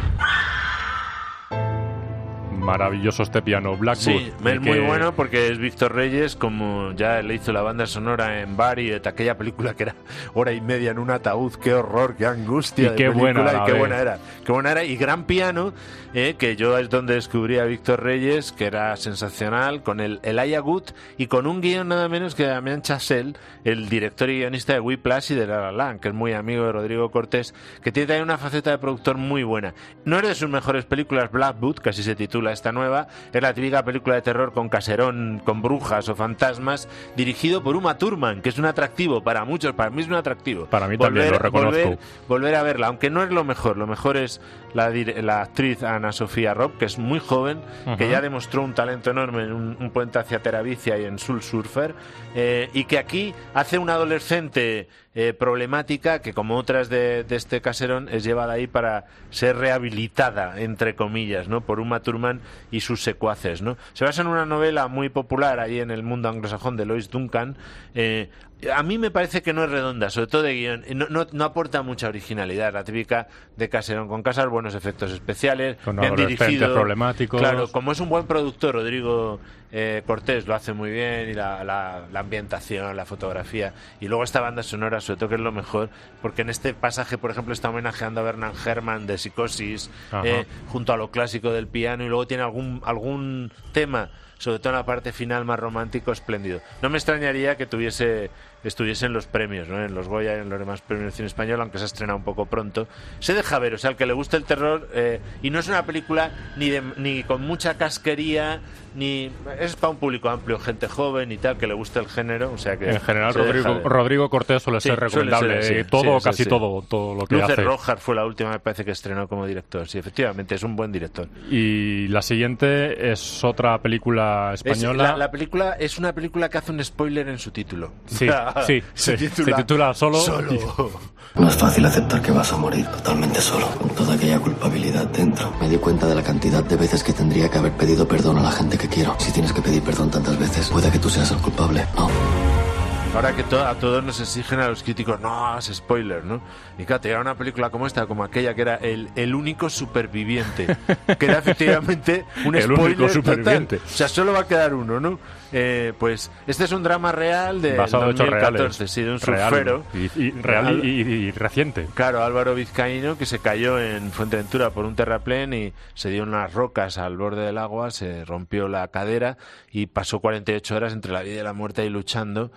Maravilloso este piano, Blackwood.
Sí, es
que...
muy bueno porque es Víctor Reyes, como ya le hizo la banda sonora en Bari, aquella película que era hora y media en un ataúd. Qué horror, qué angustia.
Y
de
qué
película,
buena,
y qué buena era. Qué buena era. Y gran piano, eh, que yo es donde descubrí a Víctor Reyes, que era sensacional, con el Elijah Wood y con un guión nada menos que Damien Chazelle, el director y guionista de Whiplash y de La La Land, que es muy amigo de Rodrigo Cortés, que tiene también una faceta de productor muy buena. No es de sus mejores películas, Blackwood, que así se titula esta nueva, es la típica película de terror con caserón, con brujas o fantasmas, dirigido por Uma Thurman, que es un atractivo para muchos, para mí es un atractivo.
Para mí volver, también, lo reconozco.
Volver, volver a verla, aunque no es lo mejor, lo mejor es la, la actriz Ana Sofía Robb, que es muy joven, uh-huh. que ya demostró un talento enorme en un, un puente hacia Teravicia y en Soul Surfer, eh, y que aquí hace una adolescente eh, problemática que, como otras de, de este caserón, es llevada ahí para ser rehabilitada, entre comillas, ¿no? por Uma Thurman y sus secuaces, ¿no? Se basa en una novela muy popular ahí en el mundo anglosajón de Lois Duncan. eh, A mí me parece que no es redonda, sobre todo de guión, no, no, no aporta mucha originalidad, la típica de caserón, con casas, buenos efectos especiales,
con
bien dirigido,
problemáticos.
Claro, como es un buen productor, Rodrigo eh, Cortés lo hace muy bien, y la, la, la ambientación, la fotografía, y luego esta banda sonora, sobre todo, que es lo mejor, porque en este pasaje, por ejemplo, está homenajeando a Bernard Herrmann de Psicosis, eh, junto a lo clásico del piano, y luego tiene algún, algún tema, sobre todo en la parte final, más romántico, espléndido. No me extrañaría que tuviese estuviese en los premios, ¿no? En los Goya y en los demás premios de cine español, aunque se ha estrenado un poco pronto. Se deja ver, o sea, al que le guste el terror, eh, y no es una película ni de, ni con mucha casquería, ni es para un público amplio, gente joven y tal, que le guste el género, o sea que
en general Rodrigo, Rodrigo Cortés suele ser sí, recomendable, suele ser, sí, todo, sí, casi sí. todo, todo lo que
Lucer
hace.
Rojar fue la última, me parece, que estrenó como director, sí, efectivamente, es un buen director.
Y la siguiente es otra película española.
Es, la, la película es una película que hace un spoiler en su título.
Sí, sí,
se,
sí.
Titula,
se titula Solo.
solo.
No es fácil aceptar que vas a morir totalmente solo, con toda aquella culpabilidad dentro. Me di cuenta de la cantidad de veces que tendría que haber pedido perdón a la gente que quiero. Si tienes que pedir perdón tantas veces, puede que tú seas el culpable, ¿no?
Ahora que to- a todos nos exigen, a los críticos, no hagas spoiler, ¿no? Y claro, te llega una película como esta, como aquella que era El, el único superviviente, que era efectivamente un
el
spoiler
único superviviente.
total. O sea, solo va a quedar uno, ¿no? Eh, pues este es un drama real de
basado en hechos reales,
sí, de un
real,
surfero
y, y, real y, y, y reciente.
Claro, Álvaro Vizcaíno, que se cayó en Fuenteventura por un terraplén y se dio unas rocas al borde del agua, se rompió la cadera y pasó cuarenta y ocho horas entre la vida y la muerte ahí luchando.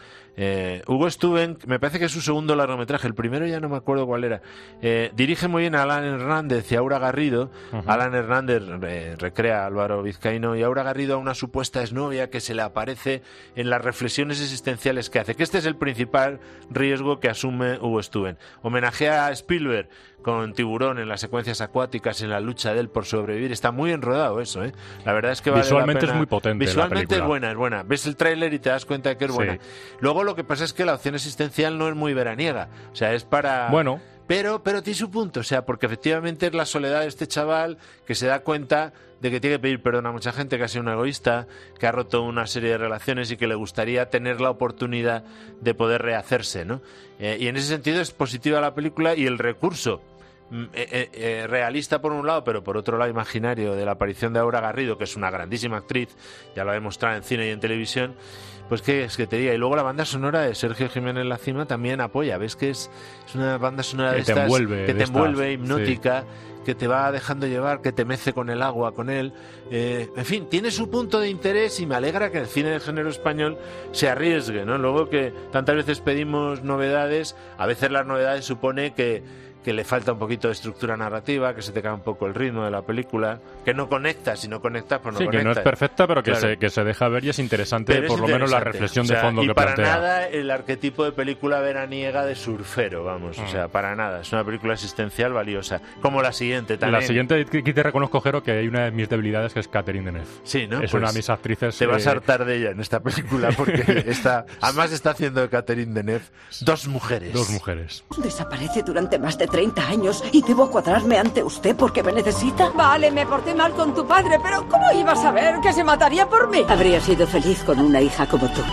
Eh, Hugo Stuben, me parece que es su segundo largometraje, el primero ya no me acuerdo cuál era. Eh, dirige muy bien a Alan Hernández y a Aura Garrido. Uh-huh. Alan Hernández eh, recrea a Álvaro Vizcaíno y Aura Garrido a una supuesta exnovia que se le aparece en las reflexiones existenciales que hace, que este es el principal riesgo que asume Hugo Stuben. Homenajea a Spielberg con Tiburón en las secuencias acuáticas, en la lucha de él por sobrevivir. Está muy enrodado eso, ¿eh? La verdad es que vale
visualmente
la pena.
Es muy potente.
Visualmente
la
es buena, es buena. Ves el tráiler y te das cuenta de que es buena. Sí. Luego lo que pasa es que la opción existencial no es muy veraniega. O sea, es para...
Bueno...
Pero, pero tiene su punto, o sea, porque efectivamente es la soledad de este chaval que se da cuenta de que tiene que pedir perdón a mucha gente, que ha sido un egoísta, que ha roto una serie de relaciones y que le gustaría tener la oportunidad de poder rehacerse, ¿no? Eh, y en ese sentido es positiva la película y el recurso eh, eh, eh, realista por un lado, pero por otro lado imaginario, de la aparición de Aura Garrido, que es una grandísima actriz, ya lo ha demostrado en cine y en televisión. Pues que es que te diga, y luego la banda sonora de Sergio Jiménez La Cima también apoya, ves que es, es una banda sonora
que
de
te
estas
envuelve,
que te envuelve,
estas,
hipnótica,
sí.
que te va dejando llevar, que te mece con el agua, con él, eh, en fin, tiene su punto de interés y me alegra que el cine de género español se arriesgue, ¿no? Luego que tantas veces pedimos novedades, a veces las novedades supone que que le falta un poquito de estructura narrativa, que se te cae un poco el ritmo de la película, que no conectas, si no conectas, pues no
sí,
conectas.
Sí, que no es perfecta, pero que,
claro.
se, que se deja ver y es interesante,
pero
por
es
lo
interesante.
menos la reflexión
o sea,
de fondo
y
que
para
plantea.
nada el arquetipo de película veraniega de surfero, vamos, mm. o sea, para nada. Es una película existencial valiosa, como la siguiente también.
La siguiente, aquí te reconozco, Jero, que hay una de mis debilidades que es Catherine Deneuve.
Sí, ¿no?
Es
pues
una de mis actrices...
Te vas a
eh...
hartar de ella en esta película, porque está, además está haciendo de Catherine Deneuve dos mujeres.
Dos mujeres.
Desaparece durante más de treinta años y debo cuadrarme ante usted porque me necesita.
Vale, me porté mal con tu padre, pero ¿cómo ibas a saber que se mataría por mí?
Habría sido feliz con una hija como tú.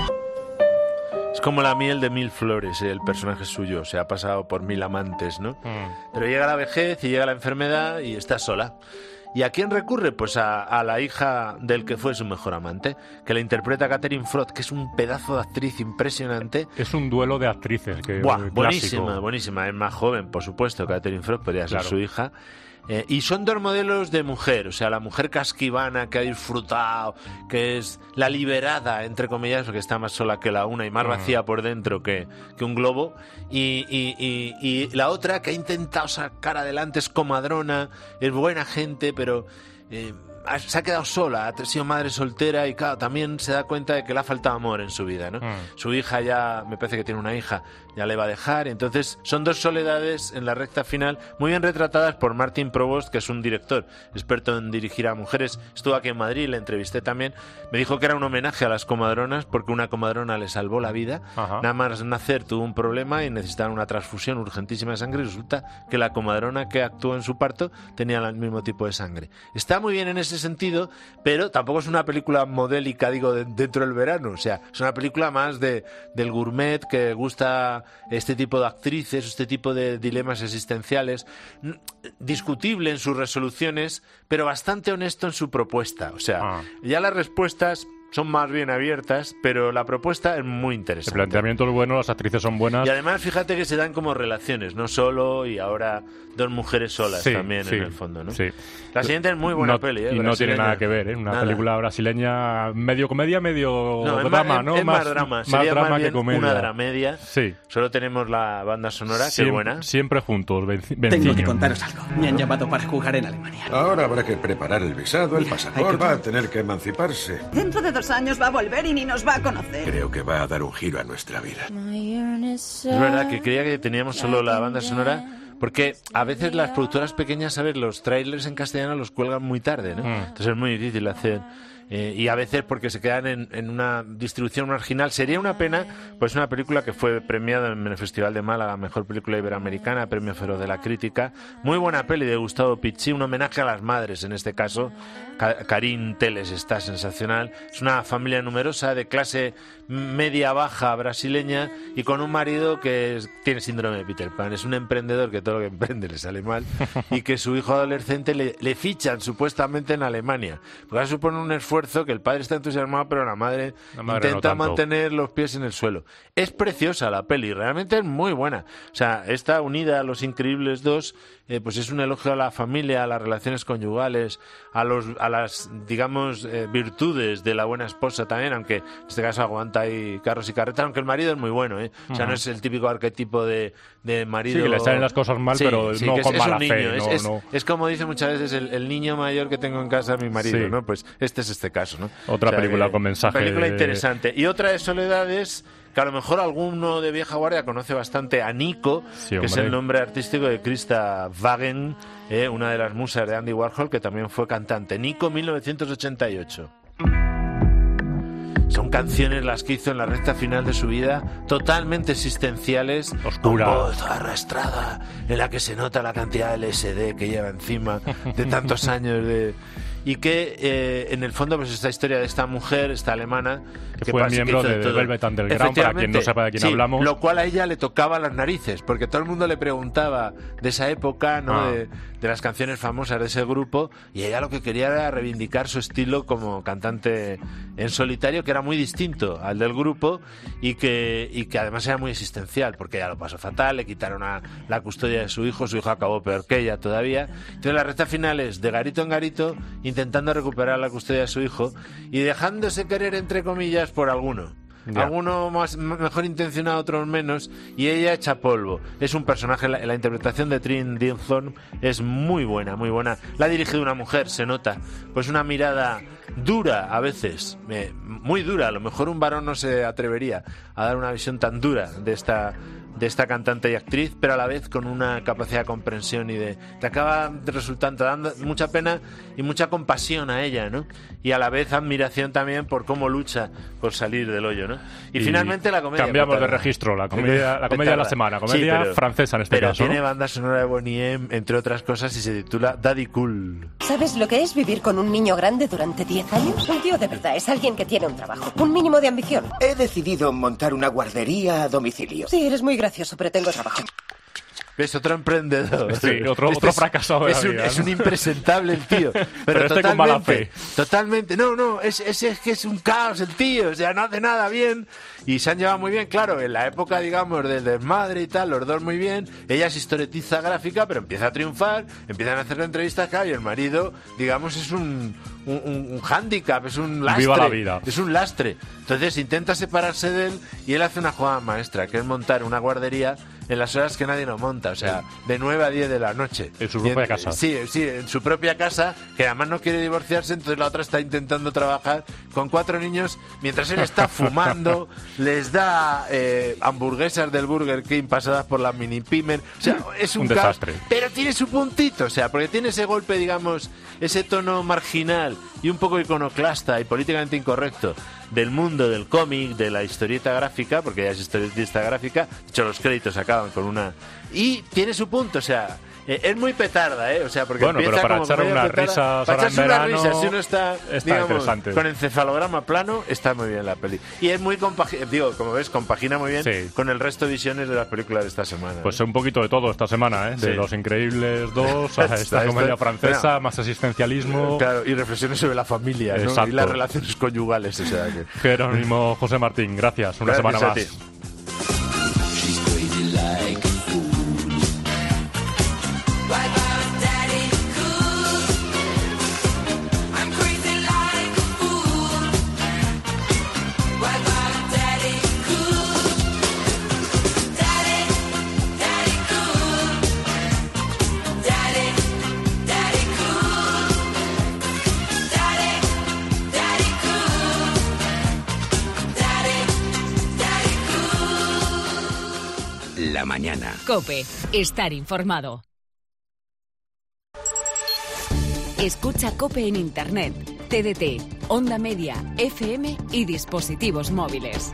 Es como la miel de mil flores, el personaje suyo, se ha pasado por mil amantes, ¿no? Mm. Pero llega la vejez y llega la enfermedad y está sola. ¿Y a quién recurre? Pues a, a la hija del que fue su mejor amante, que la interpreta Catherine Frost, que es un pedazo de actriz impresionante.
Es un duelo de actrices. Que
Buah, buenísima, buenísima. Es más joven, por supuesto, Catherine Frost podría ser
claro.
su hija. Eh, y son dos modelos de mujer, o sea, la mujer casquivana que ha disfrutado, que es la liberada, entre comillas, porque está más sola que la una y más vacía por dentro que, que un globo, y, y, y, y la otra que ha intentado sacar adelante, es comadrona, es buena gente, pero... Eh, se ha quedado sola, ha sido madre soltera y claro, también se da cuenta de que le ha faltado amor en su vida, ¿no? Mm. Su hija ya, me parece que tiene una hija, ya le va a dejar, y entonces son dos soledades en la recta final, muy bien retratadas por Martin Provost, que es un director experto en dirigir a mujeres. Estuvo aquí en Madrid, le entrevisté también, me dijo que era un homenaje a las comadronas, porque una comadrona le salvó la vida. Ajá. Nada más nacer tuvo un problema y necesitaba una transfusión urgentísima de sangre, y resulta que la comadrona que actuó en su parto tenía el mismo tipo de sangre. Está muy bien en ese sentido, pero tampoco es una película modélica, digo, de, dentro del verano, o sea, es una película más de, del gourmet que gusta este tipo de actrices, este tipo de dilemas existenciales, discutible en sus resoluciones, pero bastante honesto en su propuesta, o sea, ah. ya las respuestas son más bien abiertas, pero la propuesta es muy interesante.
El planteamiento es bueno, las actrices son buenas.
Y además, fíjate que se dan como relaciones, no solo y ahora dos mujeres solas sí, también sí, en el fondo, ¿no?
Sí.
La siguiente es muy buena
no,
peli, ¿eh?
Y no tiene nada que ver, ¿eh? Una nada. película brasileña medio comedia, medio
no,
drama,
más,
¿no?
Es más, más drama,
más
sería
drama
más
que
bien
comedia.
Una dramedia.
Sí.
Solo tenemos la banda sonora,
siempre,
que es buena.
Siempre juntos, venciño.
Tengo que contaros algo. Me han llamado para jugar en Alemania.
Ahora habrá que preparar el visado, el pasaporte. Va a tener que emanciparse.
Dentro de dos años va a volver y ni nos va a conocer.
Creo que va a dar un giro a nuestra vida.
Es verdad que creía que teníamos solo la banda sonora, porque a veces las productoras pequeñas, ¿sabes? Los trailers en castellano los cuelgan muy tarde, ¿no? Mm. Entonces es muy difícil hacer... Eh, y a veces porque se quedan en, en una distribución marginal. Sería una pena, pues una película que fue premiada en el Festival de Málaga, Mejor Película Iberoamericana, Premio Feroz de la Crítica. Muy buena peli de Gustavo Picci, un homenaje a las madres en este caso. Karin Teles está sensacional. Es una familia numerosa de clase media-baja brasileña y con un marido que es, tiene síndrome de Peter Pan. Es un emprendedor que todo lo que emprende le sale mal y que su hijo adolescente le, le fichan supuestamente en Alemania. Porque va a suponer un esfuerzo esfuerzo, que el padre está entusiasmado, pero la madre,
la madre
intenta
no
mantener los pies en el suelo. Es preciosa la peli, realmente es muy buena. O sea, está unida a Los Increíbles dos, eh, pues es un elogio a la familia, a las relaciones conyugales, a los a las, digamos, eh, virtudes de la buena esposa también, aunque en este caso aguanta ahí carros y carretas, aunque el marido es muy bueno, ¿eh? O sea,
Ajá.
no es el típico arquetipo de, de marido...
Sí, que le salen las cosas mal,
Sí,
pero
sí,
no
que
con
es, es
mala
un niño,
fe.
es,
no,
es,
no.
es como dice muchas veces el, el niño mayor que tengo en casa, mi marido,
Sí.
¿no? Pues este es este caso, ¿no?
Otra
O sea,
película
que-
con mensaje.
Película
de-
interesante. Y otra de Soledades, que a lo mejor alguno de vieja guardia conoce bastante, a Nico,
Sí,
que es
hombre.
el nombre artístico de Krista Wagen, eh, una de las musas de Andy Warhol, que también fue cantante. Nico, mil novecientos ochenta y ocho. Son canciones las que hizo en la recta final de su vida, totalmente existenciales,
Oscura.
con voz arrastrada, en la que se nota la cantidad de L S D que lleva encima de tantos años de... Y que eh, en el fondo pues esta historia de esta mujer, esta alemana,
Que fue
pasa-
miembro
hizo
de
todo.
Velvet Underground, para quien no sepa de quién
Sí,
hablamos.
Lo cual a ella le tocaba las narices, porque todo el mundo le preguntaba de esa época, ¿no?
Ah.
De, de las canciones famosas de ese grupo, y ella lo que quería era reivindicar su estilo como cantante en solitario, que era muy distinto al del grupo y que, y que además era muy existencial, porque ella lo pasó fatal, le quitaron a la custodia de su hijo, su hijo acabó peor que ella todavía. Entonces la recta final es de garito en garito, intentando recuperar la custodia de su hijo y dejándose querer, entre comillas, por alguno.
Ya.
Alguno más mejor intencionado, otros menos, y ella echa polvo. Es un personaje, la, la interpretación de Trin Dinthorne es muy buena, muy buena. La ha dirigido una mujer, se nota. Pues una mirada dura a veces, eh, muy dura. A lo mejor un varón no se atrevería a dar una visión tan dura de esta de esta cantante y actriz, pero a la vez con una capacidad de comprensión y de... Te acaba resultando dando mucha pena y mucha compasión a ella, ¿no? Y a la vez admiración también por cómo lucha por salir del hoyo, ¿no? Y,
Y
finalmente la comedia...
cambiamos de
petarda.
registro, la comedia- la comedia de la
Petarda.
semana, comedia
pero-
francesa en este
pero
caso,
tiene
¿no?
banda sonora de Bonnie M, entre otras cosas, y se titula Daddy Cool.
¿Sabes lo que es vivir con un niño grande durante diez años? Un tío de verdad es alguien que tiene un trabajo, un mínimo de ambición.
He decidido montar una guardería a domicilio.
Sí, eres muy gracioso, pero tengo trabajo.
¿Ves? Otro emprendedor.
Sí, otro-
Este
otro
es-
fracasado de la
es un,
vida,
es
¿no?
un impresentable el tío. Pero,
Pero este
totalmente,
con mala fe.
Totalmente. No, no, es, es, es que es un caos el tío. O sea, no hace nada bien. Y se han llevado muy bien, claro, en la época, digamos, del desmadre y tal, los dos muy bien. Ella es historietista gráfica, pero empieza a triunfar, empiezan a hacer entrevistas, claro, y el marido, digamos, es un, un, un, un hándicap, es un lastre.
Viva la vida.
Es un lastre. Entonces intenta separarse de él y él hace una jugada maestra, que es montar una guardería en las horas que nadie lo monta, o sea, de nueve a diez de la noche.
En su
Y
propia casa.
Sí, sí, en su propia casa, que además no quiere divorciarse, entonces la otra está intentando trabajar con cuatro niños, mientras él está fumando, les da eh, hamburguesas del Burger King pasadas por la mini pimer, o sea, es un,
Un
caos,
desastre.
pero tiene su puntito, o sea, porque tiene ese golpe, digamos, ese tono marginal y un poco iconoclasta y políticamente incorrecto del mundo del cómic, de la historieta gráfica, porque ella es historietista gráfica, de hecho los créditos acaban con una... Y tiene su punto, o sea, eh, es muy petarda, ¿eh? O sea, porque
Bueno, pero
empieza
para
como
echar
comedia
unas
petarda.
risas
Para
ahora en
echarse unas
verano,
risas, si uno está,
está
digamos,
interesante.
con encefalograma plano, está muy bien la peli. Y es muy compagina, digo, como ves, compagina muy bien
Sí.
con el resto de visiones de las películas de esta semana.
Pues
¿eh?
un poquito de todo esta semana, ¿eh? De
Sí.
Los Increíbles dos a esta
Está-
comedia
está-
francesa,
bueno,
más existencialismo.
Claro, y reflexiones sobre la familia, ¿no?
Exacto.
Y las relaciones conyugales, o sea que...
Jerónimo José Martín, gracias. Una
Gracias
semana
a
más.
ti.
La mañana.
COPE. Estar informado. Escucha COPE en Internet, T D T, Onda Media, F M y dispositivos móviles.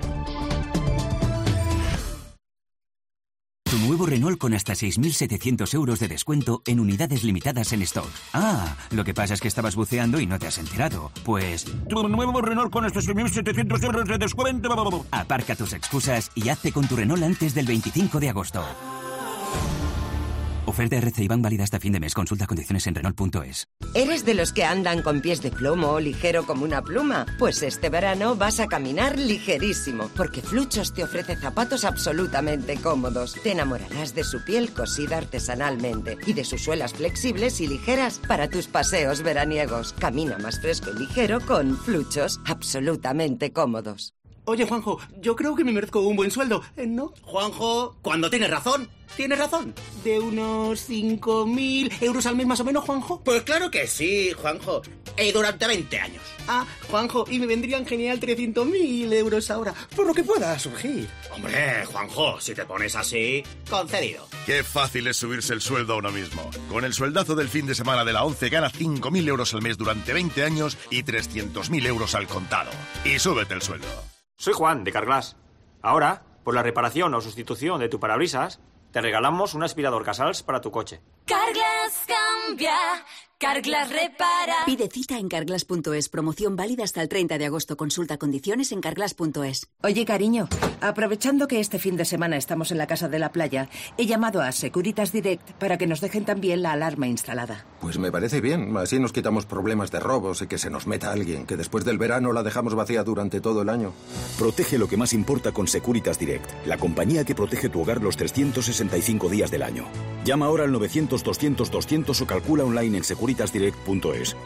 Tu nuevo Renault con hasta seis mil setecientos euros de descuento en unidades limitadas en stock. Ah, lo que pasa es que estabas buceando y no te has enterado. Pues...
Tu nuevo Renault con hasta seis mil setecientos euros de descuento.
Aparca tus excusas y hazte con tu Renault antes del veinticinco de agosto. Oferta R C I Bank válida hasta fin de mes. Consulta condiciones en Renault punto es.
¿Eres de los que andan con pies de plomo o ligero como una pluma? Pues este verano vas a caminar ligerísimo, porque Fluchos te ofrece zapatos absolutamente cómodos. Te enamorarás de su piel cosida artesanalmente y de sus suelas flexibles y ligeras para tus paseos veraniegos. Camina más fresco y ligero con Fluchos, absolutamente cómodos.
Oye, Juanjo, yo creo que me merezco un buen sueldo, ¿eh, ¿no? Juanjo, cuando tienes razón, tienes razón. ¿De unos cinco mil euros al mes más o menos, Juanjo?
Pues claro que sí, Juanjo. Y durante veinte años.
Ah, Juanjo, y me vendrían genial trescientos mil euros ahora, por lo que pueda surgir.
Hombre, Juanjo, si te pones así, concedido.
Qué fácil es subirse el sueldo a uno mismo. Con el sueldazo del fin de semana de la ONCE gana cinco mil euros al mes durante veinte años y trescientos mil euros al contado. Y súbete el sueldo.
Soy Juan, de Carglass. Ahora, por la reparación o sustitución de tu parabrisas, te regalamos un aspirador Casals para tu coche.
Carglass cambia, Carglass repara. Pide cita en carglass punto es. Promoción válida hasta el treinta de agosto. Consulta condiciones en carglass punto es.
Oye, cariño, aprovechando que este fin de semana estamos en la casa de la playa, he llamado a Securitas Direct para que nos dejen también la alarma instalada.
Pues me parece bien. Así nos quitamos problemas de robos y que se nos meta alguien, que después del verano la dejamos vacía durante todo el año.
Protege lo que más importa con Securitas Direct, la compañía que protege tu hogar los trescientos sesenta y cinco días del año. Llama ahora al novecientos doscientos doscientos o calcula online en securitas direct punto es.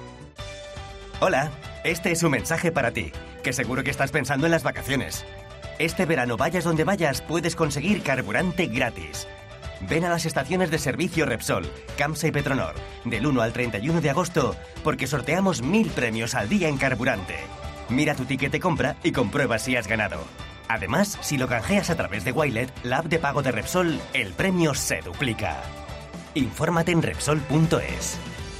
Hola, este es un mensaje para ti, que seguro que estás pensando en las vacaciones. Este verano, vayas donde vayas, puedes conseguir carburante gratis. Ven a las estaciones de servicio Repsol, Camsa y Petronor, del uno al treinta y uno de agosto, porque sorteamos mil premios al día en carburante. Mira tu ticket de compra y comprueba si has ganado. Además, si lo canjeas a través de Wilet, la app de pago de Repsol, el premio se duplica. Infórmate en Repsol punto es.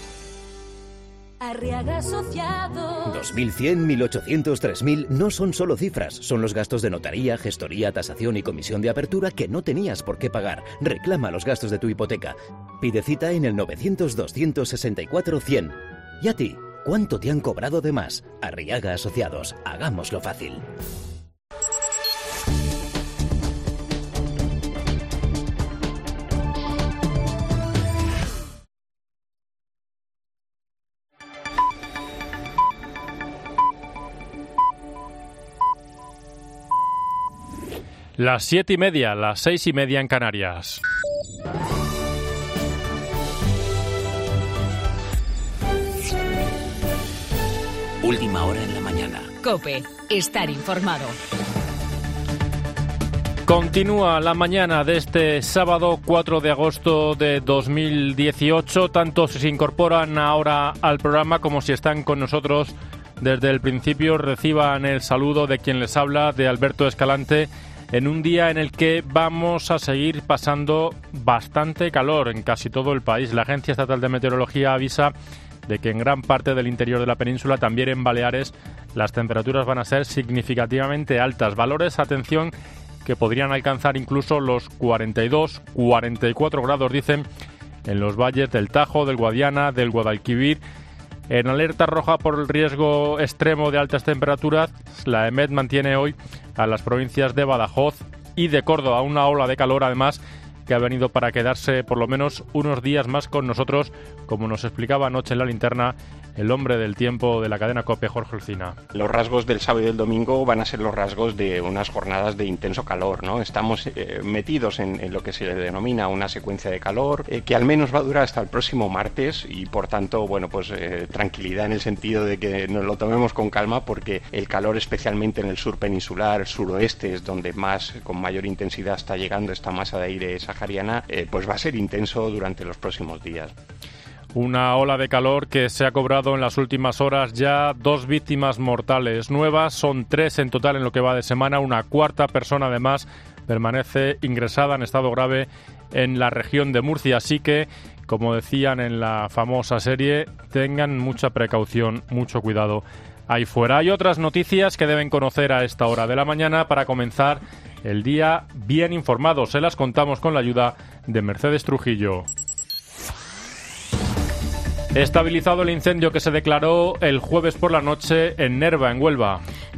Arriaga Asociados.
dos mil cien, mil ochocientos, tres mil no son solo cifras, son los gastos de notaría, gestoría, tasación y comisión de apertura que no tenías por qué pagar. Reclama los gastos de tu hipoteca. Pide cita en el novecientos, doscientos sesenta y cuatro, cien. ¿Y a ti? ¿Cuánto te han cobrado de más? Arriaga Asociados. Hagámoslo fácil.
Las siete y media, las seis y media en Canarias.
Última hora en la mañana.
COPE. Estar informado.
Continúa la mañana de este sábado cuatro de agosto de dos mil dieciocho. Tanto si se incorporan ahora al programa como si están con nosotros desde el principio. Reciban el saludo de quien les habla, de Alberto Escalante, en un día en el que vamos a seguir pasando bastante calor en casi todo el país. La Agencia Estatal de Meteorología avisa de que en gran parte del interior de la península, también en Baleares, las temperaturas van a ser significativamente altas. Valores, atención, que podrían alcanzar incluso los cuarenta y dos, cuarenta y cuatro grados, dicen, en los valles del Tajo, del Guadiana, del Guadalquivir. En alerta roja por el riesgo extremo de altas temperaturas, la EMET mantiene hoy a las provincias de Badajoz y de Córdoba. Una ola de calor, además, que ha venido para quedarse por lo menos unos días más con nosotros, como nos explicaba anoche en la linterna el hombre del tiempo de la cadena COPE, Jorge Olcina.
Los rasgos del sábado y del domingo van a ser los rasgos de unas jornadas de intenso calor, ¿no? Estamos eh, metidos en, en lo que se le denomina una secuencia de calor, eh, que al menos va a durar hasta el próximo martes y, por tanto, bueno, pues eh, tranquilidad en el sentido de que nos lo tomemos con calma, porque el calor, especialmente en el sur peninsular, suroeste, es donde más, con mayor intensidad está llegando esta masa de aire sahariana, eh, pues va a ser intenso durante los próximos días.
Una ola de calor que se ha cobrado en las últimas horas ya dos víctimas mortales nuevas, son tres en total en lo que va de semana. Una cuarta persona además permanece ingresada en estado grave en la región de Murcia, así que, como decían en la famosa serie, tengan mucha precaución, mucho cuidado ahí fuera. Hay otras noticias que deben conocer a esta hora de la mañana para comenzar el día bien informados. Se las contamos con la ayuda de Mercedes Trujillo. Estabilizado el incendio que se declaró el jueves por la noche en Nerva, en Huelva.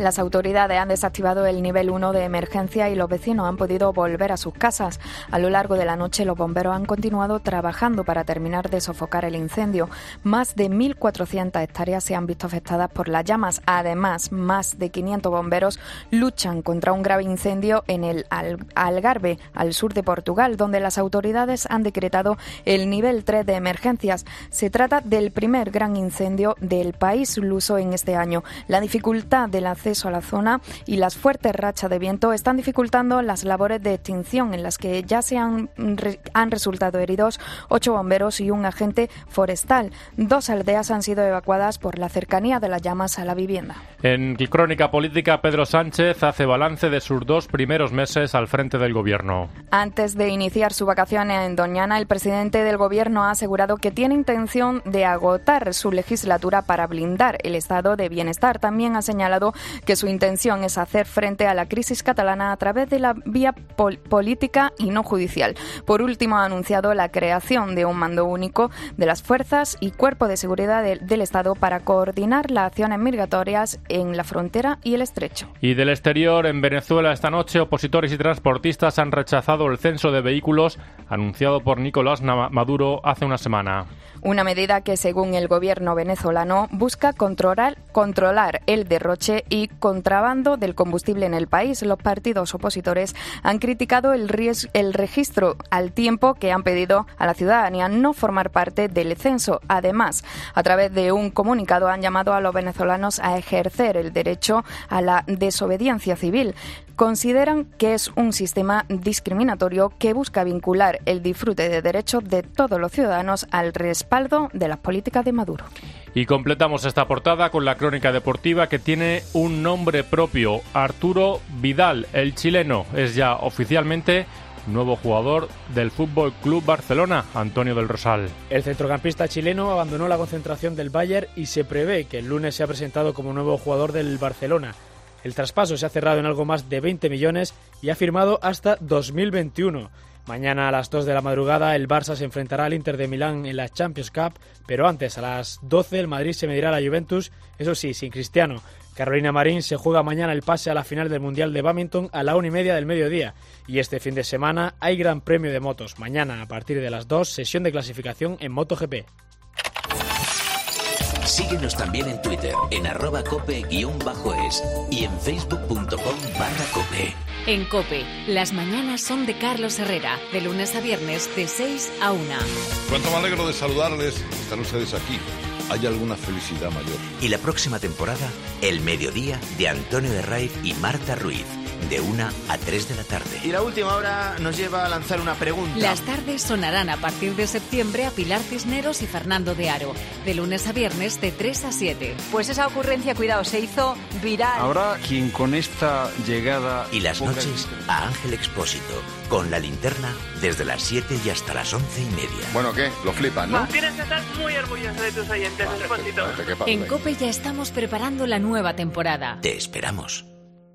Las autoridades han desactivado el nivel uno de emergencia y los vecinos han podido volver a sus casas. A lo largo de la noche, los bomberos han continuado trabajando para terminar de sofocar el incendio. Más de mil cuatrocientas hectáreas se han visto afectadas por las llamas. Además, más de quinientos bomberos luchan contra un grave incendio en el Algarve, al sur de Portugal, donde las autoridades han decretado el nivel tres de emergencias. Se trata del primer gran incendio del país luso en este año. La dificultad del acceso a la zona y las fuertes rachas de viento están dificultando las labores de extinción, en las que ya se han, han resultado heridos ocho bomberos y un agente forestal. Dos aldeas han sido evacuadas por la cercanía de las llamas a la vivienda.
En Crónica Política, Pedro Sánchez hace balance de sus dos primeros meses al frente del Gobierno.
Antes de iniciar su vacaciones en Doñana, el presidente del Gobierno ha asegurado que tiene intención de agotar su legislatura para blindar el estado de bienestar. También ha señalado que su intención es hacer frente a la crisis catalana a través de la vía pol- política y no judicial. Por último, ha anunciado la creación de un mando único de las fuerzas y cuerpo de seguridad de, del Estado para coordinar las acciones migratorias en la frontera y el estrecho.
Y del exterior, en Venezuela esta noche, opositores y transportistas han rechazado el censo de vehículos anunciado por Nicolás Maduro hace una semana.
Una medida que, según el gobierno venezolano, busca controlar, controlar el derroche y contrabando del combustible en el país. Los partidos opositores han criticado el, ries- el registro, al tiempo que han pedido a la ciudadanía no formar parte del censo. Además, a través de un comunicado han llamado a los venezolanos a ejercer el derecho a la desobediencia civil. Consideran que es un sistema discriminatorio que busca vincular el disfrute de derechos de todos los ciudadanos al respaldo de las políticas de Maduro.
Y completamos esta portada con la crónica deportiva, que tiene un nombre propio. Arturo Vidal, el chileno, es ya oficialmente nuevo jugador del Fútbol Club Barcelona. Antonio del Rosal.
El centrocampista chileno abandonó la concentración del Bayern y se prevé que el lunes sea presentado como nuevo jugador del Barcelona. El traspaso se ha cerrado en algo más de veinte millones y ha firmado hasta dos mil veintiuno. Mañana a las dos de la madrugada el Barça se enfrentará al Inter de Milán en la Champions Cup, pero antes, a las doce, el Madrid se medirá a la Juventus, eso sí, sin Cristiano. Carolina Marín se juega mañana el pase a la final del Mundial de Badminton a la una y media del mediodía. Y este fin de semana hay Gran Premio de Motos. Mañana, a partir de las dos, sesión de clasificación en MotoGP.
Síguenos también en Twitter, en arroba cope guión bajo es y en facebook punto com barra cope.
En COPE, las mañanas son de Carlos Herrera, de lunes a viernes de seis a una.
Cuánto me alegro de saludarles, están ustedes aquí. ¿Hay alguna felicidad mayor?
Y la próxima temporada, El Mediodía de Antonio de Raiz y Marta Ruiz, de una a tres de la tarde.
Y la última hora nos lleva a lanzar una pregunta.
Las tardes sonarán a partir de septiembre a Pilar Cisneros y Fernando de Aro, de lunes a viernes de tres a siete.
Pues esa ocurrencia, cuidado, se hizo viral.
Habrá quien con esta llegada...
Y las noches a Ángel Expósito, con La Linterna, desde las siete y hasta las once y media.
Bueno, ¿qué? Lo flipan, ¿no?
Tienes que estar muy orgulloso de tus oyentes, Expósito.
En COPE ya estamos preparando la nueva temporada.
Te esperamos.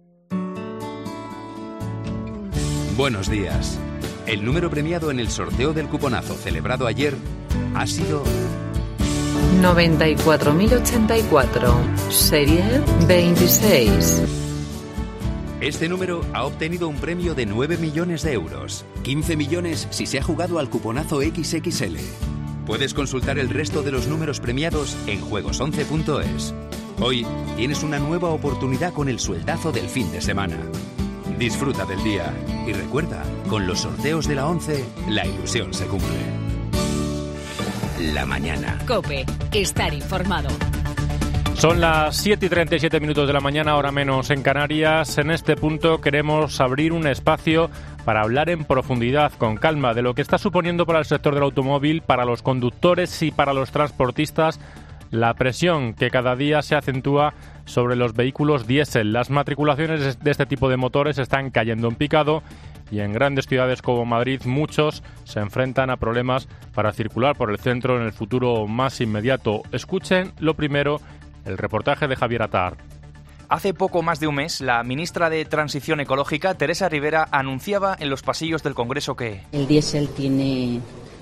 Buenos días. El número premiado en el sorteo del cuponazo celebrado ayer ha sido
noventa y cuatro mil ochenta y cuatro, serie veintiséis.
Este número ha obtenido un premio de nueve millones de euros, quince millones si se ha jugado al cuponazo equis equis ele. Puedes consultar el resto de los números premiados en juegos once punto es. Hoy tienes una nueva oportunidad con el sueldazo del fin de semana. Disfruta del día y recuerda, con los sorteos de la once, la ilusión se cumple.
La mañana.
COPE, estar informado.
Son las siete y treinta y siete minutos de la mañana, hora menos en Canarias. En este punto queremos abrir un espacio para hablar en profundidad, con calma, de lo que está suponiendo para el sector del automóvil, para los conductores y para los transportistas, la presión que cada día se acentúa sobre los vehículos diésel. Las matriculaciones de este tipo de motores están cayendo en picado y en grandes ciudades como Madrid muchos se enfrentan a problemas para circular por el centro en el futuro más inmediato. Escuchen lo primero, el reportaje de Javier Atar.
Hace poco más de un mes, la ministra de Transición Ecológica, Teresa Rivera, anunciaba en los pasillos del Congreso que
el diésel tiene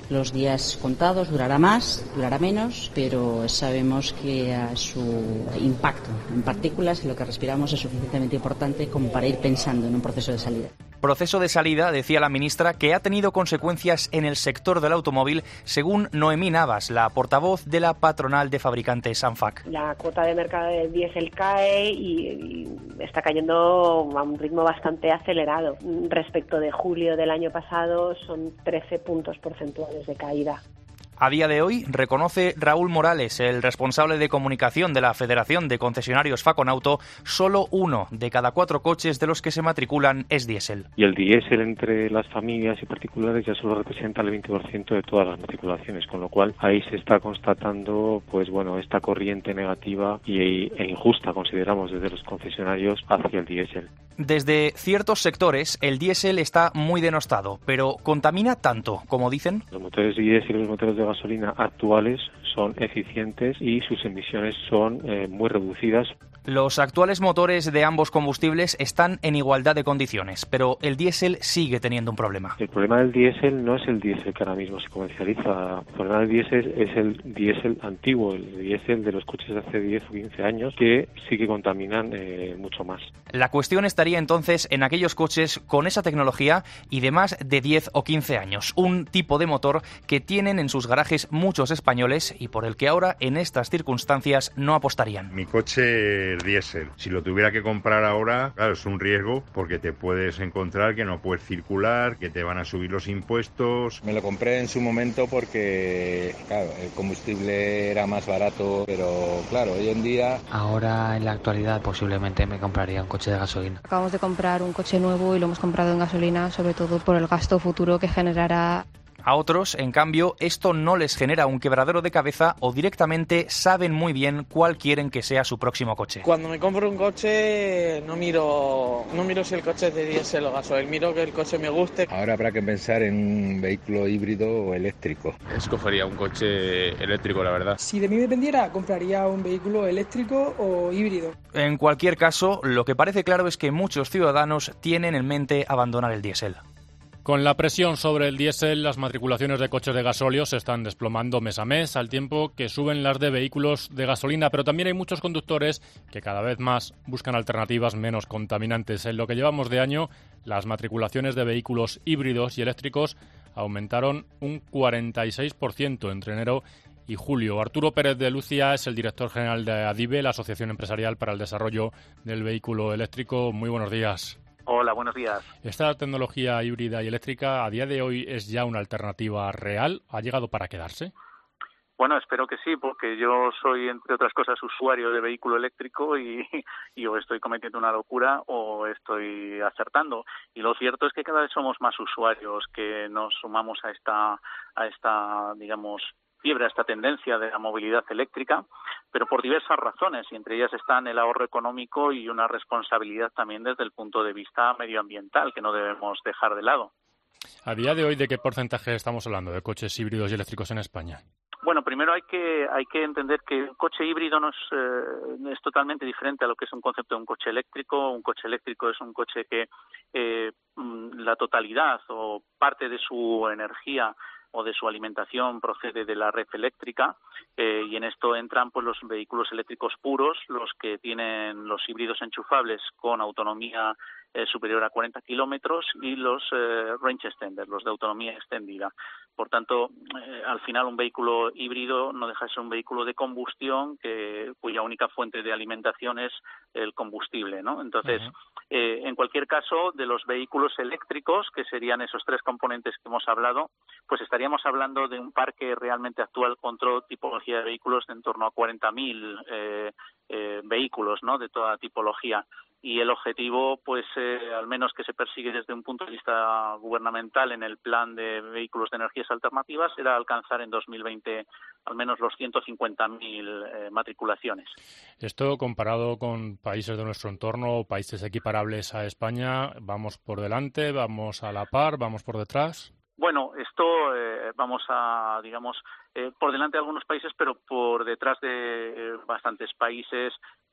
los días contados, durará más, durará menos, pero sabemos que uh, su impacto en partículas y lo que respiramos es suficientemente importante como para ir pensando en un proceso de salida.
Proceso de salida, decía la ministra, que ha tenido consecuencias en el sector del automóvil, según Noemí Navas, la portavoz de la patronal de fabricantes ANFAC.
La cuota de mercado del diésel cae y, y está cayendo a un ritmo bastante acelerado. Respecto de julio del año pasado son trece puntos porcentuales de caída.
A día de hoy, reconoce Raúl Morales, el responsable de comunicación de la Federación de Concesionarios Faconauto, solo uno de cada cuatro coches de los que se matriculan es diésel.
Y el diésel entre las familias y particulares ya solo representa el veinte por ciento de todas las matriculaciones, con lo cual ahí se está constatando pues bueno esta corriente negativa y, e injusta, consideramos desde los concesionarios, hacia el diésel.
Desde ciertos sectores, el diésel está muy denostado, pero ¿contamina tanto, como dicen?
Los motores diésel y los motores de gasolina actuales son eficientes y sus emisiones son eh, muy reducidas.
Los actuales motores de ambos combustibles están en igualdad de condiciones, pero el diésel sigue teniendo un problema.
El problema del diésel no es el diésel que ahora mismo se comercializa. El problema del diésel es el diésel antiguo, el diésel de los coches de hace diez o quince años, que sí que contaminan eh, mucho más.
La cuestión estaría entonces en aquellos coches con esa tecnología y de más de diez o quince años. Un tipo de motor que tienen en sus garajes muchos españoles y por el que ahora, en estas circunstancias, no apostarían.
Mi coche diésel. Si lo tuviera que comprar ahora, claro, es un riesgo porque te puedes encontrar que no puedes circular, que te van a subir los impuestos.
Me lo compré en su momento porque, claro, el combustible era más barato, pero claro, hoy en día...
Ahora, en la actualidad, posiblemente me compraría un coche de gasolina.
Acabamos de comprar un coche nuevo y lo hemos comprado en gasolina, sobre todo por el gasto futuro que generará.
A otros, en cambio, esto no les genera un quebradero de cabeza o directamente saben muy bien cuál quieren que sea su próximo coche.
Cuando me compro un coche no miro no miro si el coche es de diésel o gasoil, miro que el coche me guste.
Ahora habrá que pensar en un vehículo híbrido o eléctrico.
Escogería un coche eléctrico, la verdad.
Si de mí dependiera, compraría un vehículo eléctrico o híbrido.
En cualquier caso, lo que parece claro es que muchos ciudadanos tienen en mente abandonar el diésel.
Con la presión sobre el diésel, las matriculaciones de coches de gasóleo se están desplomando mes a mes, al tiempo que suben las de vehículos de gasolina, pero también hay muchos conductores que cada vez más buscan alternativas menos contaminantes. En lo que llevamos de año, las matriculaciones de vehículos híbridos y eléctricos aumentaron un cuarenta y seis por ciento entre enero y julio. Arturo Pérez de Lucia es el director general de ADIVE, la Asociación Empresarial para el Desarrollo del Vehículo Eléctrico. Muy buenos días.
Hola, buenos días.
¿Esta tecnología híbrida y eléctrica a día de hoy es ya una alternativa real? ¿Ha llegado para quedarse?
Bueno, espero que sí, porque yo soy, entre otras cosas, usuario de vehículo eléctrico y, y o estoy cometiendo una locura o estoy acertando. Y lo cierto es que cada vez somos más usuarios que nos sumamos a esta, a esta, digamos, fiebre, a esta tendencia de la movilidad eléctrica, pero por diversas razones, y entre ellas están el ahorro económico y una responsabilidad también desde el punto de vista medioambiental que no debemos dejar de lado.
A día de hoy, ¿de qué porcentaje estamos hablando de coches híbridos y eléctricos en España?
Bueno, primero hay que hay que entender que un coche híbrido no es, eh, es totalmente diferente a lo que es un concepto de un coche eléctrico. Un coche eléctrico es un coche que eh, la totalidad o parte de su energía o de su alimentación procede de la red eléctrica eh, y en esto entran pues los vehículos eléctricos puros, los que tienen los híbridos enchufables con autonomía eh, superior a cuarenta kilómetros y los eh, range extenders, los de autonomía extendida. Por tanto, eh, al final un vehículo híbrido no deja de ser un vehículo de combustión que cuya única fuente de alimentación es el combustible, ¿no? Entonces, uh-huh. eh, en cualquier caso, de los vehículos eléctricos, que serían esos tres componentes que hemos hablado, pues estaríamos hablando de un parque realmente actual con toda tipología de vehículos de en torno a cuarenta mil eh, eh, vehículos, ¿no? De toda tipología. Y el objetivo, pues, eh, al menos que se persigue desde un punto de vista gubernamental en el plan de vehículos de energías alternativas, era alcanzar en dos mil veinte al menos los ciento cincuenta mil eh, matriculaciones.
Esto, comparado con países de nuestro entorno, países equiparables a España, ¿vamos por delante, vamos a la par, vamos por detrás?
Bueno, esto eh, vamos a, digamos, eh, por delante de algunos países, pero por detrás de eh, bastantes países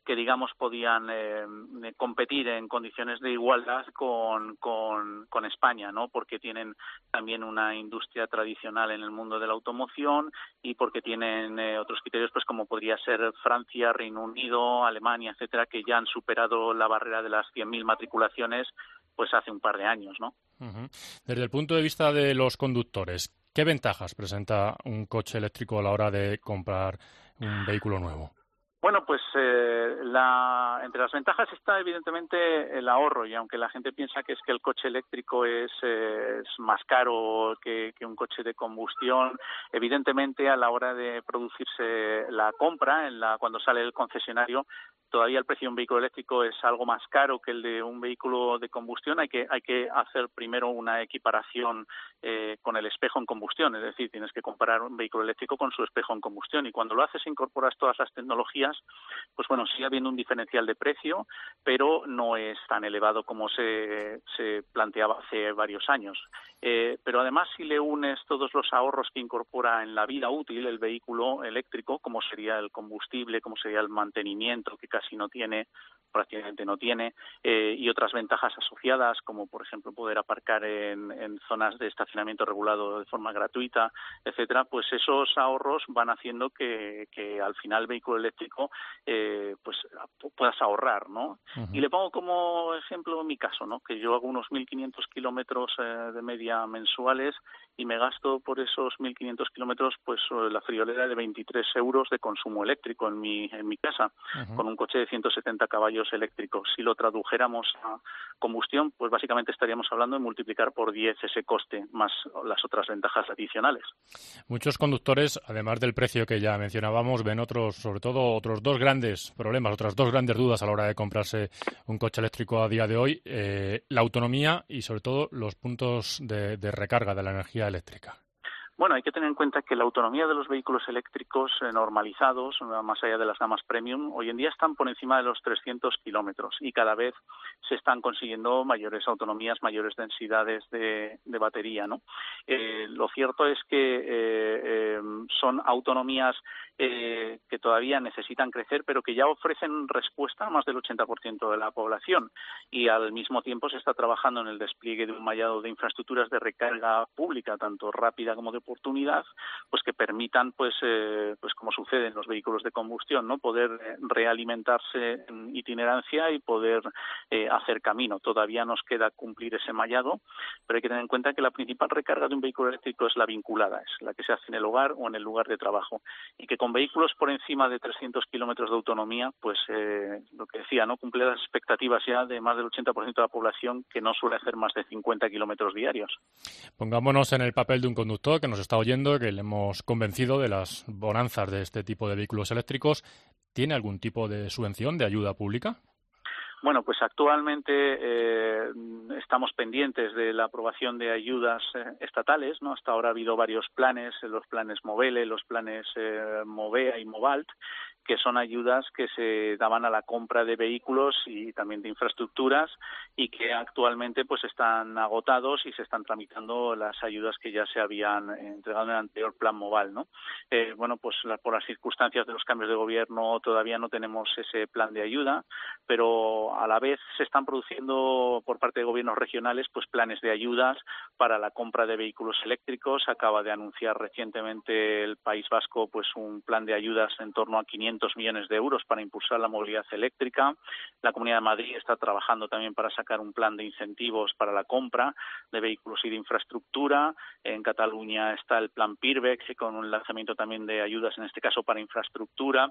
que digamos podían eh, competir en condiciones de igualdad con, con, con España, ¿no? Porque tienen también una industria tradicional en el mundo de la automoción y porque tienen eh, otros criterios, pues como podría ser Francia, Reino Unido, Alemania, etcétera, que ya han superado la barrera de las cien mil matriculaciones pues hace un par de años, ¿no?
Uh-huh. Desde el punto de vista de los conductores, ¿qué ventajas presenta un coche eléctrico a la hora de comprar un vehículo nuevo?
Bueno, pues eh, la, entre las ventajas está evidentemente el ahorro, y aunque la gente piensa que es que el coche eléctrico es, eh, es más caro que, que un coche de combustión, evidentemente a la hora de producirse la compra, en la, cuando sale el concesionario, todavía el precio de un vehículo eléctrico es algo más caro que el de un vehículo de combustión. Hay que hay que hacer primero una equiparación eh, con el espejo en combustión, es decir, tienes que comparar un vehículo eléctrico con su espejo en combustión, y cuando lo haces incorporas todas las tecnologías, pues bueno, sigue habiendo un diferencial de precio, pero no es tan elevado como se, se planteaba hace varios años. Eh, pero además, si le unes todos los ahorros que incorpora en la vida útil el vehículo eléctrico, como sería el combustible, como sería el mantenimiento, que casi no tiene, prácticamente no tiene, eh, y otras ventajas asociadas, como por ejemplo poder aparcar en, en zonas de estacionamiento regulado de forma gratuita, etcétera, pues esos ahorros van haciendo que, que al final el vehículo eléctrico eh, pues puedas ahorrar, ¿no? Uh-huh. Y le pongo como ejemplo mi caso, ¿no? Que yo hago unos mil quinientos kilómetros eh, de media mensuales y me gasto por esos mil quinientos kilómetros pues la friolera de veintitrés euros de consumo eléctrico en mi en mi casa, uh-huh. con un coche de ciento setenta caballos eléctricos. Si lo tradujéramos a combustión, pues básicamente estaríamos hablando de multiplicar por diez ese coste, más las otras ventajas adicionales.
Muchos conductores, además del precio que ya mencionábamos, ven otros, sobre todo otros dos grandes problemas, otras dos grandes dudas a la hora de comprarse un coche eléctrico a día de hoy, eh, la autonomía y sobre todo los puntos de, de recarga de la energía eléctrica.
Bueno, hay que tener en cuenta que la autonomía de los vehículos eléctricos eh, normalizados, más allá de las gamas premium, hoy en día están por encima de los trescientos kilómetros y cada vez se están consiguiendo mayores autonomías, mayores densidades de, de batería, ¿no? Eh, lo cierto es que eh, eh, son autonomías eh, que todavía necesitan crecer, pero que ya ofrecen respuesta a más del ochenta por ciento de la población, y al mismo tiempo se está trabajando en el despliegue de un mallado de infraestructuras de recarga pública, tanto rápida como de oportunidad, pues que permitan, pues eh, pues como sucede en los vehículos de combustión, ¿no? Poder realimentarse en itinerancia y poder eh, hacer camino. Todavía nos queda cumplir ese mallado, pero hay que tener en cuenta que la principal recarga de un vehículo eléctrico es la vinculada, es la que se hace en el hogar o en el lugar de trabajo, y que con vehículos por encima de trescientos kilómetros de autonomía, pues eh, lo que decía, ¿no? Cumple las expectativas ya de más del ochenta por ciento de la población, que no suele hacer más de cincuenta kilómetros diarios.
Pongámonos en el papel de un conductor que nos está oyendo, que le hemos convencido de las bonanzas de este tipo de vehículos eléctricos. ¿Tiene algún tipo de subvención, de ayuda pública?
Bueno, pues actualmente eh, estamos pendientes de la aprobación de ayudas eh, estatales, ¿no? Hasta ahora ha habido varios planes, los planes Movele, los planes eh, Movea y Movalt, que son ayudas que se daban a la compra de vehículos y también de infraestructuras, y que actualmente pues están agotados y se están tramitando las ayudas que ya se habían entregado en el anterior plan Moval, ¿no? Eh, bueno, pues la, por las circunstancias de los cambios de gobierno todavía no tenemos ese plan de ayuda, pero a la vez se están produciendo por parte de gobiernos regionales pues planes de ayudas para la compra de vehículos eléctricos. Acaba de anunciar recientemente el País Vasco pues un plan de ayudas en torno a quinientos millones de euros para impulsar la movilidad eléctrica. La Comunidad de Madrid está trabajando también para sacar un plan de incentivos para la compra de vehículos y de infraestructura. En Cataluña está el plan PIRBEC, con un lanzamiento también de ayudas, en este caso para infraestructura.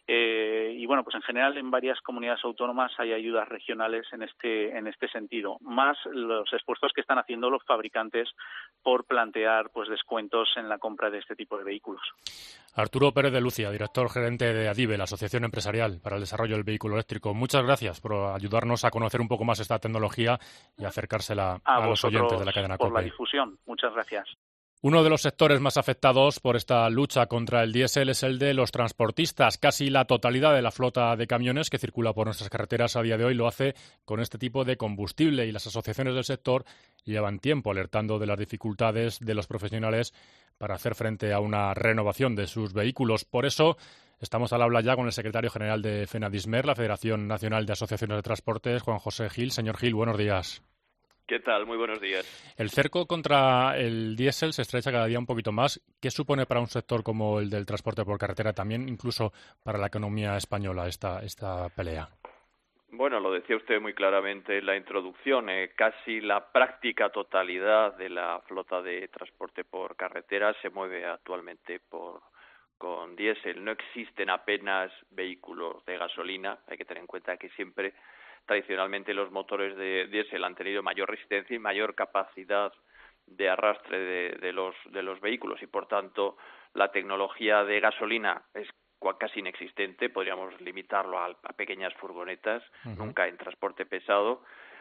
Eh, y bueno, pues en general en varias comunidades autónomas hay ayudas regionales en este en este sentido, más los esfuerzos que están haciendo los fabricantes por plantear pues descuentos en la compra de este tipo de vehículos.
Arturo Pérez de Lucia, director gerente de ADIVE, la Asociación Empresarial para el Desarrollo del Vehículo Eléctrico. Muchas gracias por ayudarnos a conocer un poco más esta tecnología y acercársela a,
a
los oyentes de la cadena COPE.
por la difusión. Muchas gracias.
Uno de los sectores más afectados por esta lucha contra el diésel es el de los transportistas. Casi la totalidad de la flota de camiones que circula por nuestras carreteras a día de hoy lo hace con este tipo de combustible y las asociaciones del sector llevan tiempo alertando de las dificultades de los profesionales para hacer frente a una renovación de sus vehículos. Por eso estamos al habla ya con el secretario general de FENADISMER, la Federación Nacional de Asociaciones de Transportes, Juan José Gil. Señor Gil, buenos días.
¿Qué tal? Muy buenos días.
El cerco contra el diésel se estrecha cada día un poquito más. ¿Qué supone para un sector como el del transporte por carretera, también incluso para la economía española, esta, esta pelea?
Bueno, lo decía usted muy claramente en la introducción. Eh, casi la práctica totalidad de la flota de transporte por carretera se mueve actualmente por con diésel. No existen apenas vehículos de gasolina. Hay que tener en cuenta que siempre tradicionalmente los motores de diésel han tenido mayor resistencia y mayor capacidad de arrastre de, de los de los vehículos y por tanto la tecnología de gasolina es casi inexistente. Podríamos limitarlo a, a pequeñas furgonetas, uh-huh. nunca en transporte pesado.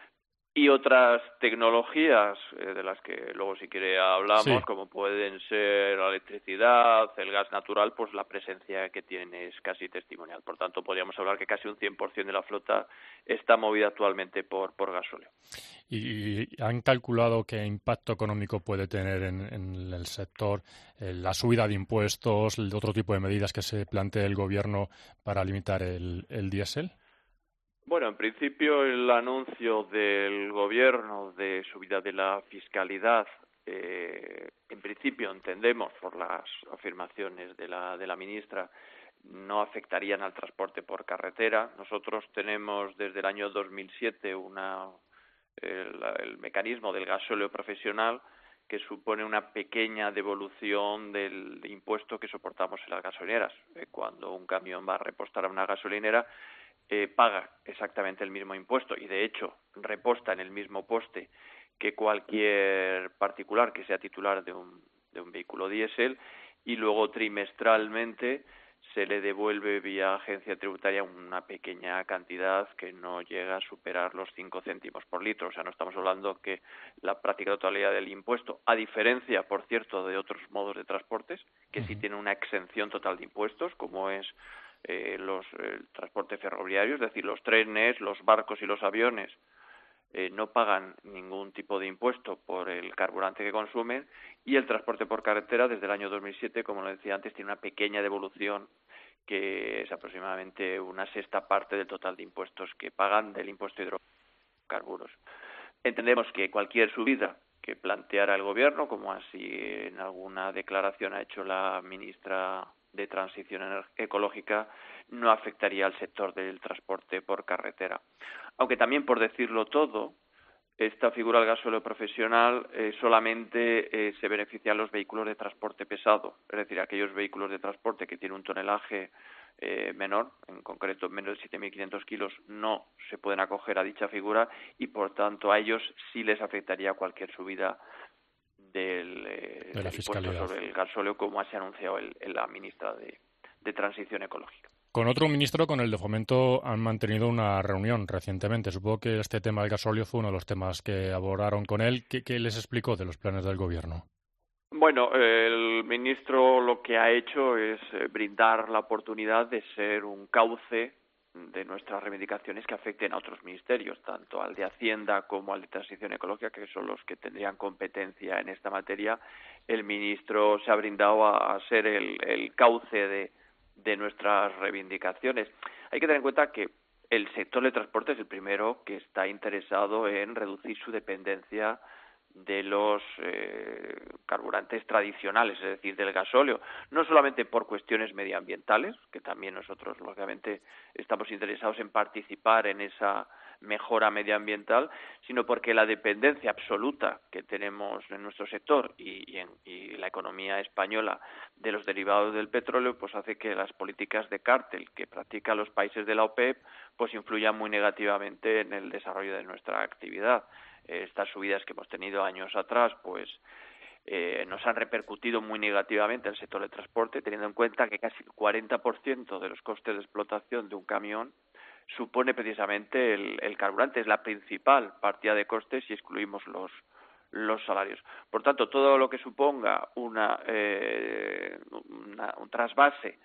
Y otras tecnologías eh, de las que luego si quiere hablamos, sí. como pueden ser la electricidad, el gas natural, pues la presencia que tienen es casi testimonial. Por tanto, podríamos hablar que casi un cien por ciento de la flota está movida actualmente por, por gasóleo.
¿Y han calculado qué impacto económico puede tener en, en el sector eh, la subida de impuestos, el otro tipo de medidas que se plantea el Gobierno para limitar el, el diésel?
Bueno, en principio el anuncio del Gobierno de subida de la fiscalidad, eh, en principio entendemos por las afirmaciones de la de la ministra, no afectarían al transporte por carretera. Nosotros tenemos desde el año dos mil siete una el, el mecanismo del gasóleo profesional que supone una pequeña devolución del impuesto que soportamos en las gasolineras. Eh, cuando un camión va a repostar a una gasolinera, Eh, paga exactamente el mismo impuesto y de hecho reposta en el mismo poste que cualquier particular que sea titular de un, de un vehículo diésel y luego trimestralmente se le devuelve vía agencia tributaria una pequeña cantidad que no llega a superar los cinco céntimos por litro. O sea, no estamos hablando que la práctica totalidad del impuesto, a diferencia, por cierto, de otros modos de transportes, que sí tienen una exención total de impuestos, como es Eh, los el transporte ferroviario, es decir, los trenes, los barcos y los aviones eh, no pagan ningún tipo de impuesto por el carburante que consumen y el transporte por carretera desde el año dos mil siete, como lo decía antes, tiene una pequeña devolución que es aproximadamente una sexta parte del total de impuestos que pagan del impuesto de hidrocarburos. Entendemos que cualquier subida que planteara el Gobierno, como así en alguna declaración ha hecho la ministra de Transición Ecológica, no afectaría al sector del transporte por carretera. Aunque también, por decirlo todo, esta figura del gasóleo profesional eh, solamente eh, se beneficia a los vehículos de transporte pesado, es decir, aquellos vehículos de transporte que tienen un tonelaje eh, menor, en concreto menos de siete mil quinientos kilos, no se pueden acoger a dicha figura y, por tanto, a ellos sí les afectaría cualquier subida del, eh,
de la
del impuesto sobre el gasóleo, como se ha anunciado el, el, la ministra de, de Transición Ecológica.
Con otro ministro, con el de Fomento, han mantenido una reunión recientemente. Supongo que este tema del gasóleo fue uno de los temas que abordaron con él. ¿Qué, qué les explicó de los planes del Gobierno?
Bueno, el ministro lo que ha hecho es brindar la oportunidad de ser un cauce de nuestras reivindicaciones que afecten a otros ministerios, tanto al de Hacienda como al de Transición Ecológica, que son los que tendrían competencia en esta materia. El ministro se ha brindado a, a ser el, el cauce de, de nuestras reivindicaciones. Hay que tener en cuenta que el sector del transporte es el primero que está interesado en reducir su dependencia de los eh, carburantes tradicionales, es decir, del gasóleo, no solamente por cuestiones medioambientales, que también nosotros, lógicamente, estamos interesados en participar en esa mejora medioambiental, sino porque la dependencia absoluta que tenemos en nuestro sector y, y en y la economía española de los derivados del petróleo, pues hace que las políticas de cártel que practican los países de la OPEP pues influyan muy negativamente en el desarrollo de nuestra actividad. Estas subidas que hemos tenido años atrás, pues eh, nos han repercutido muy negativamente en el sector del transporte, teniendo en cuenta que casi el cuarenta por ciento de los costes de explotación de un camión supone precisamente el, el carburante. Es la principal partida de costes si excluimos los los salarios. Por tanto, todo lo que suponga una, eh, una un trasvase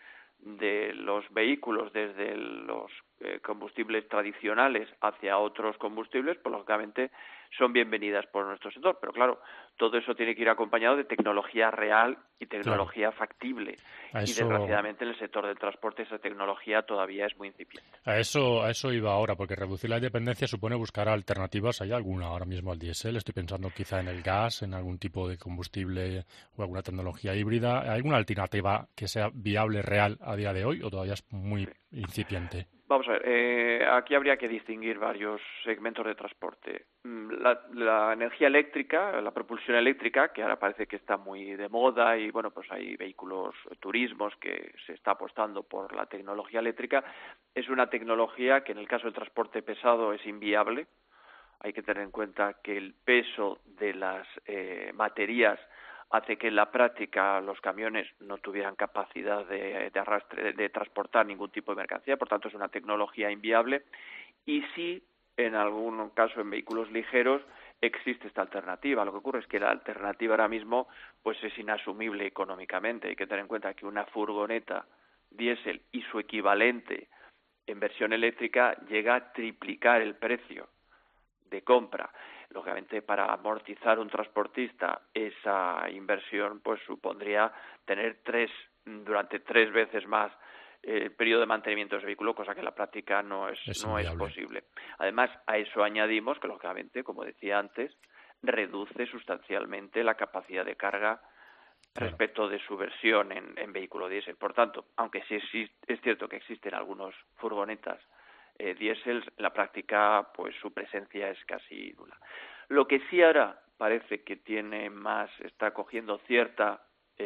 de los vehículos desde los eh, combustibles tradicionales hacia otros combustibles, pues lógicamente son bienvenidas por nuestro sector. Pero claro, todo eso tiene que ir acompañado de tecnología real y tecnología claro. factible. A y eso... desgraciadamente en el sector del transporte esa tecnología todavía es muy incipiente.
A eso, a eso iba ahora, porque reducir la dependencia supone buscar alternativas. ¿Hay alguna ahora mismo al diésel? Estoy pensando quizá en el gas, en algún tipo de combustible o alguna tecnología híbrida. ¿Hay alguna alternativa que sea viable, real a día de hoy o todavía es muy incipiente?
Vamos a ver, eh, aquí habría que distinguir varios segmentos de transporte. La, la energía eléctrica, la propulsión eléctrica, que ahora parece que está muy de moda y bueno, pues hay vehículos, turismos que se está apostando por la tecnología eléctrica, es una tecnología que en el caso del transporte pesado es inviable. Hay que tener en cuenta que el peso de las eh, baterías hace que en la práctica los camiones no tuvieran capacidad de, de arrastre, de, de transportar ningún tipo de mercancía, por tanto es una tecnología inviable y sí, en algún caso en vehículos ligeros existe esta alternativa. Lo que ocurre es que la alternativa ahora mismo pues es inasumible económicamente. Hay que tener en cuenta que una furgoneta diésel y su equivalente en versión eléctrica llega a triplicar el precio de compra. Lógicamente, para amortizar un transportista esa inversión pues supondría tener tres durante tres veces más el periodo de mantenimiento de ese vehículo, cosa que en la práctica no es, es no es posible. Además, a eso añadimos que, lógicamente, como decía antes, reduce sustancialmente la capacidad de carga claro. respecto de su versión en, en vehículo diésel. Por tanto, aunque sí existe, es cierto que existen algunos furgonetas Eh, diésel, en la práctica pues su presencia es casi nula. Lo que sí ahora parece que tiene más, está cogiendo cierta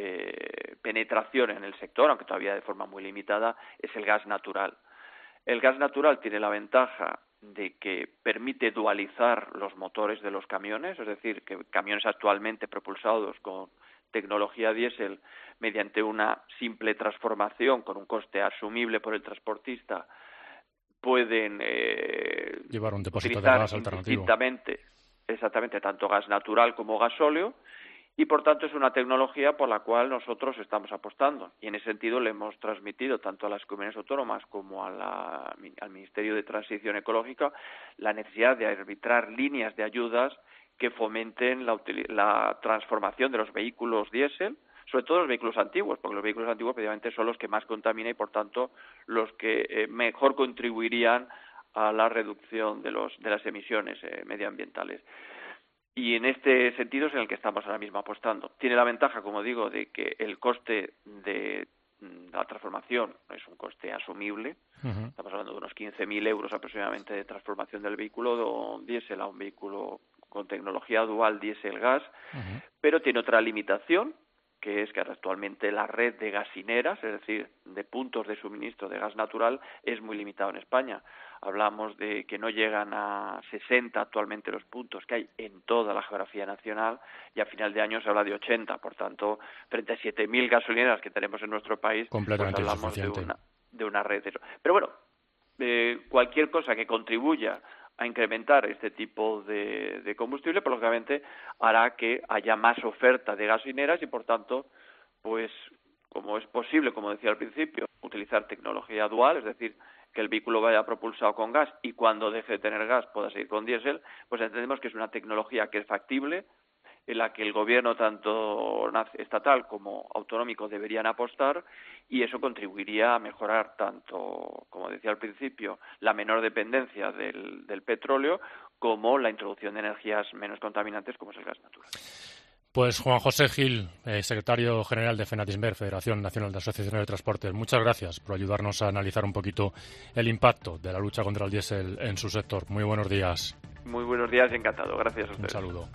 eh, penetración en el sector, aunque todavía de forma muy limitada, es el gas natural. El gas natural tiene la ventaja de que permite dualizar los motores de los camiones, es decir, que camiones actualmente propulsados con tecnología diésel mediante una simple transformación con un coste asumible por el transportista pueden eh,
llevar un depósito de gas alternativo.
Exactamente, exactamente, tanto gas natural como gasóleo, y por tanto es una tecnología por la cual nosotros estamos apostando. Y en ese sentido le hemos transmitido tanto a las comunidades autónomas como a la, al Ministerio de Transición Ecológica la necesidad de arbitrar líneas de ayudas que fomenten la, la transformación de los vehículos diésel, sobre todo los vehículos antiguos, porque los vehículos antiguos precisamente son los que más contaminan y por tanto los que eh, mejor contribuirían a la reducción de los de las emisiones eh, medioambientales. Y en este sentido es en el que estamos ahora mismo apostando. Tiene la ventaja, como digo, de que el coste de la transformación es un coste asumible. Uh-huh. Estamos hablando de unos quince mil euros aproximadamente de transformación del vehículo diésel a un vehículo con tecnología dual diésel-gas, uh-huh. pero tiene otra limitación, que es que actualmente la red de gasineras, es decir, de puntos de suministro de gas natural, es muy limitada en España. Hablamos de que no llegan a sesenta actualmente los puntos que hay en toda la geografía nacional y a final de año se habla de ochenta. Por tanto, frente a siete mil gasolineras que tenemos en nuestro país, pues hablamos de una, de una red. De eso. Pero bueno, eh, cualquier cosa que contribuya a incrementar este tipo de, de combustible, pues lógicamente hará que haya más oferta de gasolineras y por tanto, pues como es posible, como decía al principio, utilizar tecnología dual, es decir, que el vehículo vaya propulsado con gas y cuando deje de tener gas pueda seguir con diésel, pues entendemos que es una tecnología que es factible, en la que el gobierno tanto estatal como autonómico deberían apostar y eso contribuiría a mejorar tanto, como decía al principio, la menor dependencia del, del petróleo como la introducción de energías menos contaminantes como es el gas natural.
Pues Juan José Gil, eh, secretario general de FENATISMER, Federación Nacional de Asociaciones de Transportes, muchas gracias por ayudarnos a analizar un poquito el impacto de la lucha contra el diésel en su sector. Muy buenos días.
Muy buenos días y encantado. Gracias a ustedes.
Un saludo.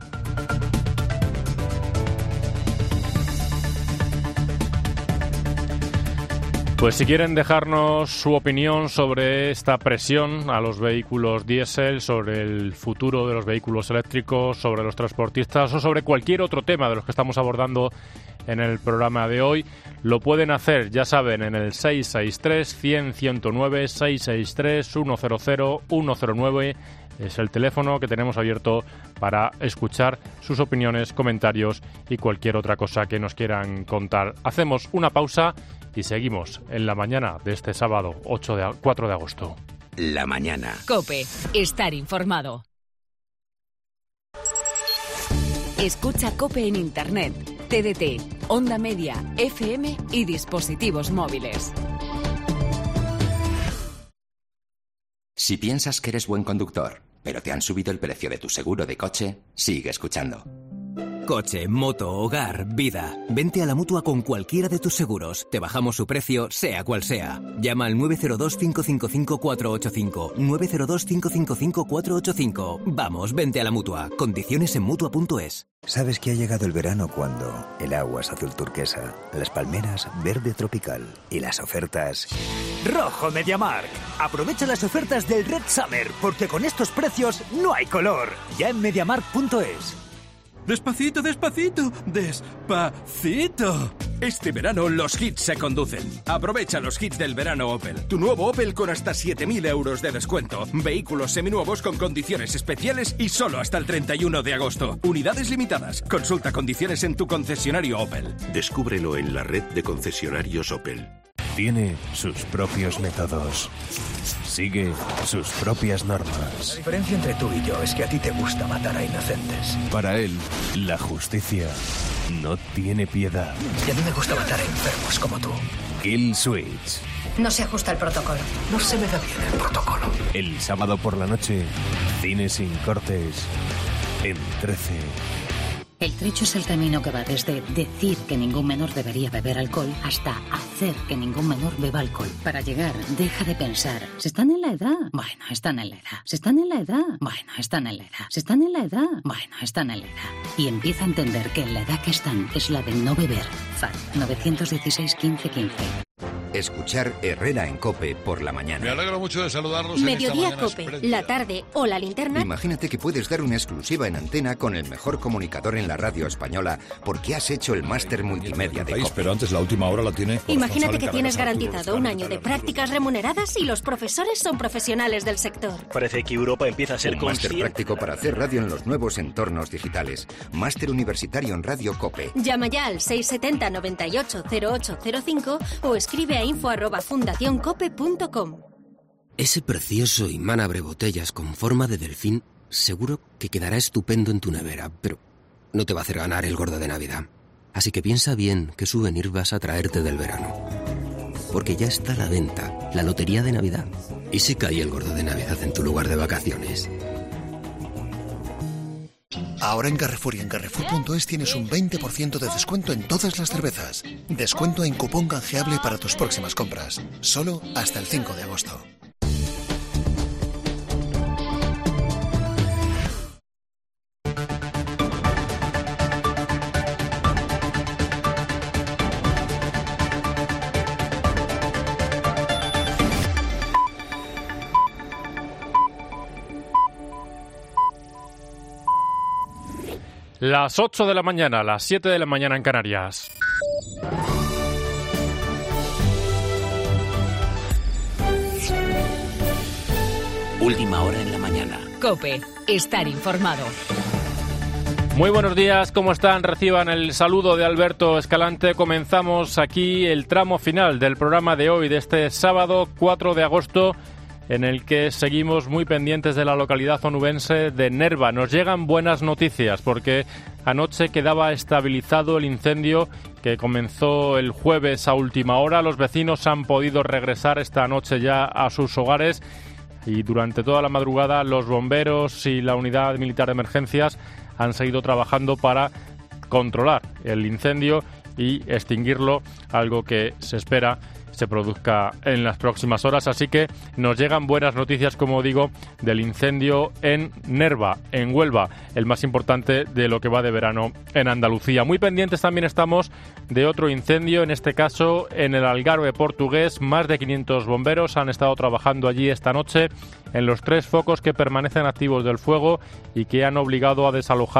Pues si quieren dejarnos su opinión sobre esta presión a los vehículos diésel, sobre el futuro de los vehículos eléctricos, sobre los transportistas o sobre cualquier otro tema de los que estamos abordando en el programa de hoy, lo pueden hacer, ya saben, en el seis seis tres, cien, ciento nueve, seis seis tres, uno cero cero, uno cero nueve es el teléfono que tenemos abierto para escuchar sus opiniones, comentarios y cualquier otra cosa que nos quieran contar. Hacemos una pausa y seguimos en la mañana de este sábado ocho de, cuatro de agosto.
La mañana.
COPE. Estar informado. Escucha COPE en Internet, T D T, Onda Media, F M y dispositivos móviles.
Si piensas que eres buen conductor, pero te han subido el precio de tu seguro de coche, sigue escuchando.
Coche, moto, hogar, vida. Vente a la Mutua con cualquiera de tus seguros. Te bajamos su precio, sea cual sea. Llama al nueve cero dos, cinco cinco cinco, cuatro ocho cinco. nueve cero dos, cinco cinco cinco, cuatro ocho cinco. Vamos, vente a la Mutua. Condiciones en Mutua punto es.
Sabes que ha llegado el verano cuando el agua es azul turquesa, las palmeras verde tropical y las ofertas...
Rojo MediaMarkt. Aprovecha las ofertas del Red Summer, porque con estos precios no hay color. Ya en MediaMarkt punto es.
Despacito, despacito, despacito. Este verano los hits se conducen. Aprovecha los hits del verano Opel. Tu nuevo Opel con hasta siete mil euros de descuento. Vehículos seminuevos con condiciones especiales y solo hasta el treinta y uno de agosto. Unidades limitadas. Consulta condiciones en tu concesionario Opel.
Descúbrelo en la red de concesionarios Opel.
Tiene sus propios métodos. Sigue sus propias normas.
La diferencia entre tú y yo es que a ti te gusta matar a inocentes.
Para él, la justicia no tiene piedad.
Y a mí me gusta matar a enfermos como tú.
Kill Switch.
No se ajusta el protocolo.
No se me da bien el protocolo.
El sábado por la noche, cine sin cortes, en trece.
El trecho es el camino que va desde decir que ningún menor debería beber alcohol hasta hacer que ningún menor beba alcohol. Para llegar, deja de pensar, ¿se están en la edad? Bueno, están en la edad. ¿Se están en la edad? Bueno, están en la edad. ¿Se están en la edad? Bueno, están en la edad. Y empieza a entender que en la edad que están es la de no beber. F A D nueve uno seis, quince, quince.
Escuchar Herrera en COPE por la mañana.
Me alegro mucho de saludarlos en
Mediodía
esta mañana
COPE,
espléndida.
la tarde o la linterna.
Imagínate que puedes dar una exclusiva en antena con el mejor comunicador en la radio española porque has hecho el máster multimedia de COPE.
Pero antes la última hora la tiene.
Imagínate que tienes garantizado un año de prácticas remuneradas y los profesores son profesionales del sector.
Parece que Europa empieza a ser un máster práctico para hacer radio en los nuevos entornos digitales. Máster universitario en Radio COPE.
Llama ya al seis siete cero, nueve ocho cero ocho cero cinco o escribe a info arroba fundación cope punto com.
Ese precioso imán abre botellas con forma de delfín seguro que quedará estupendo en tu nevera, pero no te va a hacer ganar el gordo de Navidad. Así que piensa bien qué souvenir vas a traerte del verano. Porque ya está a la venta la lotería de Navidad. ¿Y si cae el gordo de Navidad en tu lugar de vacaciones?
Ahora en Carrefour y en Carrefour punto es tienes un veinte por ciento de descuento en todas las cervezas. Descuento en cupón canjeable para tus próximas compras. Solo hasta el cinco de agosto.
Las ocho de la mañana, las siete de la mañana en Canarias.
Última hora en la mañana.
COPE. Estar informado.
Muy buenos días, ¿cómo están? Reciban el saludo de Alberto Escalante. Comenzamos aquí el tramo final del programa de hoy, de este sábado cuatro de agosto, en el que seguimos muy pendientes de la localidad onubense de Nerva. Nos llegan buenas noticias porque anoche quedaba estabilizado el incendio que comenzó el jueves a última hora. Los vecinos han podido regresar esta noche ya a sus hogares y durante toda la madrugada los bomberos y la unidad militar de emergencias han seguido trabajando para controlar el incendio y extinguirlo, algo que se espera se produzca en las próximas horas. Así que nos llegan buenas noticias, como digo, del incendio en Nerva, en Huelva, el más importante de lo que va de verano en Andalucía. Muy pendientes también estamos de otro incendio, en este caso en el Algarve portugués. Más de quinientos bomberos han estado trabajando allí esta noche en los tres focos que permanecen activos del fuego y que han obligado a desalojar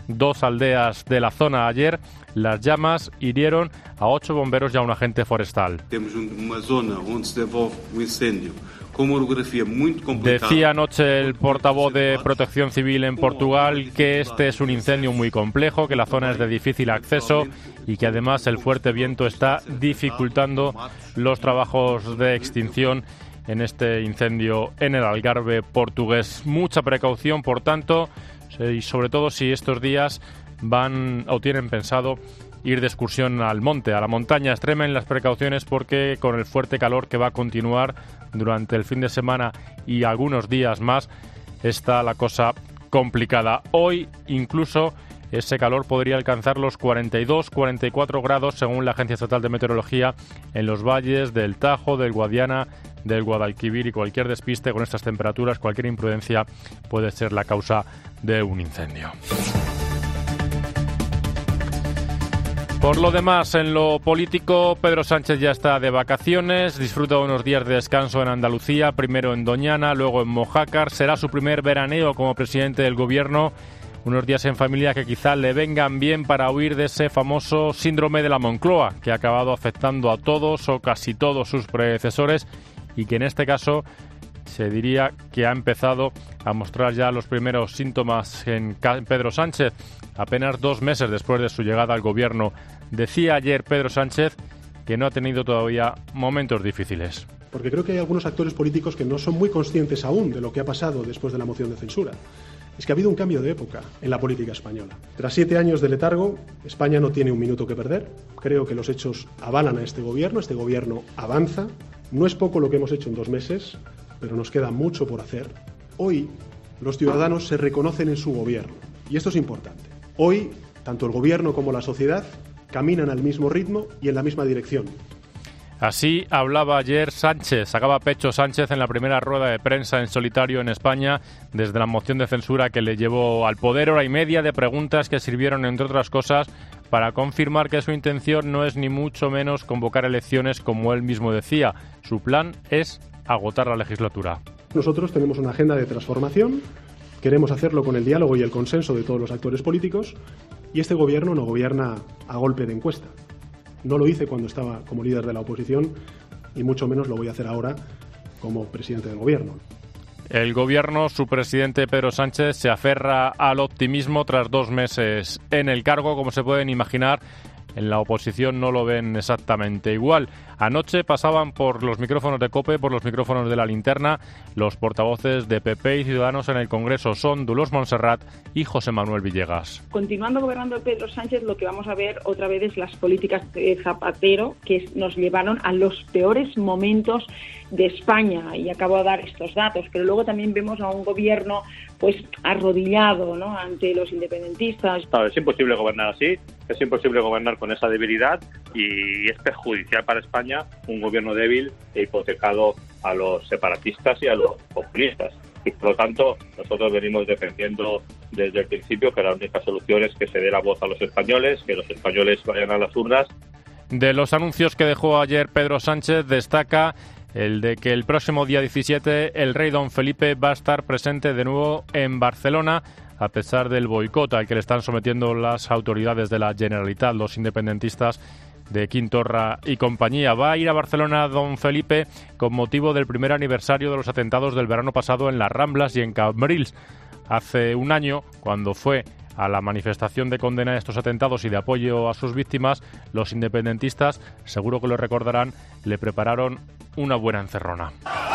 dos aldeas de la zona ayer. Las llamas hirieron a ocho bomberos y a un agente forestal.
Tenemos una zona donde se devolve un incendio con una orografía muy complicada.
Decía anoche el portavoz de Protección Civil en Portugal que este es un incendio muy complejo, que la zona es de difícil acceso y que además el fuerte viento está dificultando los trabajos de extinción en este incendio en el Algarve portugués. Mucha precaución, por tanto, y sobre todo si estos días van o tienen pensado ir de excursión al monte, a la montaña. Extremen las precauciones porque con el fuerte calor que va a continuar durante el fin de semana y algunos días más, está la cosa complicada. Hoy incluso ese calor podría alcanzar los cuarenta y dos, cuarenta y cuatro grados según la Agencia Estatal de Meteorología en los valles del Tajo, del Guadiana, del Guadalquivir, y cualquier despiste con estas temperaturas, cualquier imprudencia puede ser la causa de un incendio. Por lo demás, en lo político, Pedro Sánchez ya está de vacaciones, disfruta unos días de descanso en Andalucía, primero en Doñana, luego en Mojácar. Será su primer veraneo como presidente del gobierno, unos días en familia que quizá le vengan bien para huir de ese famoso síndrome de la Moncloa, que ha acabado afectando a todos o casi todos sus predecesores y que en este caso se diría que ha empezado a mostrar ya los primeros síntomas en Pedro Sánchez, apenas dos meses después de su llegada al gobierno. Decía ayer Pedro Sánchez que no ha tenido todavía momentos difíciles.
Porque creo que hay algunos actores políticos que no son muy conscientes aún de lo que ha pasado después de la moción de censura. Es que ha habido un cambio de época en la política española. Tras siete años de letargo, España no tiene un minuto que perder. Creo que los hechos avalan a este gobierno, este gobierno avanza. No es poco lo que hemos hecho en dos meses, pero nos queda mucho por hacer. Hoy los ciudadanos se reconocen en su gobierno y esto es importante. Hoy, tanto el gobierno como la sociedad caminan al mismo ritmo y en la misma dirección.
Así hablaba ayer Sánchez, sacaba pecho Sánchez en la primera rueda de prensa en solitario en España desde la moción de censura que le llevó al poder. Hora y media de preguntas que sirvieron, entre otras cosas, para confirmar que su intención no es ni mucho menos convocar elecciones como él mismo decía. Su plan es agotar la legislatura.
Nosotros tenemos una agenda de transformación, queremos hacerlo con el diálogo y el consenso de todos los actores políticos y este gobierno no gobierna a golpe de encuesta. No lo hice cuando estaba como líder de la oposición y mucho menos lo voy a hacer ahora como presidente del gobierno.
El gobierno, su presidente Pedro Sánchez, se aferra al optimismo tras dos meses en el cargo. Como se pueden imaginar, en la oposición no lo ven exactamente igual. Anoche pasaban por los micrófonos de COPE, por los micrófonos de La Linterna, los portavoces de P P y Ciudadanos en el Congreso. Son Dolors Montserrat y José Manuel Villegas.
Continuando gobernando Pedro Sánchez, lo que vamos a ver otra vez es las políticas de Zapatero que nos llevaron a los peores momentos de España, y acabo de dar estos datos, pero luego también vemos a un gobierno pues arrodillado, ¿no?, ante los independentistas.
No, es imposible gobernar así, es imposible gobernar con esa debilidad y es perjudicial para España un gobierno débil e hipotecado a los separatistas y a los populistas. Y por lo tanto, nosotros venimos defendiendo desde el principio que la única solución es que se dé la voz a los españoles, que los españoles vayan a las urnas.
De los anuncios que dejó ayer Pedro Sánchez destaca el de que el próximo día diecisiete el rey don Felipe va a estar presente de nuevo en Barcelona, a pesar del boicot al que le están sometiendo las autoridades de la Generalitat, los independentistas de Quintorra y compañía. Va a ir a Barcelona don Felipe con motivo del primer aniversario de los atentados del verano pasado en las Ramblas y en Cambrils. Hace un año, cuando fue a la manifestación de condena de estos atentados y de apoyo a sus víctimas, los independentistas, seguro que lo recordarán, le prepararon una buena encerrona.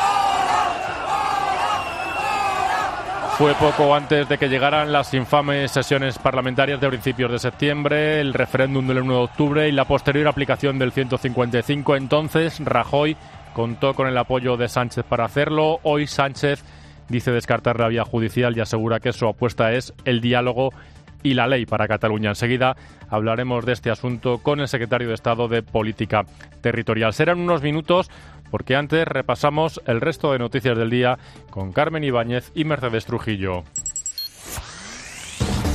Fue poco antes de que llegaran las infames sesiones parlamentarias de principios de septiembre, el referéndum del uno de octubre y la posterior aplicación del ciento cincuenta y cinco. Entonces, Rajoy contó con el apoyo de Sánchez para hacerlo. Hoy Sánchez dice descartar la vía judicial y asegura que su apuesta es el diálogo y la ley para Cataluña. Enseguida hablaremos de este asunto con el secretario de Estado de Política Territorial. Serán unos minutos porque antes repasamos el resto de noticias del día con Carmen Ibáñez y Mercedes Trujillo.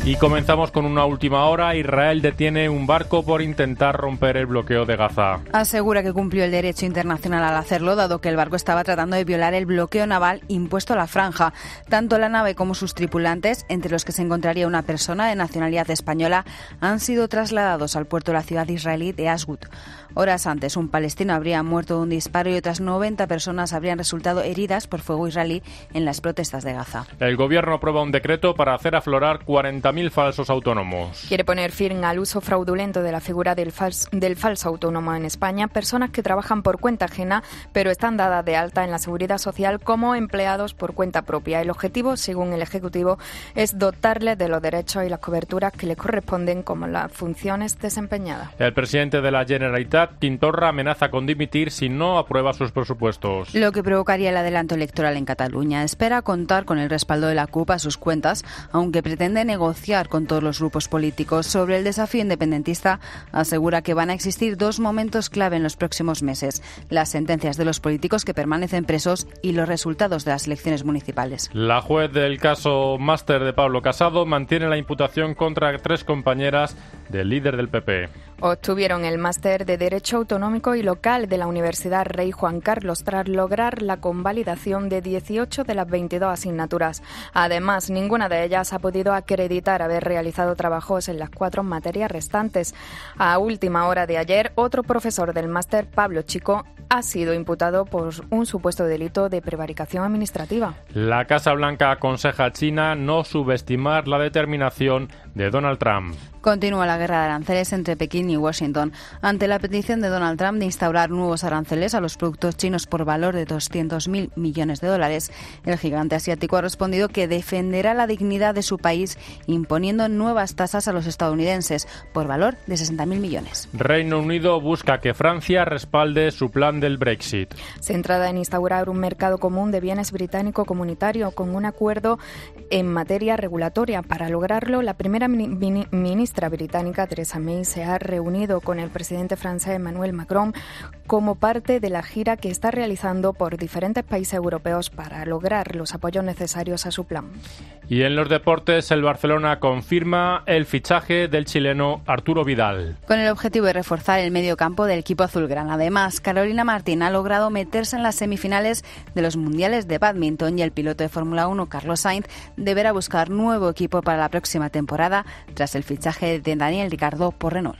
Y comenzamos con una última hora. Israel detiene un barco por intentar romper el bloqueo de Gaza.
Asegura que cumplió el derecho internacional al hacerlo, dado que el barco estaba tratando de violar el bloqueo naval impuesto a la franja. Tanto la nave como sus tripulantes, entre los que se encontraría una persona de nacionalidad española, han sido trasladados al puerto de la ciudad israelí de Ashdod. Horas antes, un palestino habría muerto de un disparo y otras noventa personas habrían resultado heridas por fuego israelí en las protestas de Gaza.
El gobierno aprueba un decreto para hacer aflorar cuarenta mil falsos autónomos.
Quiere poner fin al uso fraudulento de la figura del, fals- del falso autónomo en España. Personas que trabajan por cuenta ajena, pero están dadas de alta en la Seguridad Social como empleados por cuenta propia. El objetivo, según el Ejecutivo, es dotarles de los derechos y las coberturas que les corresponden como las funciones desempeñadas.
El presidente de la Generalitat, Quim Torra, amenaza con dimitir si no aprueba sus presupuestos.
Lo que provocaría el adelanto electoral en Cataluña. Espera contar con el respaldo de la C U P a sus cuentas, aunque pretende negociar con todos los grupos políticos. Sobre el desafío independentista, asegura que van a existir dos momentos clave en los próximos meses: las sentencias de los políticos que permanecen presos y los resultados de las elecciones municipales.
La juez del caso Máster de Pablo Casado mantiene la imputación contra tres compañeras del líder del P P.
Obtuvieron el máster de Derecho Autonómico y Local de la Universidad Rey Juan Carlos tras lograr la convalidación de dieciocho de las veintidós asignaturas. Además, ninguna de ellas ha podido acreditar haber realizado trabajos en las cuatro materias restantes. A última hora de ayer, otro profesor del máster, Pablo Chico, ha sido imputado por un supuesto delito de prevaricación administrativa.
La Casa Blanca aconseja a China no subestimar la determinación de Donald Trump.
Continúa la guerra de aranceles entre Pekín y Washington. Ante la petición de Donald Trump de instaurar nuevos aranceles a los productos chinos por valor de doscientos mil millones de dólares, el gigante asiático ha respondido que defenderá la dignidad de su país imponiendo nuevas tasas a los estadounidenses por valor de sesenta mil millones.
Reino Unido busca que Francia respalde su plan del Brexit.
Centrada en instaurar un mercado común de bienes británico comunitario con un acuerdo en materia regulatoria. Para lograrlo, la primera ministra ministra británica Theresa May se ha reunido con el presidente francés Emmanuel Macron como parte de la gira que está realizando por diferentes países europeos para lograr los apoyos necesarios a su plan.
Y en los deportes, el Barcelona confirma el fichaje del chileno Arturo Vidal.
Con el objetivo de reforzar el medio campo del equipo azulgrana. Además, Carolina Martín ha logrado meterse en las semifinales de los mundiales de bádminton y el piloto de Fórmula uno, Carlos Sainz, deberá buscar nuevo equipo para la próxima temporada tras el fichaje de Daniel Ricciardo por Renault.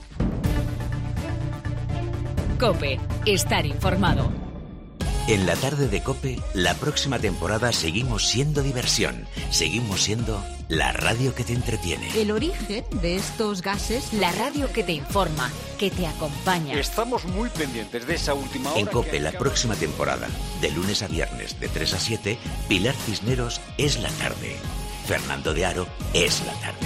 COPE. Estar informado.
En la tarde de COPE, la próxima temporada seguimos siendo diversión, seguimos siendo la radio que te entretiene.
El origen de estos gases, la radio que te informa, que te acompaña.
Estamos muy pendientes de esa última hora.
En COPE, la próxima temporada, de lunes a viernes, de tres a siete, Pilar Cisneros es la tarde. Fernando de Aro es la tarde.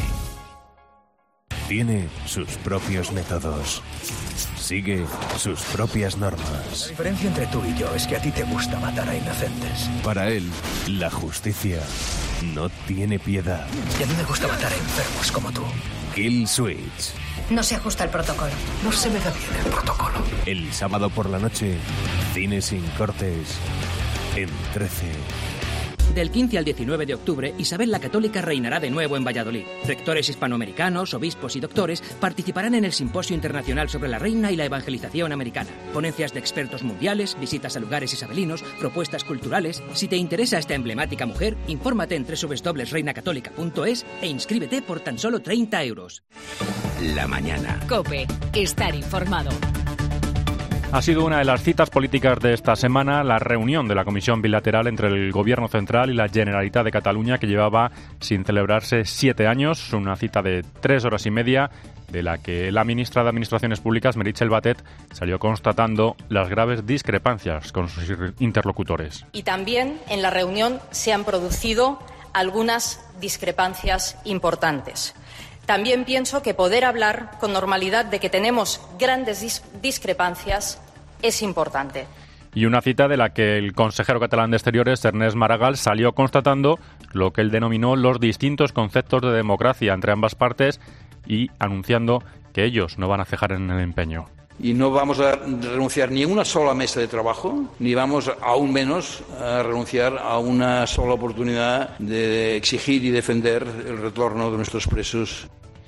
Tiene sus propios métodos. Sigue sus propias normas.
La diferencia entre tú y yo es que a ti te gusta matar a inocentes.
Para él, la justicia no tiene piedad.
Y a mí me gusta matar a enfermos como tú.
Kill Switch.
No se ajusta el protocolo.
No se me da bien el protocolo.
El sábado por la noche, cine sin cortes, en trece.
Del quince al diecinueve de octubre, Isabel la Católica reinará de nuevo en Valladolid. Rectores hispanoamericanos, obispos y doctores participarán en el Simposio Internacional sobre la Reina y la Evangelización Americana. Ponencias de expertos mundiales, visitas a lugares isabelinos, propuestas culturales. Si te interesa esta emblemática mujer, infórmate en doble u doble u doble punto reina católica punto es e inscríbete por tan solo treinta euros.
La mañana.
COPE. Estar informado.
Ha sido una de las citas políticas de esta semana la reunión de la Comisión Bilateral entre el Gobierno Central y la Generalitat de Cataluña, que llevaba sin celebrarse siete años, una cita de tres horas y media, de la que la ministra de Administraciones Públicas, Meritxell Batet, salió constatando las graves discrepancias con sus interlocutores.
Y también en la reunión se han producido algunas discrepancias importantes. También pienso que poder hablar con normalidad de que tenemos grandes dis- discrepancias es importante.
Y una cita de la que el consejero catalán de Exteriores, Ernest Maragall, salió constatando lo que él denominó los distintos conceptos de democracia entre ambas partes y anunciando que ellos no van a cejar en el empeño.
y no vamos a renunciar ni a una sola mesa de trabajo, ni vamos aún menos a renunciar a una sola oportunidad de exigir y defender el retorno de nuestros presos.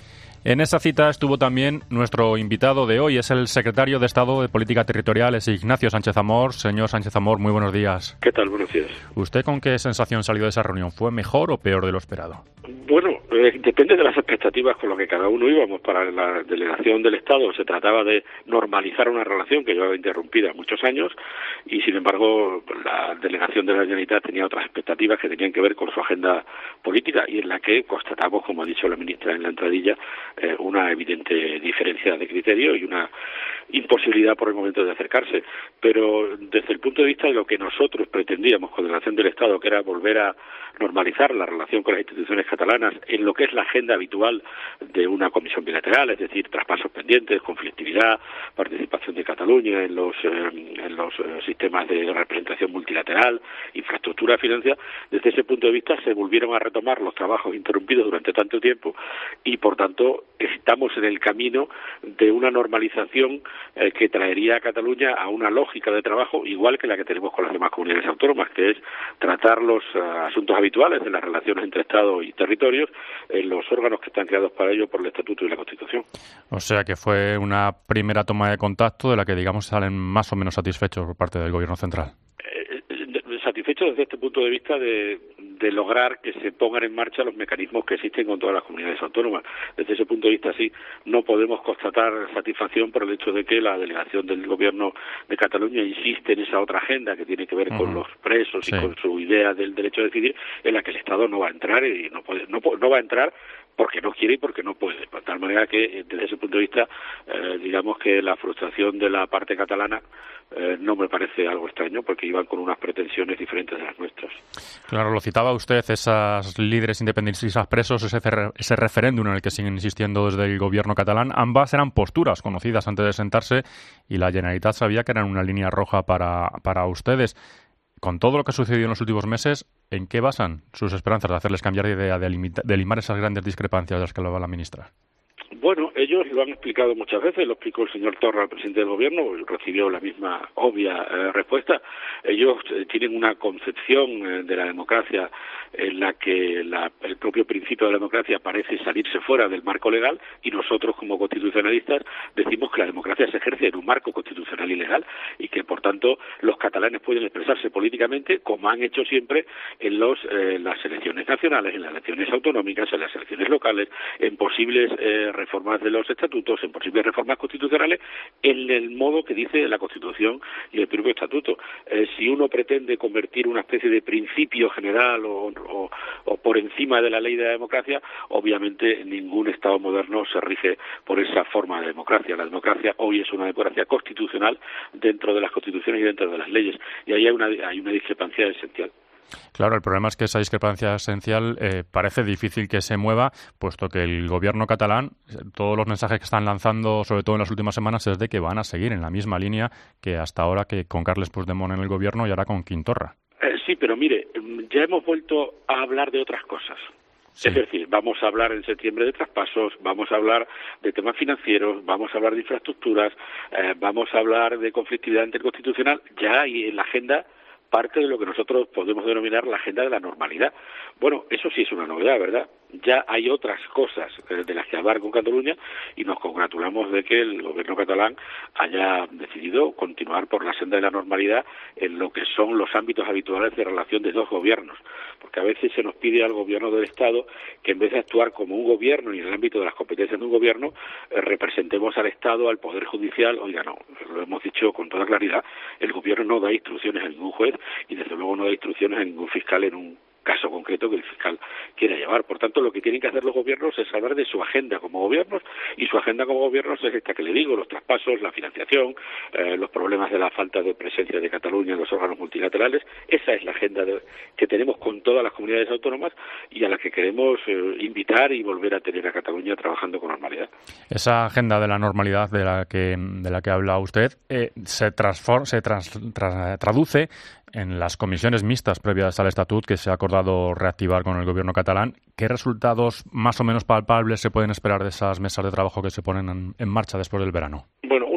En esa cita estuvo también nuestro invitado de hoy, es el secretario de Estado de Política Territorial, es Ignacio Sánchez Amor. Señor Sánchez Amor, muy buenos días.
¿Qué tal? Buenos días.
¿Usted con qué sensación salió de esa reunión? ¿Fue mejor o peor de lo esperado?
Bueno, eh, depende de las expectativas con lo que cada uno íbamos. Para la delegación del Estado se trataba de normalizar una relación que llevaba interrumpida muchos años y, sin embargo, la delegación de la Generalitat tenía otras expectativas que tenían que ver con su agenda política y en la que constatamos, como ha dicho la ministra en la entradilla, eh, una evidente diferencia de criterio y una imposibilidad por el momento de acercarse. Pero desde el punto de vista de lo que nosotros pretendíamos con la delegación del Estado, que era volver a normalizar la relación con las instituciones catalanas en lo que es la agenda habitual de una comisión bilateral, es decir, traspasos pendientes, conflictividad, participación de Cataluña en los eh, en los eh, sistemas de representación multilateral, infraestructura, financia. Desde ese punto de vista se volvieron a retomar los trabajos interrumpidos durante tanto tiempo y, por tanto, estamos en el camino de una normalización eh, que traería a Cataluña a una lógica de trabajo igual que la que tenemos con las demás comunidades autónomas, que es tratar los uh, asuntos habituales de las relaciones entre Estado y territorios en los órganos que están creados para ello por el Estatuto y la Constitución.
O sea que fue una primera toma de contacto de la que, digamos, salen más o menos satisfechos por parte del Gobierno central.
Eh, satisfechos desde este punto de vista de, de lograr que se pongan en marcha los mecanismos que existen con todas las comunidades autónomas. Desde ese punto de vista, sí, no podemos constatar satisfacción por el hecho de que la delegación del Gobierno de Cataluña insiste en esa otra agenda que tiene que ver uh-huh. con los presos sí. y con su idea del derecho a decidir, en la que el Estado no va a entrar y no puede, no, no va a entrar porque no quiere y porque no puede. De tal manera que, desde ese punto de vista, eh, digamos que la frustración de la parte catalana eh, no me parece algo extraño, porque iban con unas pretensiones diferentes de las nuestras.
Claro, lo citaba usted, esas líderes independentistas presos, ese, ese referéndum en el que siguen insistiendo desde el gobierno catalán. Ambas eran posturas conocidas antes de sentarse y la Generalitat sabía que eran una línea roja para, para ustedes. Con todo lo que ha sucedido en los últimos meses, ¿en qué basan sus esperanzas de hacerles cambiar de idea, de, limita, de limar esas grandes discrepancias de las que hablaba la ministra?
Bueno, ellos lo han explicado muchas veces, lo explicó el señor Torra, el presidente del Gobierno, y recibió la misma obvia eh, respuesta. Ellos eh, tienen una concepción eh, de la democracia en la que la, el propio principio de la democracia parece salirse fuera del marco legal, y nosotros, como constitucionalistas, decimos que la democracia se ejerce en un marco constitucional y legal, y que, por tanto, los catalanes pueden expresarse políticamente como han hecho siempre en los, eh, las elecciones nacionales, en las elecciones autonómicas, en las elecciones locales, en posibles eh, reformas de los estatutos, en posibles reformas constitucionales, en el modo que dice la Constitución y el propio Estatuto. Eh, si uno pretende convertir una especie de principio general o, o, o por encima de la ley de la democracia, obviamente ningún Estado moderno se rige por esa forma de democracia. La democracia hoy es una democracia constitucional dentro de las constituciones y dentro de las leyes, y ahí hay una, hay una discrepancia esencial.
Claro, el problema es que esa discrepancia esencial eh, parece difícil que se mueva, puesto que el gobierno catalán, todos los mensajes que están lanzando, sobre todo en las últimas semanas, es de que van a seguir en la misma línea que hasta ahora, que con Carles Puigdemont en el gobierno y ahora con Quim Torra.
Eh, sí, pero mire, ya hemos vuelto a hablar de otras cosas. Sí. Es decir, vamos a hablar en septiembre de traspasos, vamos a hablar de temas financieros, vamos a hablar de infraestructuras, eh, vamos a hablar de conflictividad interconstitucional. Ya hay en la agenda parte de lo que nosotros podemos denominar la agenda de la normalidad. Bueno, eso sí es una novedad, ¿verdad? Ya hay otras cosas de las que hablar con Cataluña y nos congratulamos de que el gobierno catalán haya decidido continuar por la senda de la normalidad en lo que son los ámbitos habituales de relación de dos gobiernos, porque a veces se nos pide al gobierno del Estado que, en vez de actuar como un gobierno y en el ámbito de las competencias de un gobierno, eh, representemos al Estado, al Poder Judicial. Oiga, no, lo hemos dicho con toda claridad, el gobierno no da instrucciones a ningún juez y desde luego no da instrucciones a ningún fiscal en un caso concreto que el fiscal quiera llevar. Por tanto, lo que tienen que hacer los gobiernos es hablar de su agenda como gobiernos, y su agenda como gobiernos es esta que le digo: los traspasos, la financiación, eh, los problemas de la falta de presencia de Cataluña en los órganos multilaterales. Esa es la agenda de, que tenemos con todas las comunidades autónomas y a la que queremos eh, invitar y volver a tener a Cataluña trabajando con normalidad.
Esa agenda de la normalidad de la que de la que habla usted eh, se, transform, se trans, tra, traduce en las comisiones mixtas previas al Estatut que se ha acordado reactivar con el gobierno catalán. ¿Qué resultados más o menos palpables se pueden esperar de esas mesas de trabajo que se ponen en, en marcha después del verano?
Bueno, una circunstancia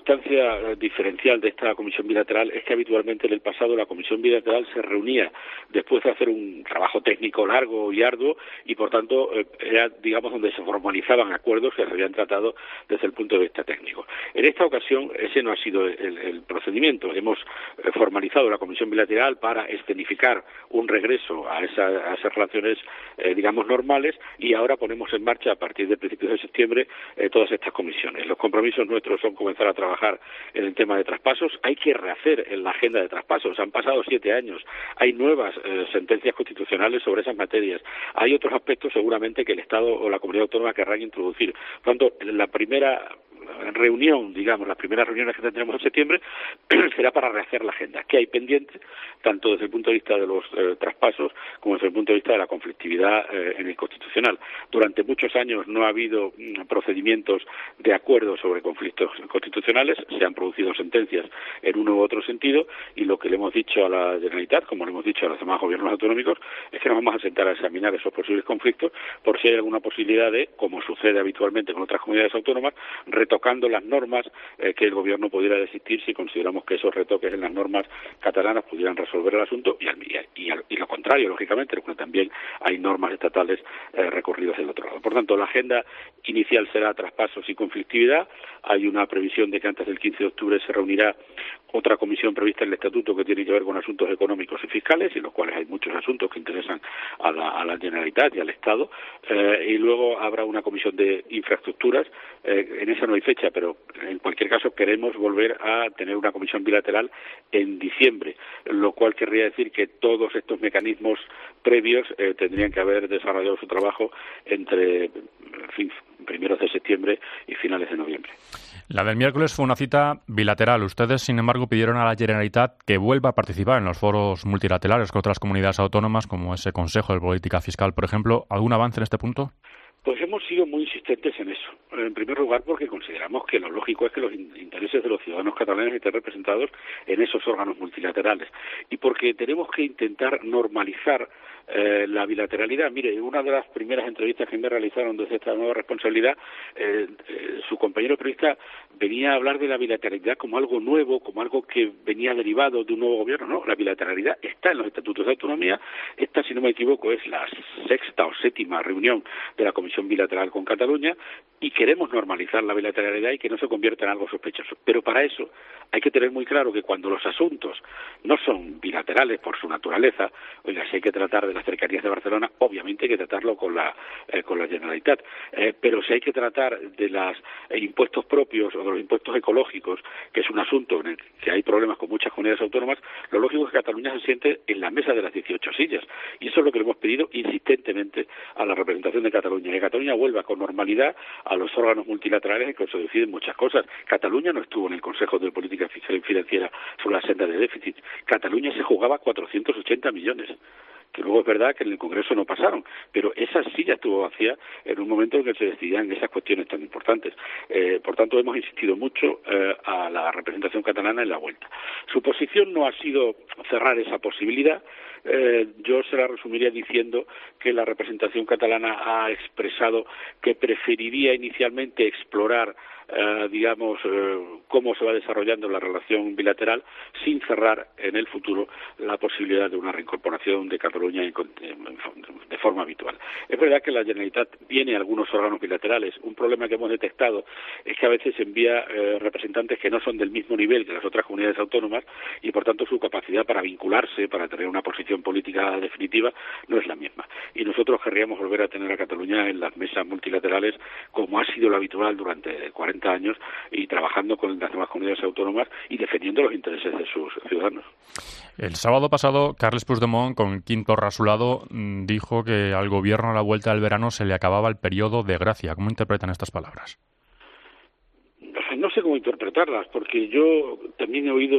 circunstancia diferencial de esta comisión bilateral es que habitualmente en el pasado la comisión bilateral se reunía después de hacer un trabajo técnico largo y arduo y por tanto era, digamos, donde se formalizaban acuerdos que se habían tratado desde el punto de vista técnico. En esta ocasión ese no ha sido el, el procedimiento. Hemos formalizado la comisión bilateral para escenificar un regreso a, esa, a esas relaciones, eh, digamos, normales, y ahora ponemos en marcha a partir de principios de septiembre eh, todas estas comisiones. Los compromisos nuestros son comenzar a trabajar en el tema de traspasos. Hay que rehacer en la agenda de traspasos. Han pasado siete años. Hay nuevas eh, sentencias constitucionales sobre esas materias. Hay otros aspectos seguramente que el Estado o la comunidad autónoma querrán introducir. Por lo tanto, la primera reunión, digamos, las primeras reuniones que tendremos en septiembre será para rehacer la agenda. ¿Qué hay pendiente? Tanto desde el punto de vista de los eh, traspasos como desde el punto de vista de la conflictividad eh, en el constitucional. Durante muchos años no ha habido mm, procedimientos de acuerdo sobre conflictos constitucionales, se han producido sentencias en uno u otro sentido, y lo que le hemos dicho a la Generalitat, como le hemos dicho a los demás gobiernos autonómicos, es que nos vamos a sentar a examinar esos posibles conflictos por si hay alguna posibilidad de, como sucede habitualmente con otras comunidades autónomas, retocando las normas eh, que el gobierno pudiera desistir si consideramos que esos retoques en las normas catalanas pudieran resolver el asunto, y, al, y, al, y lo contrario, lógicamente, porque también hay normas estatales eh, recurridas del otro lado. Por tanto, la agenda inicial será traspasos y conflictividad. Hay una previsión de que antes del quince de octubre se reunirá otra comisión prevista en el Estatuto que tiene que ver con asuntos económicos y fiscales, en los cuales hay muchos asuntos que interesan a la, a la Generalitat y al Estado, eh, y luego habrá una comisión de infraestructuras. Eh, en esa no hay fecha, pero en cualquier caso queremos volver a tener una comisión bilateral en diciembre, lo cual querría decir que todos estos mecanismos previos eh, tendrían que haber desarrollado su trabajo entre, en fin, primeros de septiembre y finales de noviembre.
La del miércoles fue una cita bilateral. Ustedes, sin embargo, pidieron a la Generalitat que vuelva a participar en los foros multilaterales con otras comunidades autónomas, como ese Consejo de Política Fiscal, por ejemplo. ¿Algún avance en este punto?
Pues hemos sido muy insistentes en eso. En primer lugar, porque consideramos que lo lógico es que los intereses de los ciudadanos catalanes estén representados en esos órganos multilaterales, y porque tenemos que intentar normalizar eh, la bilateralidad. Mire, una de las primeras entrevistas que me realizaron desde esta nueva responsabilidad, eh, eh, su compañero periodista venía a hablar de la bilateralidad como algo nuevo, como algo que venía derivado de un nuevo gobierno. No, la bilateralidad está en los estatutos de autonomía. Esta, si no me equivoco, es la sexta o séptima reunión de la Comisión bilateral con Cataluña, y queremos normalizar la bilateralidad y que no se convierta en algo sospechoso. Pero para eso hay que tener muy claro que cuando los asuntos no son bilaterales por su naturaleza, oiga, si hay que tratar de las cercanías de Barcelona, obviamente hay que tratarlo con la eh, con la Generalitat, eh, pero si hay que tratar de los eh, impuestos propios o de los impuestos ecológicos, que es un asunto en el que hay problemas con muchas comunidades autónomas, lo lógico es que Cataluña se siente en la mesa de las dieciocho sillas, y eso es lo que le hemos pedido insistentemente a la representación de Cataluña, que Cataluña vuelva con normalidad a los órganos multilaterales en que se deciden muchas cosas. Cataluña no estuvo en el Consejo de Política Fiscal y Financiera sobre la senda de déficit. Cataluña se jugaba cuatrocientos ochenta millones, que luego es verdad que en el Congreso no pasaron, pero esa silla estuvo vacía en un momento en que se decidían esas cuestiones tan importantes. Eh, por tanto, hemos insistido mucho eh, a la representación catalana en la vuelta. Su posición no ha sido cerrar esa posibilidad. Eh, yo se la resumiría diciendo que la representación catalana ha expresado que preferiría inicialmente explorar Eh, digamos, eh, cómo se va desarrollando la relación bilateral sin cerrar en el futuro la posibilidad de una reincorporación de Cataluña en, en, de forma habitual. Es verdad que la Generalitat viene a algunos órganos bilaterales. Un problema que hemos detectado es que a veces envía eh, representantes que no son del mismo nivel que las otras comunidades autónomas, y por tanto su capacidad para vincularse, para tener una posición política definitiva, no es la misma. Y nosotros querríamos volver a tener a Cataluña en las mesas multilaterales como ha sido lo habitual durante cuarenta años, y trabajando con las demás comunidades autónomas y defendiendo los intereses de sus ciudadanos.
El sábado pasado, Carles Puigdemont, con Quim Torra a su lado, dijo que al gobierno a la vuelta del verano se le acababa el periodo de gracia. ¿Cómo interpretan estas palabras?
No sé cómo interpretarlas, porque yo también he oído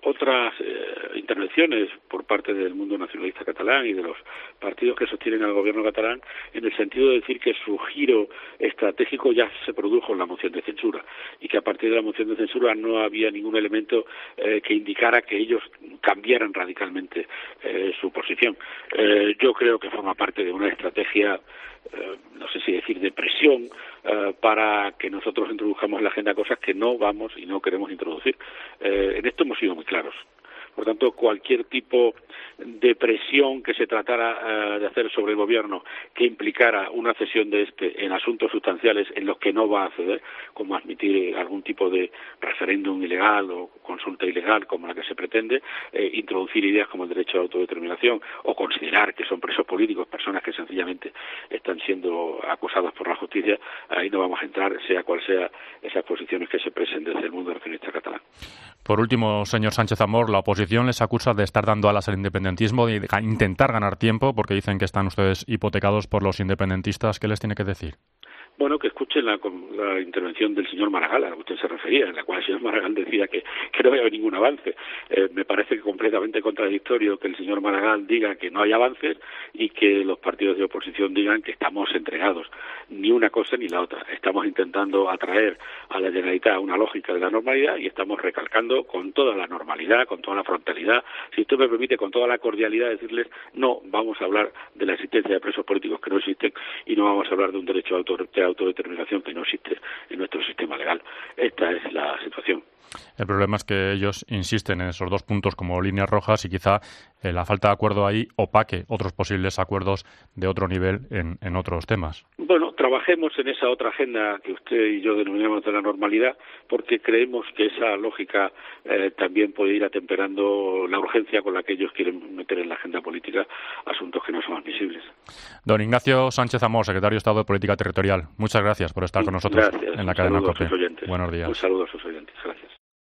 otras eh, intervenciones por parte del mundo nacionalista catalán y de los partidos que sostienen al gobierno catalán, en el sentido de decir que su giro estratégico ya se produjo en la moción de censura y que a partir de la moción de censura no había ningún elemento eh, que indicara que ellos cambiaran radicalmente eh, su posición. Eh, yo creo que forma parte de una estrategia, eh, no sé si decir de presión, eh, para que nosotros introduzcamos en la agenda cosas que no vamos y no queremos introducir. Eh, en esto hemos sido muy claros. Por tanto, cualquier tipo de presión que se tratara uh, de hacer sobre el gobierno que implicara una cesión de este en asuntos sustanciales en los que no va a ceder, como admitir algún tipo de referéndum ilegal o consulta ilegal como la que se pretende, eh, introducir ideas como el derecho a la autodeterminación o considerar que son presos políticos personas que sencillamente están siendo acusadas por la justicia, ahí no vamos a entrar, sea cual sea esas posiciones que se presenten desde el mundo nacionalista catalán.
Por último, señor Sánchez Amor, la oposición les acusa de estar dando alas al independentismo, de intentar ganar tiempo, porque dicen que están ustedes hipotecados por los independentistas. ¿Qué les tiene que decir?
Bueno, que escuchen la, la intervención del señor Maragall, a la que usted se refería, en la cual el señor Maragall decía que, que no había ningún avance. Eh, me parece completamente contradictorio que el señor Maragall diga que no hay avances y que los partidos de oposición digan que estamos entregados. Ni una cosa ni la otra. Estamos intentando atraer a la Generalitat a una lógica de la normalidad y estamos recalcando con toda la normalidad, con toda la frontalidad, si usted me permite, con toda la cordialidad, decirles no vamos a hablar de la existencia de presos políticos que no existen y no vamos a hablar de un derecho a autor autodeterminación que no existe en nuestro sistema legal. Esta es la situación.
El problema es que ellos insisten en esos dos puntos como líneas rojas y quizá eh, la falta de acuerdo ahí opaque otros posibles acuerdos de otro nivel en, en otros temas.
Bueno, trabajemos en esa otra agenda que usted y yo denominamos de la normalidad, porque creemos que esa lógica eh, también puede ir atemperando la urgencia con la que ellos quieren meter en la agenda política asuntos que no son admisibles.
Don Ignacio Sánchez Amor, secretario de Estado de Política Territorial, muchas gracias por estar con nosotros
gracias.
en la cadena COPE.
Buenos días. Un saludo a sus oyentes. Gracias.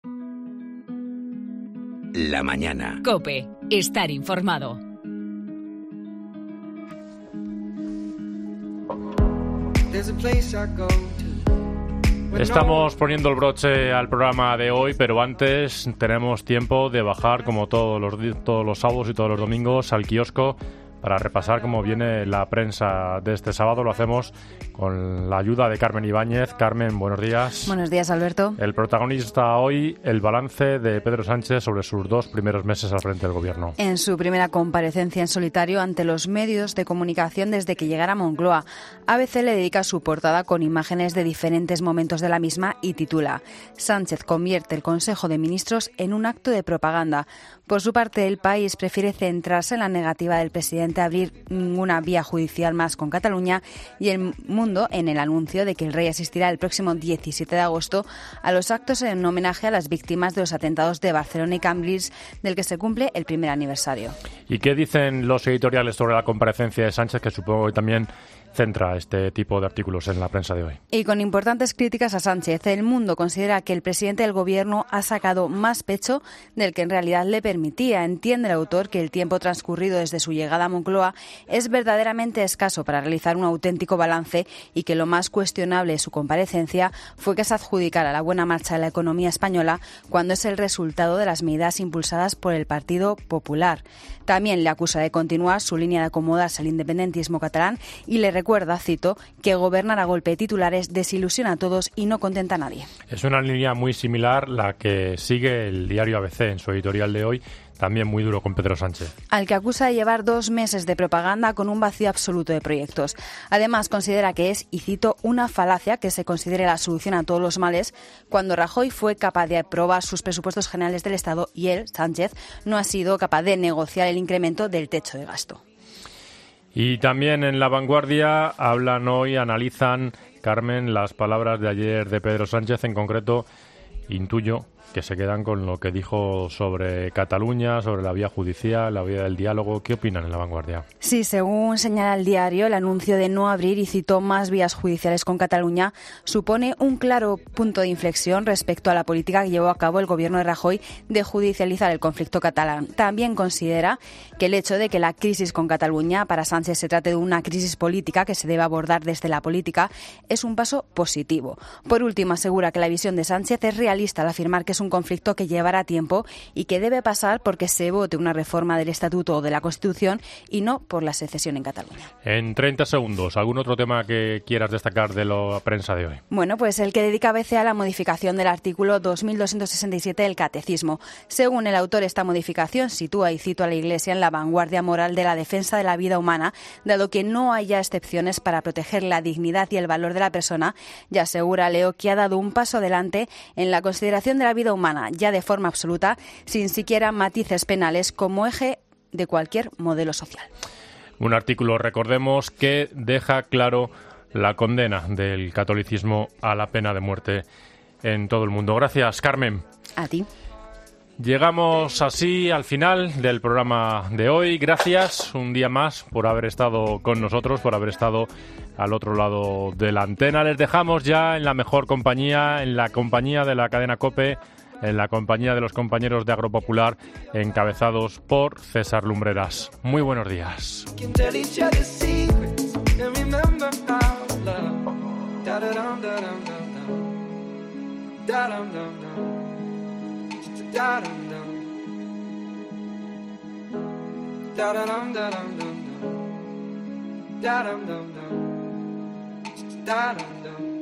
La mañana.
COPE. Estar informado.
Estamos poniendo el broche al programa de hoy, pero antes tenemos tiempo de bajar, como todos los, todos los sábados y todos los domingos, al kiosco para repasar cómo viene la prensa de este sábado. Lo hacemos con la ayuda de Carmen Ibáñez. Carmen, buenos días.
Buenos días, Alberto.
El protagonista hoy, el balance de Pedro Sánchez sobre sus dos primeros meses al frente del Gobierno.
En su primera comparecencia en solitario ante los medios de comunicación desde que llegara a Moncloa, A B C le dedica su portada con imágenes de diferentes momentos de la misma y titula: Sánchez convierte el Consejo de Ministros en un acto de propaganda. Por su parte, El País prefiere centrarse en la negativa del presidente a abrir ninguna vía judicial más con Cataluña y El Mundo en el anuncio de que el rey asistirá el próximo diecisiete de agosto a los actos en homenaje a las víctimas de los atentados de Barcelona y Cambrils, del que se cumple el primer aniversario.
¿Y qué dicen los editoriales sobre la comparecencia de Sánchez, que supongo que también centra este tipo de artículos en la prensa de hoy?
Y con importantes críticas a Sánchez, El Mundo considera que el presidente del Gobierno ha sacado más pecho del que en realidad le permitía. Entiende el autor que el tiempo transcurrido desde su llegada a Moncloa es verdaderamente escaso para realizar un auténtico balance y que lo más cuestionable de su comparecencia fue que se adjudicara la buena marcha de la economía española cuando es el resultado de las medidas impulsadas por el Partido Popular. También le acusa de continuar su línea de acomodarse al independentismo catalán y le recuerda, cito, que gobernar a golpe de titulares desilusiona a todos y no contenta a nadie.
Es una línea muy similar la que sigue el diario A B C en su editorial de hoy, también muy duro con Pedro Sánchez,
al que acusa de llevar dos meses de propaganda con un vacío absoluto de proyectos. Además, considera que es, y cito, una falacia que se considere la solución a todos los males cuando Rajoy fue capaz de aprobar sus presupuestos generales del Estado y él, Sánchez, no ha sido capaz de negociar el incremento del techo de gasto.
Y también en La Vanguardia hablan hoy, analizan, Carmen, las palabras de ayer de Pedro Sánchez, en concreto, intuyo que se quedan con lo que dijo sobre Cataluña, sobre la vía judicial, la vía del diálogo. ¿Qué opinan en La Vanguardia?
Sí, según señala el diario, el anuncio de no abrir, y citó, más vías judiciales con Cataluña supone un claro punto de inflexión respecto a la política que llevó a cabo el gobierno de Rajoy de judicializar el conflicto catalán. También considera que el hecho de que la crisis con Cataluña para Sánchez se trate de una crisis política que se debe abordar desde la política es un paso positivo. Por último, asegura que la visión de Sánchez es realista al afirmar que es un conflicto que llevará tiempo y que debe pasar porque se vote una reforma del Estatuto o de la Constitución y no por la secesión en Cataluña.
En treinta segundos, ¿algún otro tema que quieras destacar de la prensa de hoy?
Bueno, pues el que dedica a B C A a la modificación del artículo dos mil doscientos sesenta y siete del Catecismo. Según el autor, esta modificación sitúa, y cito a la Iglesia, en la vanguardia moral de la defensa de la vida humana, dado que no haya excepciones para proteger la dignidad y el valor de la persona, y asegura Leo que ha dado un paso adelante en la consideración de la vida humana, ya de forma absoluta, sin siquiera matices penales como eje de cualquier modelo social.
Un artículo, recordemos, que deja claro la condena del catolicismo a la pena de muerte en todo el mundo. Gracias, Carmen.
A ti.
Llegamos así al final del programa de hoy. Gracias un día más por haber estado con nosotros, por haber estado al otro lado de la antena. Les dejamos ya en la mejor compañía, en la compañía de la cadena COPE, en la compañía de los compañeros de Agropopular, encabezados por César Lumbreras. Muy buenos días.
Da-dum-dum-dum. Da-dum-dum-dum. Da-dum-dum.